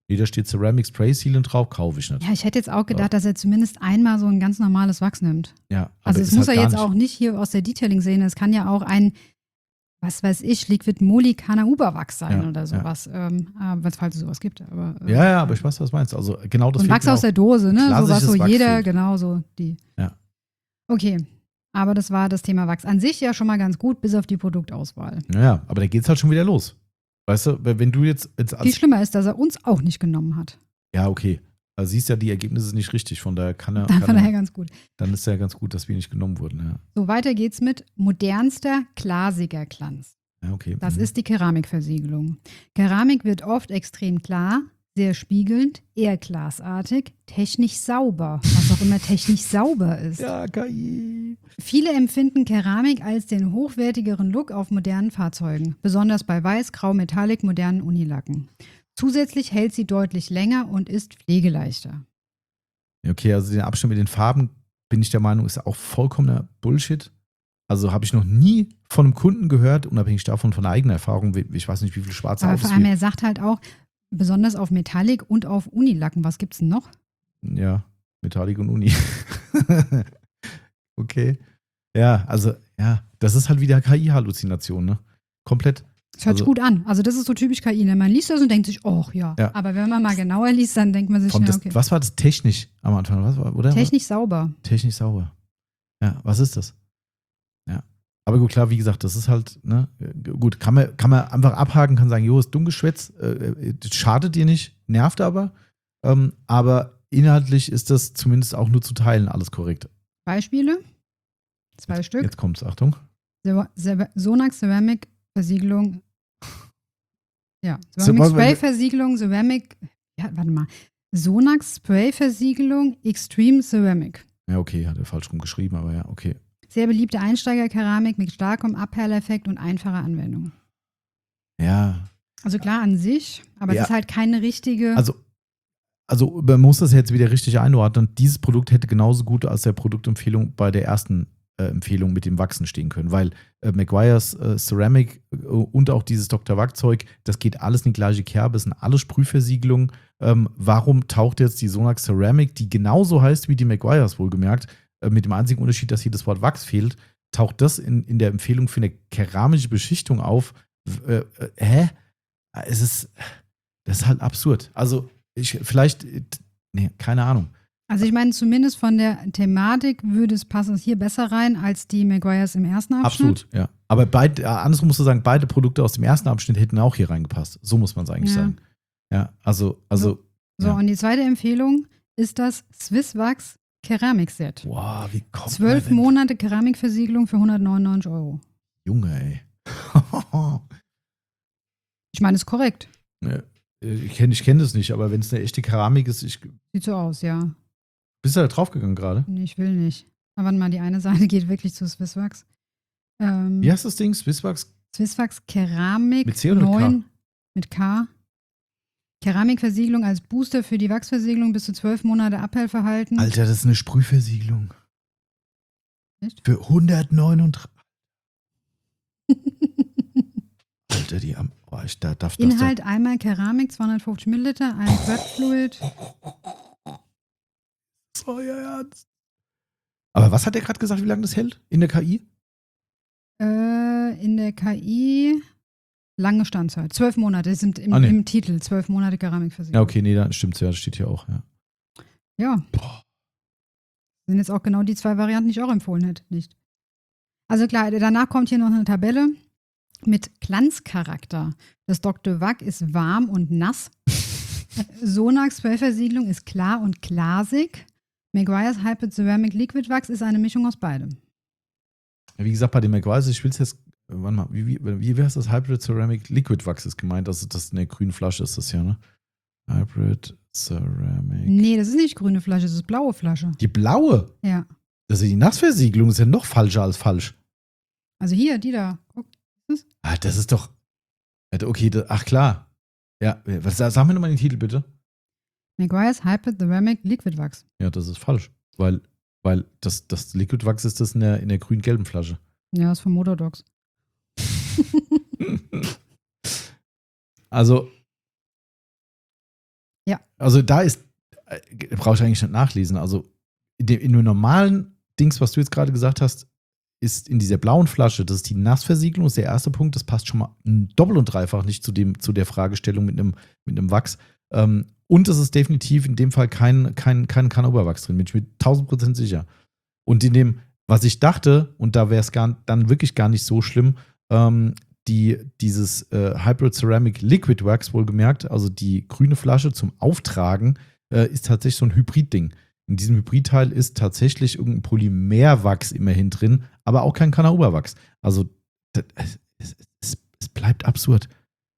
Nee, da steht Ceramic Spray Sealant drauf, kaufe ich nicht. Ja, ich hätte jetzt auch gedacht, dass er zumindest einmal so ein ganz normales Wachs nimmt. Ja, aber Also es ist muss halt er gar jetzt nicht. auch nicht hier aus der Detailing sehen. Es kann ja auch ein, was weiß ich, Liquid Moly Canauba Wachs sein Ja, oder sowas. Ähm, äh, falls es sowas gibt. Aber, äh, Ja, ja, aber ich weiß, was du meinst. Also genau das und fehlt Wachs mir aus auch. der Dose, ne? So was Klassisches so Wachs jeder, fehlt. genau so die. Ja. Okay, aber das war das Thema Wachs. An sich ja schon mal ganz gut, bis auf die Produktauswahl. Naja, aber da geht's halt schon wieder los. Weißt du, wenn du jetzt, jetzt als Viel schlimmer ist, dass er uns auch nicht genommen hat. Ja, okay. Also siehst ja, die Ergebnisse nicht richtig, von daher kann er. Dann Kann von daher er ganz gut. dann ist ja ganz gut, dass wir nicht genommen wurden. Ja, So, weiter geht's mit modernster, glasiger Glanz. ja okay. Das Mhm. ist die Keramikversiegelung. Keramik wird oft extrem klar, sehr spiegelnd, eher glasartig, technisch sauber, was auch immer technisch sauber ist. Ja, K I. Viele empfinden Keramik als den hochwertigeren Look auf modernen Fahrzeugen, besonders bei Weiß, Grau, Metallic, modernen Unilacken. Zusätzlich hält sie deutlich länger und ist pflegeleichter. Okay, also den Abstand mit den Farben, bin ich der Meinung, ist auch vollkommener Bullshit. Also habe ich noch nie von einem Kunden gehört, unabhängig davon von eigener Erfahrung, wie- ich weiß nicht, wie viele schwarze Aber Autos vor allem, wir. er sagt halt auch, besonders auf Metallic und auf Unilacken. Was gibt's denn noch? Ja, Metallic und Uni. Okay. Ja, also, ja, das ist halt wieder K I-Halluzination, ne? Komplett. Das hört sich Also- gut an. Also das ist so typisch K I. Ne? Man liest das und denkt sich, oh ja. Ja. Aber wenn man mal genauer liest, dann denkt man sich, Vom ja, das, okay. Was war das technisch am Anfang? Was war, oder? Technisch sauber. Technisch sauber. Ja, was ist das? Ja. Aber gut, klar, wie gesagt, das ist halt, ne, gut, kann man, kann man einfach abhaken, kann sagen, jo, ist dumm geschwätzt, äh, das schadet dir nicht, nervt aber. Ähm, aber inhaltlich ist das zumindest auch nur zu teilen alles korrekt. Beispiele? Zwei Stück. Jetzt kommt's, Achtung. So- Cer- Sonax Ceramic Versiegelung. Ja, So, Ceramic warte, Spray warte. Versiegelung, Ceramic. Ja, warte mal. Sonax Spray Versiegelung Extreme Ceramic. Ja, okay, hat er falsch rum geschrieben, aber ja, okay. Sehr beliebte Einsteigerkeramik mit starkem Abperleffekt und einfacher Anwendung. Ja, Also klar an sich, aber Ja. es ist halt keine richtige. also, also man muss das jetzt wieder richtig einordnen. Dieses Produkt hätte genauso gut als der Produktempfehlung bei der ersten äh, Empfehlung mit dem Wachsen stehen können, weil äh, Meguiar's äh, Ceramic äh, und auch dieses Doktor Wachzeug, das geht alles in die gleiche Kerbe, es sind alles Sprühversiegelungen. Ähm, warum taucht jetzt die Sonax Ceramic, die genauso heißt wie die Meguiar's wohlgemerkt, äh, mit dem einzigen Unterschied, dass hier das Wort Wachs fehlt, taucht das in, in der Empfehlung für eine keramische Beschichtung auf? Äh, äh, hä? Es ist, das ist halt absurd. Also, ich, vielleicht, äh, nee, keine Ahnung. Also ich meine, zumindest von der Thematik würde es passen hier besser rein als die Maguires im ersten Abschnitt. Absolut, ja. Aber beid, äh, andersrum musst du sagen, beide Produkte aus dem ersten Abschnitt hätten auch hier reingepasst. So muss man es eigentlich Ja. sagen. Ja, also, also, So, ja. und die zweite Empfehlung ist das Swiss Wax Keramikset. Wow, wie kommt Zwölf man denn? Monate Keramikversiegelung für hundertneunundneunzig Euro. Junge, ey. Ich meine, ist korrekt. Ja, ich kenne ich kenn das nicht, aber wenn es eine echte Keramik ist, ich, Sieht so aus, ja. bist du da draufgegangen gerade? Nee, ich will nicht. Aber warte mal, die eine Seite geht wirklich zu Swiss Wax. Ähm, Wie heißt das Ding? Swisswax? Swiss Wax Keramik Mit C oder mit K? neun mit K. Keramikversiegelung als Booster für die Wachsversiegelung bis zu zwölf Monate Abhellverhalten. Alter, das ist eine Sprühversiegelung. Echt? Für hundertneununddreißig. Alter, die am. Oh, ich da, darf das Inhalt einmal Keramik, zweihundertfünfzig Milliliter, ein Prep Fluid. Das war ja ernst. Aber was hat er gerade gesagt, wie lange das hält in der K I? Äh, in der K I lange Standzeit. Zwölf Monate sind im, Ah, nee. im Titel. Zwölf Monate Keramikversiegelung. Ja, okay, nee, dann stimmt's ja, das steht hier auch, ja. Ja. Boah. Sind jetzt auch genau die zwei Varianten, die ich auch empfohlen hätte. Nicht. Also klar, danach kommt hier noch eine Tabelle mit Glanzcharakter. Das Doktor Wack ist warm und nass. Sonax Spray-Versiegelung ist klar und glasig. Maguire's Hybrid Ceramic Liquid Wax ist eine Mischung aus beidem. Wie gesagt, bei dem McWise, ich will es jetzt, warte mal, wie, wie, wie wäre es das? Hybrid Ceramic Liquid Wax ist gemeint, dass das in der grünen Flasche ist, das ja, ne? Hybrid Ceramic. Nee, das ist nicht grüne Flasche, das ist blaue Flasche. Die blaue? Ja. Das ist die Nassversiegelung, das ist ja noch falscher als falsch. Also hier, die da. Guck. Ah, das ist doch. Okay, das, ach klar. Ja, was, sag mir nochmal den Titel bitte. Maguire's Hybrid Ceramic Liquid Wax. Ja, das ist falsch. Weil, weil das, das Liquid Wax ist das in der, in der grün-gelben Flasche. Ja, ist von Motordogs. Also, Ja. Also da ist, äh, brauche ich eigentlich nicht nachlesen. Also in dem, in dem normalen Dings, was du jetzt gerade gesagt hast, ist in dieser blauen Flasche, das ist die Nassversiegelung, ist der erste Punkt, das passt schon mal doppelt und dreifach nicht zu, dem, zu der Fragestellung mit einem, mit einem Wachs. Ähm, und es ist definitiv in dem Fall kein, kein, kein Kanna-Oberwachs drin, bin ich mir tausend Prozent sicher. Und in dem, was ich dachte, und da wäre es dann wirklich gar nicht so schlimm, ähm, die, dieses äh, Hybrid Ceramic Liquid Wax wohlgemerkt, also die grüne Flasche zum Auftragen, äh, ist tatsächlich so ein Hybrid-Ding. In diesem Hybridteil ist tatsächlich irgendein Polymerwachs immerhin drin, aber auch kein Kanna-Oberwachs. Also das, es, es, es bleibt absurd.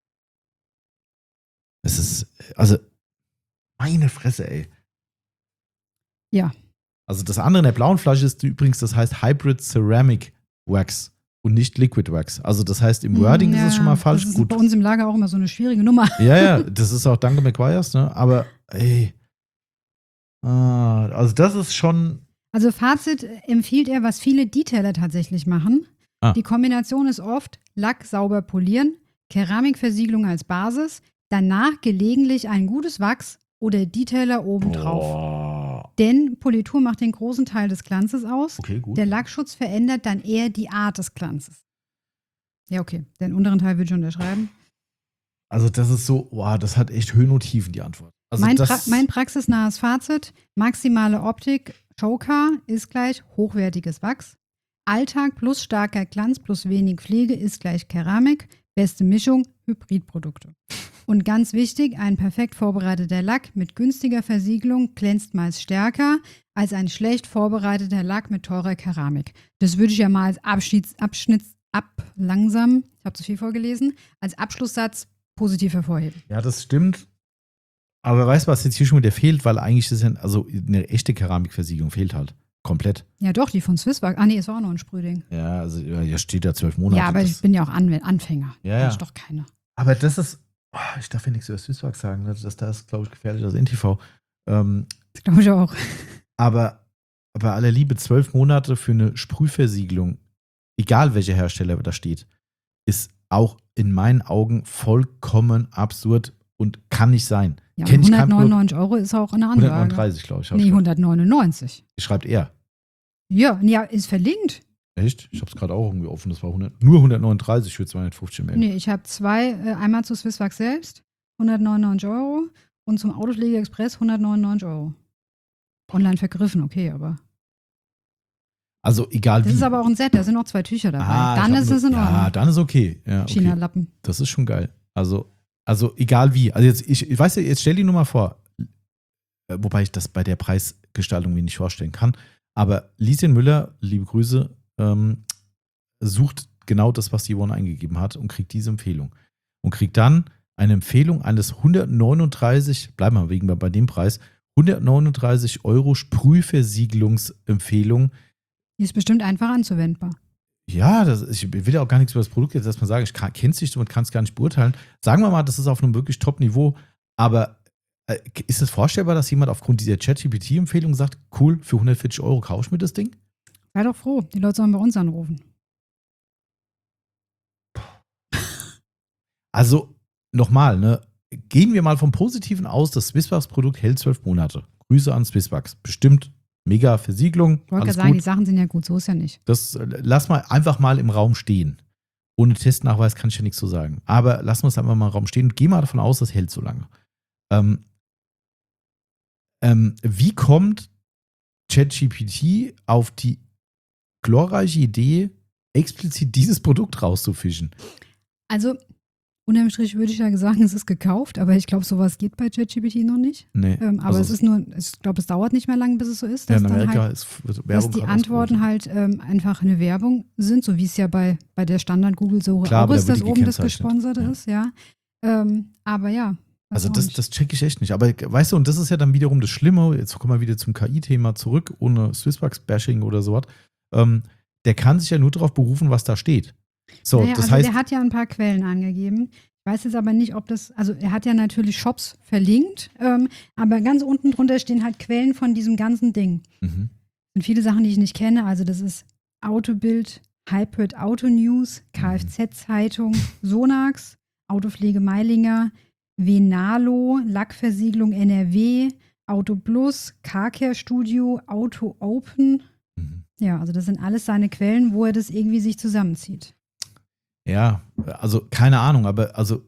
Es ist, also meine Fresse, ey. Ja. Also das andere in der blauen Flasche ist übrigens, das heißt Hybrid Ceramic Wax und nicht Liquid Wax. Also das heißt, im Wording ja, ist es schon mal falsch. Das ist Gut. bei uns im Lager auch immer so eine schwierige Nummer. Ja, ja, das ist auch Danke McGuire's, ne? Aber ey. Ah, also das ist schon. Also Fazit empfiehlt er, was viele Detailer tatsächlich machen. Ah. Die Kombination ist oft Lack sauber polieren, Keramikversiegelung als Basis, danach gelegentlich ein gutes Wachs oder Detailer obendrauf. Boah. Denn Politur macht den großen Teil des Glanzes aus. Okay, gut. Der Lackschutz verändert dann eher die Art des Glanzes. Ja, okay. Den unteren Teil würde ich unterschreiben. Also das ist so, wow, das hat echt Höhen und Tiefen, die Antwort. Also mein, das, pra mein praxisnahes Fazit, maximale Optik, Showcar ist gleich hochwertiges Wachs. Alltag plus starker Glanz plus wenig Pflege ist gleich Keramik. Beste Mischung, Hybridprodukte. Und ganz wichtig, ein perfekt vorbereiteter Lack mit günstiger Versiegelung glänzt meist stärker als ein schlecht vorbereiteter Lack mit teurer Keramik. Das würde ich ja mal als Abschieds, Abschnitts, ab langsam, ich habe zu viel vorgelesen, als Abschlusssatz positiv hervorheben. Ja, das stimmt. Aber weißt du, was jetzt hier schon wieder fehlt? Weil eigentlich ist ja, also eine echte Keramikversiegelung fehlt halt. Komplett. Ja doch, die von Swisswag. Ah nee, es war auch noch ein Sprühding. Ja, also ja, steht ja zwölf Monate. Ja, aber das, ich bin ja auch An Anfänger. Ja, ja. Das ist doch keine. Aber das ist, oh, ich darf ja nichts über Swisswag sagen, ne? Das, das ist, glaube ich, gefährlich als N T V. Ähm, Das glaube ich auch. aber bei aller Liebe, zwölf Monate für eine Sprühversiegelung, egal welcher Hersteller da steht, ist auch in meinen Augen vollkommen absurd und kann nicht sein. Ja, Kenn ich kein hundertneunundneunzig Euro ist auch eine Ansage. hundertneununddreißig, glaube ich. Nee, hundertneunundneunzig. Schreibt er. Ja, ja, ist verlinkt. Echt? Ich habe es gerade auch irgendwie offen. Das war hundert, nur hundertneununddreißig für zweihundertfünfzig Megabyte. Nee, ich habe zwei, äh, einmal zu Swisswag selbst, hundertneunundneunzig Euro und zum Autopflege Express hundertneunundneunzig Euro. Online vergriffen, okay, aber. Also egal Das wie. ist aber auch ein Set, da sind noch zwei Tücher dabei. Ah, dann ich hab ist nur- es in Ordnung. Ja, dann ist okay. Ja, okay. China-Lappen. Das ist schon geil. Also, also egal wie. Also jetzt, ich, ich weiß ja, jetzt stell dir nur mal vor, äh, wobei ich das bei der Preisgestaltung mir nicht vorstellen kann, aber Lieschen Müller, liebe Grüße, ähm, sucht genau das, was die Yvonne eingegeben hat und kriegt diese Empfehlung. Und kriegt dann eine Empfehlung eines hundertneununddreißig, bleiben wir wegen bei, bei dem Preis, hundertneununddreißig Euro Sprühversiegelungsempfehlung. Die ist bestimmt einfach anzuwendbar. Ja, das, ich will ja auch gar nichts über das Produkt jetzt erstmal sagen. Ich kenne es nicht und kann es gar nicht beurteilen. Sagen wir mal, das ist auf einem wirklich Top-Niveau. Aber äh, ist es vorstellbar, dass jemand aufgrund dieser ChatGPT-Empfehlung sagt, cool, für hundertvierzig Euro kaufe ich mir das Ding? Sei doch froh, die Leute sollen bei uns anrufen. Also, nochmal, ne? Gehen wir mal vom Positiven aus, das Swisswax-Produkt hält zwölf Monate. Grüße an Swisswax. Bestimmt mega Versiegelung. Ich wollte Alles gerade sagen, gut. die Sachen sind ja gut, so ist ja nicht. Das äh, lass mal einfach mal im Raum stehen. Ohne Testnachweis kann ich ja nichts so sagen. Aber lassen wir es einfach mal im Raum stehen und geh mal davon aus, das hält so lange. Ähm, ähm, wie kommt ChatGPT auf die glorreiche Idee, explizit dieses Produkt rauszufischen? Also, unterm Strich würde ich ja sagen, es ist gekauft, aber ich glaube, sowas geht bei ChatGPT noch nicht. Nee. Ähm, aber also es ist nur, ich glaube, es dauert nicht mehr lange, bis es so ist, ja, dass in dann Amerika halt, ist wird dass Werbung die gerade Antworten ausgerufen. halt ähm, einfach eine Werbung sind, so wie es ja bei, bei der Standard-Google-Suche Klar, auch aber da ist, wird dass die oben das gekennzeichnet. Gesponserte Ja. ist, ja. Ähm, aber ja. weiß Also auch das, nicht. das check ich echt nicht. Aber weißt du, und das ist ja dann wiederum das Schlimme, jetzt kommen wir wieder zum K I-Thema zurück, ohne Swisswax-Bashing oder sowas. Ähm, der kann sich ja nur darauf berufen, was da steht. So, naja, das also heißt, der hat ja ein paar Quellen angegeben. Ich weiß jetzt aber nicht, ob das, also er hat ja natürlich Shops verlinkt, ähm, aber ganz unten drunter stehen halt Quellen von diesem ganzen Ding. mhm. Und viele Sachen, die ich nicht kenne, also das ist Autobild, Hybrid Auto News, Kfz-Zeitung, Sonax, Autopflege Meilinger, Venalo, Lackversiegelung N R W, Auto Plus, Carcare Studio, Auto Open. Mhm. Ja, also das sind alles seine Quellen, wo er das irgendwie sich zusammenzieht. Ja, also keine Ahnung, aber also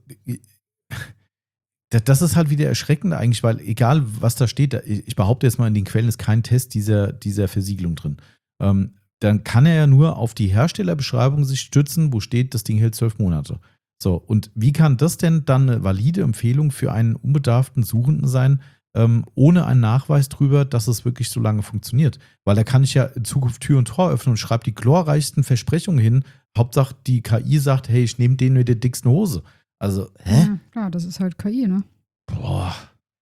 das ist halt wieder erschreckend eigentlich, weil egal was da steht, ich behaupte jetzt mal, in den Quellen ist kein Test dieser, dieser Versiegelung drin. Ähm, dann kann er ja nur auf die Herstellerbeschreibung sich stützen, wo steht, das Ding hält zwölf Monate. So, und wie kann das denn dann eine valide Empfehlung für einen unbedarften Suchenden sein, ähm, ohne einen Nachweis drüber, dass es wirklich so lange funktioniert? Weil da kann ich ja in Zukunft Tür und Tor öffnen und schreibe die glorreichsten Versprechungen hin. Hauptsache die K I sagt, hey, ich nehme den mit der dicksten Hose. Also, hä? Ja, klar, das ist halt K I, ne? Boah.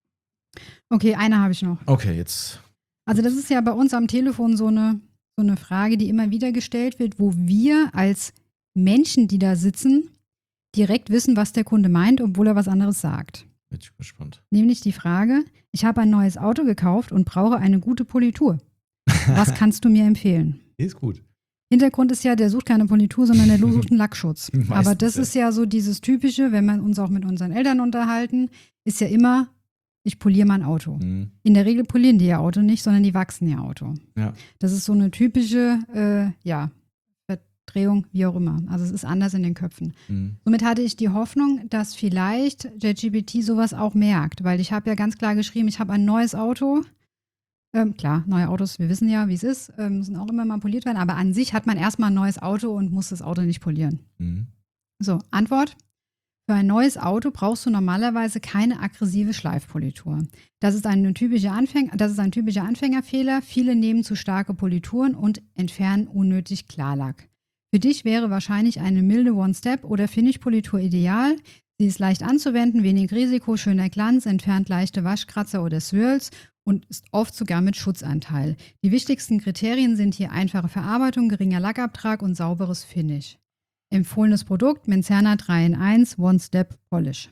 Okay, eine habe ich noch. Okay, jetzt. Also das ist ja bei uns am Telefon so eine, so eine Frage, die immer wieder gestellt wird, wo wir als Menschen, die da sitzen, direkt wissen, was der Kunde meint, obwohl er was anderes sagt. Bin ich gespannt. Nämlich die Frage, ich habe ein neues Auto gekauft und brauche eine gute Politur. Was kannst du mir empfehlen? Ist gut. Hintergrund ist ja, der sucht keine Politur, sondern der sucht einen Lackschutz. Meistens, Aber das ja. ist ja so dieses Typische, wenn wir uns auch mit unseren Eltern unterhalten, ist ja immer, ich poliere mein Auto. Mhm. In der Regel polieren die ihr Auto nicht, sondern die wachsen ihr Auto. Ja. Das ist so eine typische, äh, ja, Verdrehung, wie auch immer. Also es ist anders in den Köpfen. Mhm. Somit hatte ich die Hoffnung, dass vielleicht ChatGPT sowas auch merkt, weil ich habe ja ganz klar geschrieben, ich habe ein neues Auto. Ähm, klar, neue Autos, wir wissen ja, wie es ist, ähm, müssen auch immer mal poliert werden, aber an sich hat man erstmal ein neues Auto und muss das Auto nicht polieren. Mhm. So, Antwort. Für ein neues Auto brauchst du normalerweise keine aggressive Schleifpolitur. Das ist, eine typische Anfäng- das ist ein typischer Anfängerfehler. Viele nehmen zu starke Polituren und entfernen unnötig Klarlack. Für dich wäre wahrscheinlich eine milde One-Step- oder Finish-Politur ideal. Sie ist leicht anzuwenden, wenig Risiko, schöner Glanz, entfernt leichte Waschkratzer oder Swirls und ist oft sogar mit Schutzanteil. Die wichtigsten Kriterien sind hier einfache Verarbeitung, geringer Lackabtrag und sauberes Finish. Empfohlenes Produkt, Menzerna drei in eins One-Step Polish.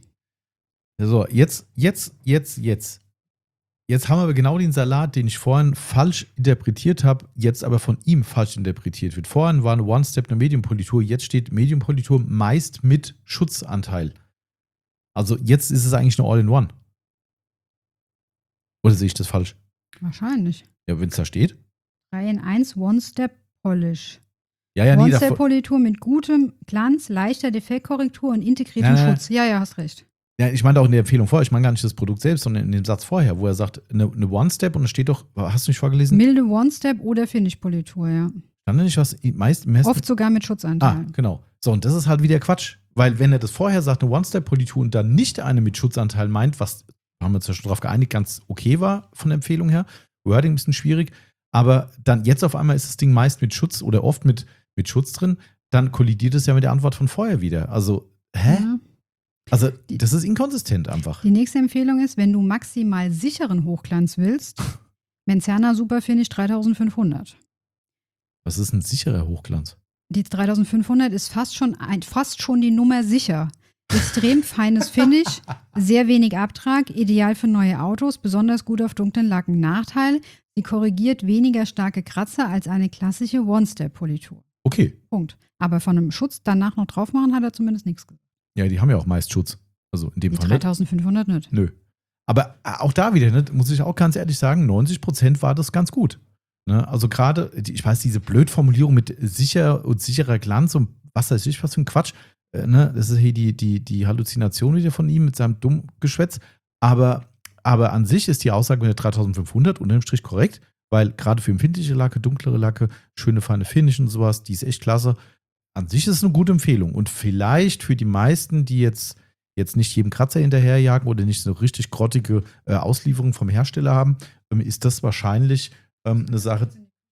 So, jetzt, jetzt, jetzt, jetzt. Jetzt haben wir aber genau den Salat, den ich vorhin falsch interpretiert habe, jetzt aber von ihm falsch interpretiert wird. Vorhin war eine One-Step, eine Medium-Politur, jetzt steht Medium-Politur meist mit Schutzanteil. Also jetzt ist es eigentlich eine All-in-One. Oder sehe ich das falsch? Wahrscheinlich. Ja, wenn es da steht. drei in eins One-Step Polish. Ja, ja, nee, davon- One-Step-Politur mit gutem Glanz, leichter Defektkorrektur und integriertem Ja, ja. Schutz. Ja, ja, hast recht. Ja, ich meine auch in der Empfehlung vorher, ich meine gar nicht das Produkt selbst, sondern in dem Satz vorher, wo er sagt, eine, eine One-Step und da steht doch, hast du nicht vorgelesen? Milde One-Step oder Finish-Politur, ja. Stand da nicht was, meist, meist Oft sogar mit Ah, Schutzanteil. genau. So, und das ist halt wieder Quatsch. Weil wenn er das vorher sagt, eine One-Step-Politur und dann nicht eine mit Schutzanteil meint, was, haben wir uns ja schon drauf geeinigt, ganz okay war von der Empfehlung her, Wording ein bisschen schwierig, aber dann jetzt auf einmal ist das Ding meist mit Schutz oder oft mit, mit Schutz drin, dann kollidiert es ja mit der Antwort von vorher wieder. Also, hä? Ja. Also, das ist inkonsistent einfach. Die nächste Empfehlung ist, wenn du maximal sicheren Hochglanz willst, Menzerna Super Finish dreitausendfünfhundert. Was ist ein sicherer Hochglanz? Die dreitausendfünfhundert ist fast schon, ein, fast schon die Nummer sicher. Extrem feines Finish, sehr wenig Abtrag, ideal für neue Autos, besonders gut auf dunklen Lacken. Nachteil, sie korrigiert weniger starke Kratzer als eine klassische One-Step-Politur. Okay. Punkt. Aber von einem Schutz danach noch drauf machen, hat er zumindest nichts gesagt. Ja, die haben ja auch meist Schutz. Also in dem Die Fall nicht. dreitausendfünfhundert nicht. Nö. Aber auch da wieder, ne, muss ich auch ganz ehrlich sagen, neunzig Prozent war das ganz gut. Ne? Also gerade, ich weiß, diese Blödformulierung mit sicher und sicherer Glanz und was weiß ich, was für ein Quatsch. Äh, ne? Das ist hier die, die, die Halluzination wieder von ihm mit seinem dummen Geschwätz. Aber, aber an sich ist die Aussage mit der dreitausendfünfhundert unterm Strich korrekt, weil gerade für empfindliche Lacke, dunklere Lacke, schöne feine Finish und sowas, die ist echt klasse. An sich ist es eine gute Empfehlung. Und vielleicht für die meisten, die jetzt, jetzt nicht jedem Kratzer hinterherjagen oder nicht so richtig grottige äh, Auslieferungen vom Hersteller haben, ähm, ist das wahrscheinlich ähm, eine Sache.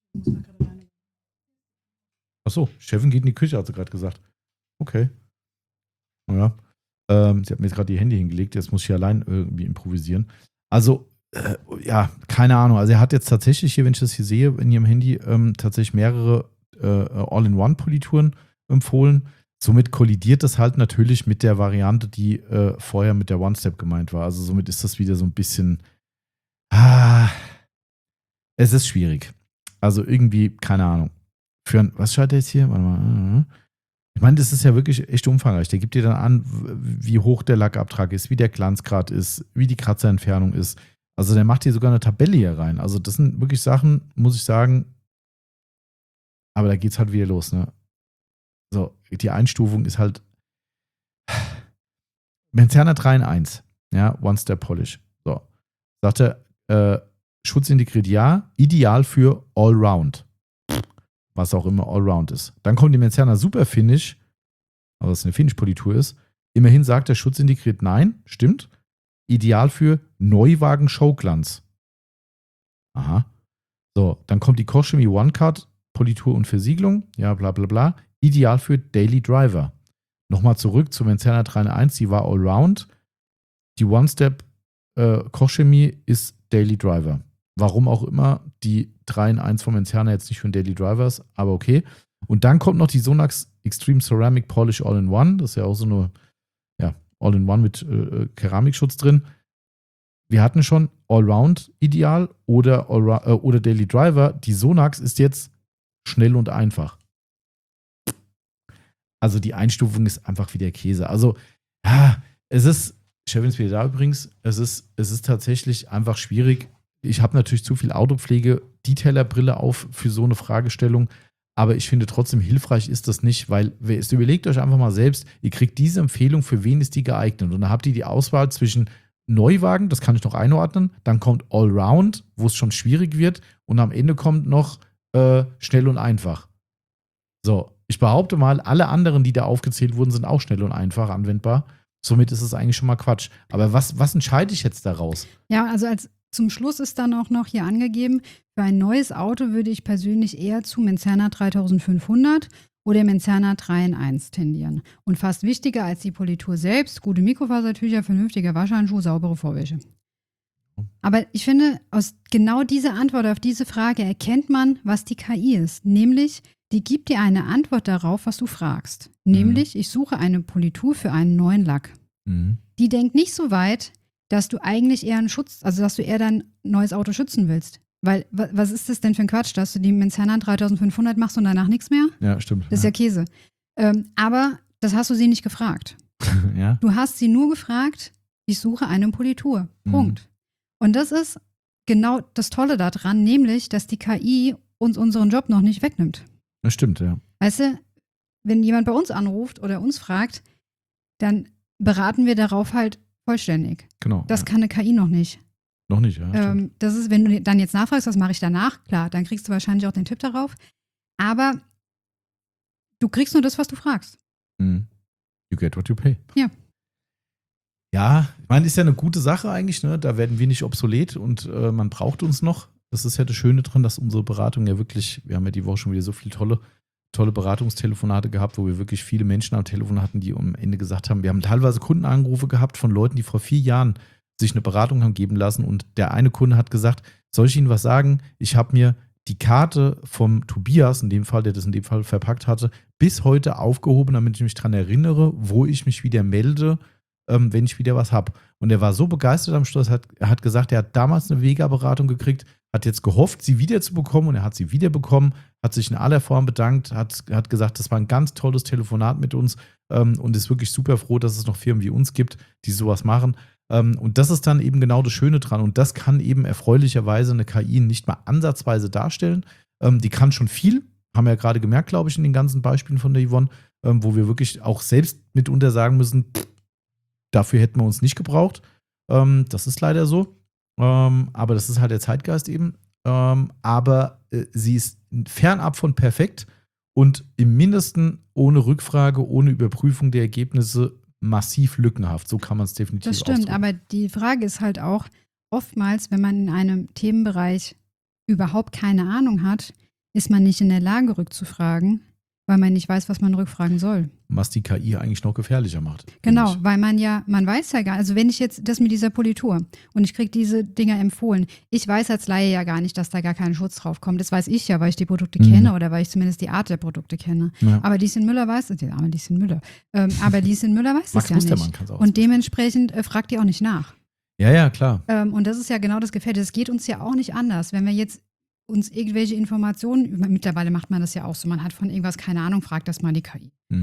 Achso, Chefin geht in die Küche, hat sie gerade gesagt. Okay. Ja. Ähm, sie hat mir jetzt gerade ihr Handy hingelegt, jetzt muss ich allein irgendwie improvisieren. Also, äh, ja, keine Ahnung. Also er hat jetzt tatsächlich hier, wenn ich das hier sehe, in ihrem Handy, ähm, tatsächlich mehrere äh, All-in-One-Polituren empfohlen. Somit kollidiert das halt natürlich mit der Variante, die äh, vorher mit der One-Step gemeint war. Also somit ist das wieder so ein bisschen, ah, es ist schwierig. Also irgendwie, keine Ahnung. Für ein, was schreibt er jetzt hier? Warte mal. Ich meine, das ist ja wirklich echt umfangreich. Der gibt dir dann an, wie hoch der Lackabtrag ist, wie der Glanzgrad ist, wie die Kratzerentfernung ist. Also der macht hier sogar eine Tabelle hier rein. Also das sind wirklich Sachen, muss ich sagen, aber da geht's halt wieder los, ne? So, die Einstufung ist halt Mencena drei in eins, ja, One-Step-Polish. So, sagt er, äh, schutzintegriert ja, ideal für Allround. Was auch immer Allround ist. Dann kommt die Mencena Super Finish, also was eine Finish-Politur ist. Immerhin sagt der schutzintegriert nein, stimmt. Ideal für Neuwagen Showglanz. Aha. So, dann kommt die Kochchemie One-Cut, Politur und Versiegelung, ja, bla bla bla. Ideal für Daily Driver. Nochmal zurück zur Mencena drei in eins, die war Allround. Die One-Step äh, Kochchemie ist Daily Driver. Warum auch immer die drei in eins von Mencena jetzt nicht für den Daily Driver ist, aber okay. Und dann kommt noch die Sonax Extreme Ceramic Polish All-in-One. Das ist ja auch so eine, ja, All-in-One mit äh, Keramikschutz drin. Wir hatten schon Allround ideal oder, Allra- äh, oder Daily Driver. Die Sonax ist jetzt schnell und einfach. Also die Einstufung ist einfach wie der Käse. Also, ja, es ist, Chevin ist wieder da übrigens, es ist, es ist tatsächlich einfach schwierig. Ich habe natürlich zu viel Autopflege, Detailerbrille auf für so eine Fragestellung, aber ich finde trotzdem hilfreich ist das nicht, weil es überlegt euch einfach mal selbst, ihr kriegt diese Empfehlung, für wen ist die geeignet und dann habt ihr die Auswahl zwischen Neuwagen, das kann ich noch einordnen, dann kommt Allround, wo es schon schwierig wird und am Ende kommt noch äh, schnell und einfach. So, ich behaupte mal, alle anderen, die da aufgezählt wurden, sind auch schnell und einfach anwendbar. Somit ist es eigentlich schon mal Quatsch. Aber was, was entscheide ich jetzt daraus? Ja, also als zum Schluss ist dann auch noch hier angegeben, für ein neues Auto würde ich persönlich eher zu Mencena dreitausendfünfhundert oder Mencena drei in eins tendieren. Und fast wichtiger als die Politur selbst, gute Mikrofasertücher, vernünftiger Waschhandschuh, saubere Vorwäsche. Aber ich finde, aus genau dieser Antwort auf diese Frage erkennt man, was die K I ist. Nämlich, die gibt dir eine Antwort darauf, was du fragst. Nämlich, mhm. ich suche eine Politur für einen neuen Lack. Mhm. Die denkt nicht so weit, dass du eigentlich eher einen Schutz, also dass du eher dein neues Auto schützen willst. Weil, was ist das denn für ein Quatsch, dass du die Mencena dreitausendfünfhundert machst und danach nichts mehr? Ja, stimmt. Das ist ja, ja Käse. Ähm, aber das hast du sie nicht gefragt. Ja. Du hast sie nur gefragt, ich suche eine Politur. Punkt. Mhm. Und das ist genau das Tolle daran, nämlich, dass die K I uns unseren Job noch nicht wegnimmt. Das stimmt, ja. Weißt du, wenn jemand bei uns anruft oder uns fragt, dann beraten wir darauf halt vollständig. Genau. Das ja. kann eine K I noch nicht. Noch nicht, ja. Ähm, das ist, wenn du dann jetzt nachfragst, was mache ich danach? Klar, dann kriegst du wahrscheinlich auch den Tipp darauf. Aber du kriegst nur das, was du fragst. Mm. You get what you pay. Ja. Ja, ich meine, ist ja eine gute Sache eigentlich, ne? Da werden wir nicht obsolet und äh, man braucht uns noch. Das ist ja das Schöne dran, dass unsere Beratung ja wirklich, wir haben ja die Woche schon wieder so viele tolle, tolle Beratungstelefonate gehabt, wo wir wirklich viele Menschen am Telefon hatten, die am Ende gesagt haben, wir haben teilweise Kundenanrufe gehabt von Leuten, die vor vier Jahren sich eine Beratung haben geben lassen und der eine Kunde hat gesagt, soll ich Ihnen was sagen? Ich habe mir die Karte vom Tobias, in dem Fall, der das in dem Fall verpackt hatte, bis heute aufgehoben, damit ich mich daran erinnere, wo ich mich wieder melde, ähm, wenn ich wieder was habe. Und er war so begeistert am Schluss, hat, er hat gesagt, er hat damals eine Vega-Beratung gekriegt, hat jetzt gehofft, sie wiederzubekommen und er hat sie wiederbekommen, hat sich in aller Form bedankt, hat, hat gesagt, das war ein ganz tolles Telefonat mit uns ähm, und ist wirklich super froh, dass es noch Firmen wie uns gibt, die sowas machen. Ähm, und das ist dann eben genau das Schöne dran und das kann eben erfreulicherweise eine K I nicht mal ansatzweise darstellen. Ähm, die kann schon viel, haben wir ja gerade gemerkt, glaube ich, in den ganzen Beispielen von der Yvonne, ähm, wo wir wirklich auch selbst mitunter sagen müssen, pff, dafür hätten wir uns nicht gebraucht. Ähm, das ist leider so. Ähm, aber das ist halt der Zeitgeist eben. Ähm, aber äh, sie ist fernab von perfekt und im Mindesten ohne Rückfrage, ohne Überprüfung der Ergebnisse massiv lückenhaft. So kann man es definitiv Das stimmt, ausdrücken. aber die Frage ist halt auch, oftmals, wenn man in einem Themenbereich überhaupt keine Ahnung hat, ist man nicht in der Lage, rückzufragen, weil man nicht weiß, was man rückfragen soll. Was die K I eigentlich noch gefährlicher macht. Genau, weil man ja, man weiß ja gar nicht, also wenn ich jetzt das mit dieser Politur und ich kriege diese Dinger empfohlen, ich weiß als Laie ja gar nicht, dass da gar kein Schutz drauf kommt. Das weiß ich ja, weil ich die Produkte mhm. kenne oder weil ich zumindest die Art der Produkte kenne. Ja. Aber Lieschen Müller weiß es, aber Lieschen Müller, ähm, aber Lieschen Müller weiß es ja nicht. Und dementsprechend äh, fragt die auch nicht nach. Ja, ja, klar. Ähm, und das ist ja genau das Gefährliche. Es geht uns ja auch nicht anders, wenn wir jetzt uns irgendwelche Informationen, mittlerweile macht man das ja auch so, man hat von irgendwas keine Ahnung, fragt das mal die K I. Mhm.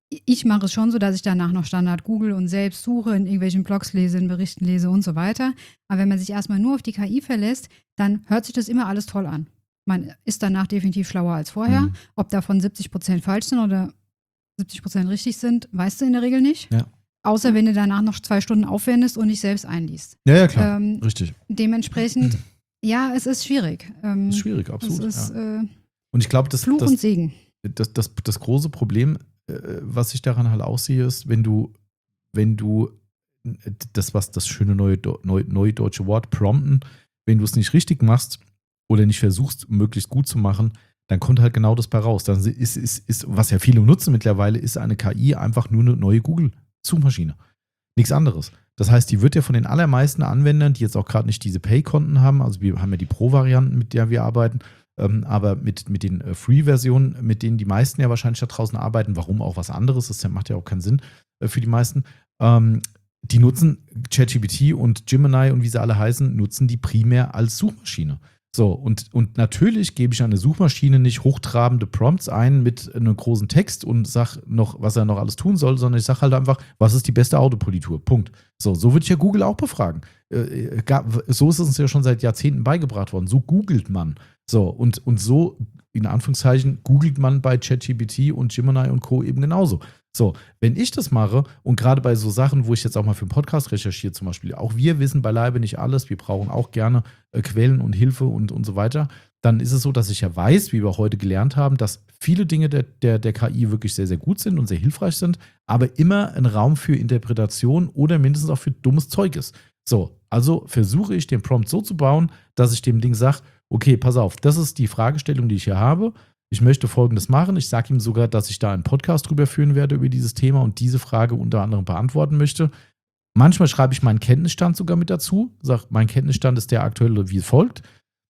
ich mache es schon so, dass ich danach noch Standard google und selbst suche, in irgendwelchen Blogs lese, in Berichten lese und so weiter. Aber wenn man sich erstmal nur auf die K I verlässt, dann hört sich das immer alles toll an. Man ist danach definitiv schlauer als vorher. Mhm. Ob davon siebzig Prozent falsch sind oder siebzig Prozent richtig sind, weißt du in der Regel nicht. Ja. Außer wenn du danach noch zwei Stunden aufwendest und dich selbst einliest. Ja, ja, klar. Ähm, Richtig. Dementsprechend, ja, es ist schwierig. Ähm, Das ist schwierig, absolut. Es ist ja. äh, Und ich glaube, das, Fluch das, und Segen. das, das, das große Problem, äh, was ich daran halt auch sehe, ist, wenn du, wenn du das, was das schöne neue, neue, neue deutsche Wort prompten, wenn du es nicht richtig machst oder nicht versuchst, möglichst gut zu machen, dann kommt halt genau das bei raus. Dann ist, ist, ist, was ja viele nutzen mittlerweile, ist eine K I einfach nur eine neue Google-Suchmaschine. Nichts anderes. Das heißt, die wird ja von den allermeisten Anwendern, die jetzt auch gerade nicht diese Pay-Konten haben, also wir haben ja die Pro-Varianten, mit der wir arbeiten, ähm, aber mit, mit den äh, Free-Versionen, mit denen die meisten ja wahrscheinlich da draußen arbeiten, warum auch was anderes, das macht ja auch keinen Sinn äh, für die meisten, ähm, die nutzen ChatGPT und Gemini und wie sie alle heißen, nutzen die primär als Suchmaschine. So, und, und natürlich gebe ich an eine Suchmaschine nicht hochtrabende Prompts ein mit einem großen Text und sage noch, was er noch alles tun soll, sondern ich sage halt einfach, was ist die beste Autopolitur? Punkt. So, so würde ich ja Google auch befragen. Äh, so ist es uns ja schon seit Jahrzehnten beigebracht worden. So googelt man. So, und, und so, in Anführungszeichen, googelt man bei ChatGPT und Gemini und Co. eben genauso. So, wenn ich das mache und gerade bei so Sachen, wo ich jetzt auch mal für einen Podcast recherchiere zum Beispiel, auch wir wissen beileibe nicht alles, wir brauchen auch gerne äh, Quellen und Hilfe und, und so weiter, dann ist es so, dass ich ja weiß, wie wir heute gelernt haben, dass viele Dinge der, der, der K I wirklich sehr, sehr gut sind und sehr hilfreich sind, aber immer ein Raum für Interpretation oder mindestens auch für dummes Zeug ist. So, also versuche ich den Prompt so zu bauen, dass ich dem Ding sage, okay, pass auf, das ist die Fragestellung, die ich hier habe. Ich möchte Folgendes machen. Ich sage ihm sogar, dass ich da einen Podcast drüber führen werde über dieses Thema und diese Frage unter anderem beantworten möchte. Manchmal schreibe ich meinen Kenntnisstand sogar mit dazu. Sage, mein Kenntnisstand ist der aktuelle wie folgt.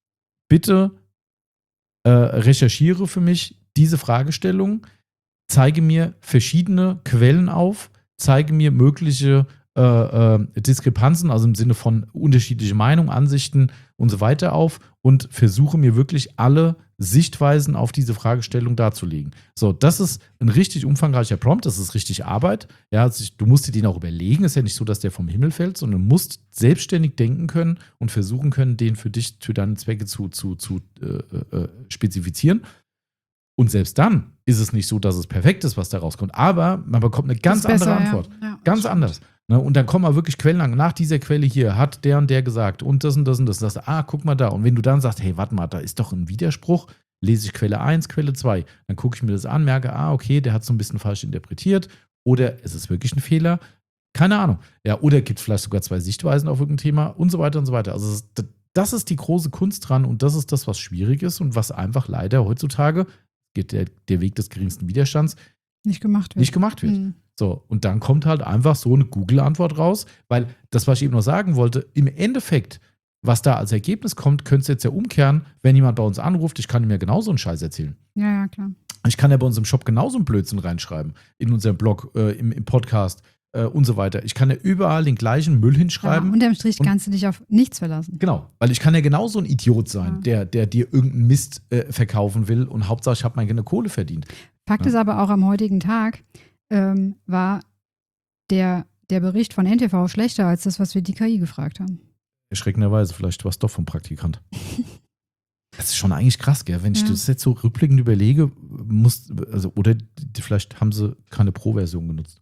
Bitte äh, recherchiere für mich diese Fragestellung, zeige mir verschiedene Quellen auf, zeige mir mögliche äh, äh, Diskrepanzen, also im Sinne von unterschiedliche Meinungen, Ansichten und so weiter auf und versuche mir wirklich alle Sichtweisen auf diese Fragestellung darzulegen. So, das ist ein richtig umfangreicher Prompt, das ist richtig Arbeit. Ja, also ich, du musst dir den auch überlegen, ist ja nicht so, dass der vom Himmel fällt, sondern du musst selbstständig denken können und versuchen können, den für dich, für deine Zwecke zu, zu, zu äh, äh, spezifizieren. Und selbst dann ist es nicht so, dass es perfekt ist, was da rauskommt, aber man bekommt eine ganz besser, andere Antwort. Ja. Ja, ganz stimmt. anders. Ne? Und dann kommen mal wirklich Quellen an. Nach dieser Quelle hier hat der und der gesagt und das und das und das. Und das. Ah, guck mal da. Und wenn du dann sagst, hey, warte mal, da ist doch ein Widerspruch, lese ich Quelle eins, Quelle zwei. Dann gucke ich mir das an, merke, ah, okay, der hat es so ein bisschen falsch interpretiert. Oder ist es wirklich ein Fehler? Keine Ahnung. Ja, oder gibt es vielleicht sogar zwei Sichtweisen auf irgendein Thema und so weiter und so weiter. Also das, das ist die große Kunst dran und das ist das, was schwierig ist und was einfach leider heutzutage, geht der, der Weg des geringsten Widerstands, Nicht gemacht wird. nicht gemacht wird. Mhm. So, und dann kommt halt einfach so eine Google-Antwort raus, weil das, was ich eben noch sagen wollte, im Endeffekt, was da als Ergebnis kommt, könntest du jetzt ja umkehren, wenn jemand bei uns anruft, ich kann ihm ja genauso einen Scheiß erzählen. Ja, ja, klar. Ich kann ja bei uns im Shop genauso einen Blödsinn reinschreiben, in unserem Blog, äh, im, im Podcast äh, und so weiter. Ich kann ja überall den gleichen Müll hinschreiben. Ja, unterm Strich Und- kannst du dich auf nichts verlassen. Genau, weil ich kann ja genauso ein Idiot sein, Ja. der, der dir irgendeinen Mist äh, verkaufen will und Hauptsache, ich habe meine Kohle verdient. Fakt Ja. ist aber auch am heutigen Tag ähm, war der, der Bericht von N T V schlechter als das, was wir die K I gefragt haben. Erschreckenderweise, vielleicht war es doch vom Praktikant. Das ist schon eigentlich krass, gell? Wenn ich Ja. das jetzt so rückblickend überlege, muss, also, oder die, vielleicht haben sie keine Pro-Version genutzt.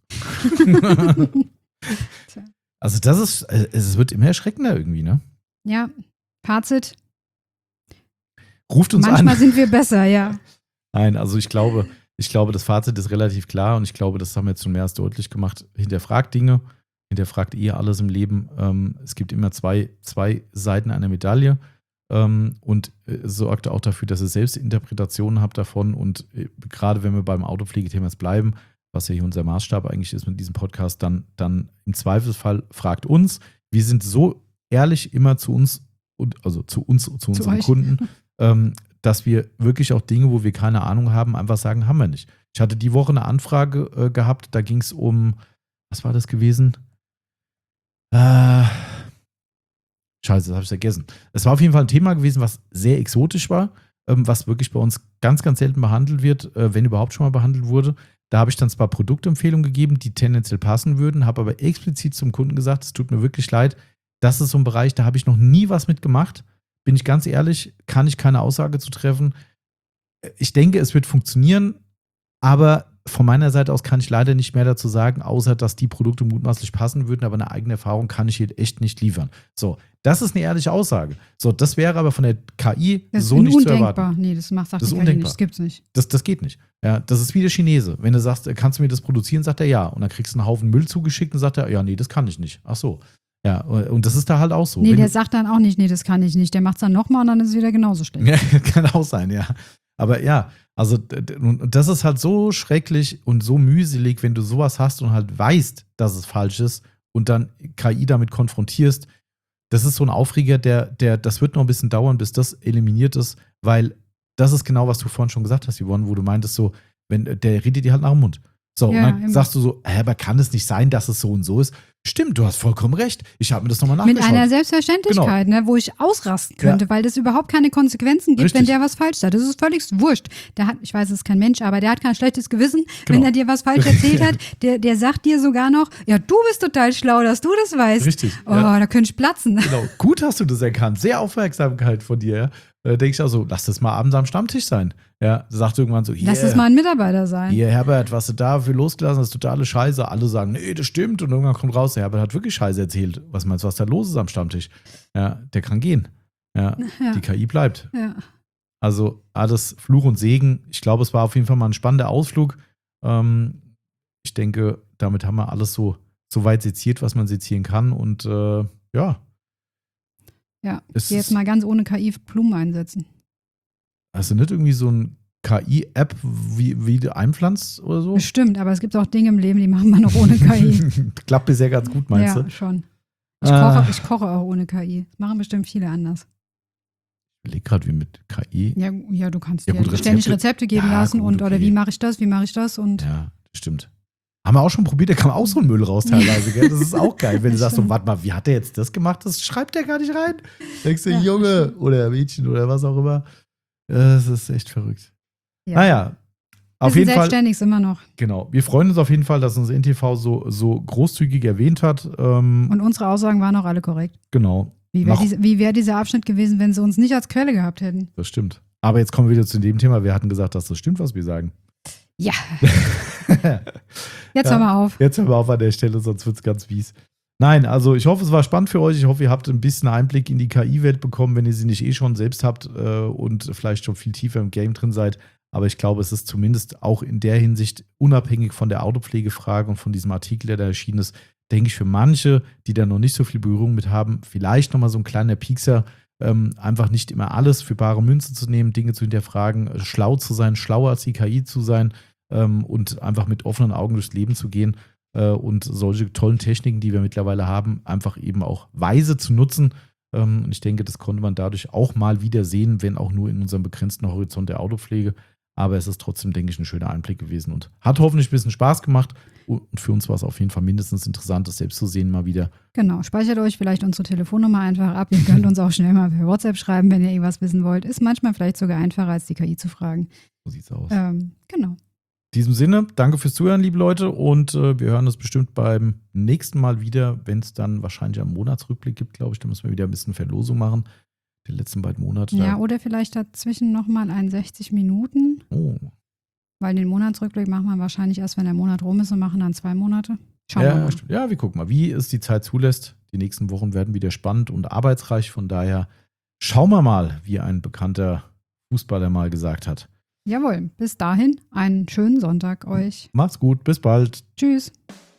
Tja. Also das ist, äh, es wird immer erschreckender irgendwie, ne? Ja, Fazit, Ruft uns manchmal an. sind wir besser, ja. Nein, also ich glaube, ich glaube, das Fazit ist relativ klar und ich glaube, das haben wir jetzt schon mehr als deutlich gemacht. Hinterfragt Dinge, hinterfragt ihr alles im Leben. Ähm, es gibt immer zwei, zwei Seiten einer Medaille ähm, und äh, sorgt auch dafür, dass ihr selbst Interpretationen habt davon und äh, gerade wenn wir beim Autopflegethema jetzt bleiben, was ja hier unser Maßstab eigentlich ist mit diesem Podcast, dann, dann im Zweifelsfall fragt uns. Wir sind so ehrlich immer zu uns, und also zu uns, zu unseren euch. Kunden, ähm, dass wir wirklich auch Dinge, wo wir keine Ahnung haben, einfach sagen, haben wir nicht. Ich hatte die Woche eine Anfrage äh, gehabt, da ging es um, was war das gewesen? Äh, Scheiße, das habe ich vergessen. Es war auf jeden Fall ein Thema gewesen, was sehr exotisch war, ähm, was wirklich bei uns ganz, ganz selten behandelt wird, äh, wenn überhaupt schon mal behandelt wurde. Da habe ich dann zwar Produktempfehlungen gegeben, die tendenziell passen würden, habe aber explizit zum Kunden gesagt, es tut mir wirklich leid, das ist so ein Bereich, da habe ich noch nie was mitgemacht. Bin ich ganz ehrlich, kann ich keine Aussage zu treffen. Ich denke, es wird funktionieren, aber von meiner Seite aus kann ich leider nicht mehr dazu sagen, außer dass die Produkte mutmaßlich passen würden, aber eine eigene Erfahrung kann ich hier echt nicht liefern. So, das ist eine ehrliche Aussage. So, das wäre aber von der K I Das so ist nicht zu undenkbar. erwarten. Nee, das macht sagt Das die ist K I nicht. undenkbar. Das gibt's nicht. Das, das geht nicht. Ja, das ist wie der Chinese. Wenn du sagst, kannst du mir das produzieren, sagt er ja. Und dann kriegst du einen Haufen Müll zugeschickt und sagt er, ja, nee, das kann ich nicht. Ach so. Ja, und das ist da halt auch so. Nee, Wenn der du, sagt dann auch nicht, nee, das kann ich nicht. Der macht's dann nochmal und dann ist es wieder genauso schlecht. Ja, kann auch sein, ja. Aber ja, also und das ist halt so schrecklich und so mühselig, wenn du sowas hast und halt weißt, dass es falsch ist und dann K I damit konfrontierst. Das ist so ein Aufreger, der, der, das wird noch ein bisschen dauern, bis das eliminiert ist, weil das ist genau, was du vorhin schon gesagt hast, Yvonne, wo du meintest so, wenn, der redet dir halt nach dem Mund. So, Ja, und dann immer. sagst du so, hä, aber kann es nicht sein, dass es so und so ist? Stimmt, du hast vollkommen recht. Ich habe mir das nochmal Mit nachgeschaut. einer Selbstverständlichkeit, ne, wo ich ausrasten könnte, weil das überhaupt keine Konsequenzen gibt, Richtig. wenn der was falsch sagt. Das ist völlig wurscht. Der hat, ich weiß, es ist kein Mensch, aber der hat kein schlechtes Gewissen, Genau. wenn er dir was falsch erzählt hat. Der, der sagt dir sogar noch, ja, du bist total schlau, dass du das weißt. Richtig. Oh, Ja. da könnte ich platzen. Genau, gut hast du das erkannt. Sehr Aufmerksamkeit von dir. Ja. Da denke ich auch so, lass das mal abends am Stammtisch sein. Ja, sagt irgendwann so, hier, Lass es mal ein Mitarbeiter sein. hier, Herbert, was du da für losgelassen hast, totale Scheiße. Alle sagen, nee, das stimmt. Und irgendwann kommt raus, der Herbert hat wirklich Scheiße erzählt. Was meinst du, was da los ist am Stammtisch? Ja, der kann gehen. Ja, Ja. die K I bleibt. Ja. Also alles Fluch und Segen. Ich glaube, es war auf jeden Fall mal ein spannender Ausflug. Ähm, ich denke, damit haben wir alles so, so weit seziert, was man sezieren kann. Und äh, ja. Ja, Es ich gehe jetzt ist- mal ganz ohne K I Blumen einsetzen. Hast du nicht irgendwie so ein K I-App, wie, wie du einpflanzt oder so? Bestimmt, aber es gibt auch Dinge im Leben, die machen wir noch ohne K I. Klappt bisher ganz gut, meinst ja, du? schon. Ich, Ah. koche, ich koche auch ohne K I. Das machen bestimmt viele anders. Ich überlege gerade, wie mit K I. Ja, ja du kannst Ja, dir gut, ständig Rezepte- Rezepte geben Ja, lassen gut, und oder okay. wie mache ich das, wie mache ich das und Ja, stimmt. Haben wir auch schon probiert, da kam auch so ein Müll raus teilweise, gell? Das ist auch geil, wenn du Das sagst, so, stimmt. warte mal, wie hat der jetzt das gemacht? Das schreibt der gar nicht rein. Denkst du, Ja, Junge oder Mädchen oder was auch immer. Das ist echt verrückt. ja. Naja, auf Wir jeden sind Fall, selbstständig sind wir noch. genau. Wir freuen uns auf jeden Fall, dass uns N T V so, so großzügig erwähnt hat. Ähm, Und unsere Aussagen waren auch alle korrekt. genau, Wie wäre Noch- diese, wie wär dieser Abschnitt gewesen, wenn sie uns nicht als Quelle gehabt hätten? das stimmt. Aber jetzt kommen wir wieder zu dem Thema. Wir hatten gesagt, dass das stimmt, was wir sagen. Ja, jetzt Ja. hören wir auf. Jetzt hören wir auf an der Stelle, sonst wird es ganz mies. Nein, also ich hoffe, es war spannend für euch. Ich hoffe, ihr habt ein bisschen Einblick in die K I-Welt bekommen, wenn ihr sie nicht eh schon selbst habt äh, und vielleicht schon viel tiefer im Game drin seid. Aber ich glaube, es ist zumindest auch in der Hinsicht unabhängig von der Autopflegefrage und von diesem Artikel, der da erschienen ist, denke ich, für manche, die da noch nicht so viel Berührung mit haben, vielleicht nochmal so ein kleiner Piekser, ähm, einfach nicht immer alles für bare Münze zu nehmen, Dinge zu hinterfragen, äh, schlau zu sein, schlauer als die K I zu sein ähm, und einfach mit offenen Augen durchs Leben zu gehen äh, und solche tollen Techniken, die wir mittlerweile haben, einfach eben auch weise zu nutzen. Ähm, und ich denke, das konnte man dadurch auch mal wieder sehen, wenn auch nur in unserem begrenzten Horizont der Autopflege. Aber es ist trotzdem, denke ich, ein schöner Einblick gewesen und hat hoffentlich ein bisschen Spaß gemacht. Und für uns war es auf jeden Fall mindestens interessant, das selbst zu sehen mal wieder. Genau, speichert euch vielleicht unsere Telefonnummer einfach ab. Ihr könnt uns auch schnell mal per WhatsApp schreiben, wenn ihr irgendwas wissen wollt. Ist manchmal vielleicht sogar einfacher, als die K I zu fragen. So sieht's aus. Ähm, genau. In diesem Sinne, danke fürs Zuhören, liebe Leute. Und äh, wir hören uns bestimmt beim nächsten Mal wieder, wenn es dann wahrscheinlich einen Monatsrückblick gibt, glaube ich. Da müssen wir wieder ein bisschen Verlosung machen. Die letzten beiden Monate. Ja, da, oder vielleicht dazwischen nochmal ein sechzig Minuten, oh. weil den Monatsrückblick machen wir wahrscheinlich erst, wenn der Monat rum ist und machen dann zwei Monate. Schauen ja, wir mal. stimmt. Ja, wir gucken mal, wie es die Zeit zulässt. Die nächsten Wochen werden wieder spannend und arbeitsreich. Von daher schauen wir mal, wie ein bekannter Fußballer mal gesagt hat. Jawohl, bis dahin einen schönen Sonntag euch. Macht's gut, bis bald. Tschüss.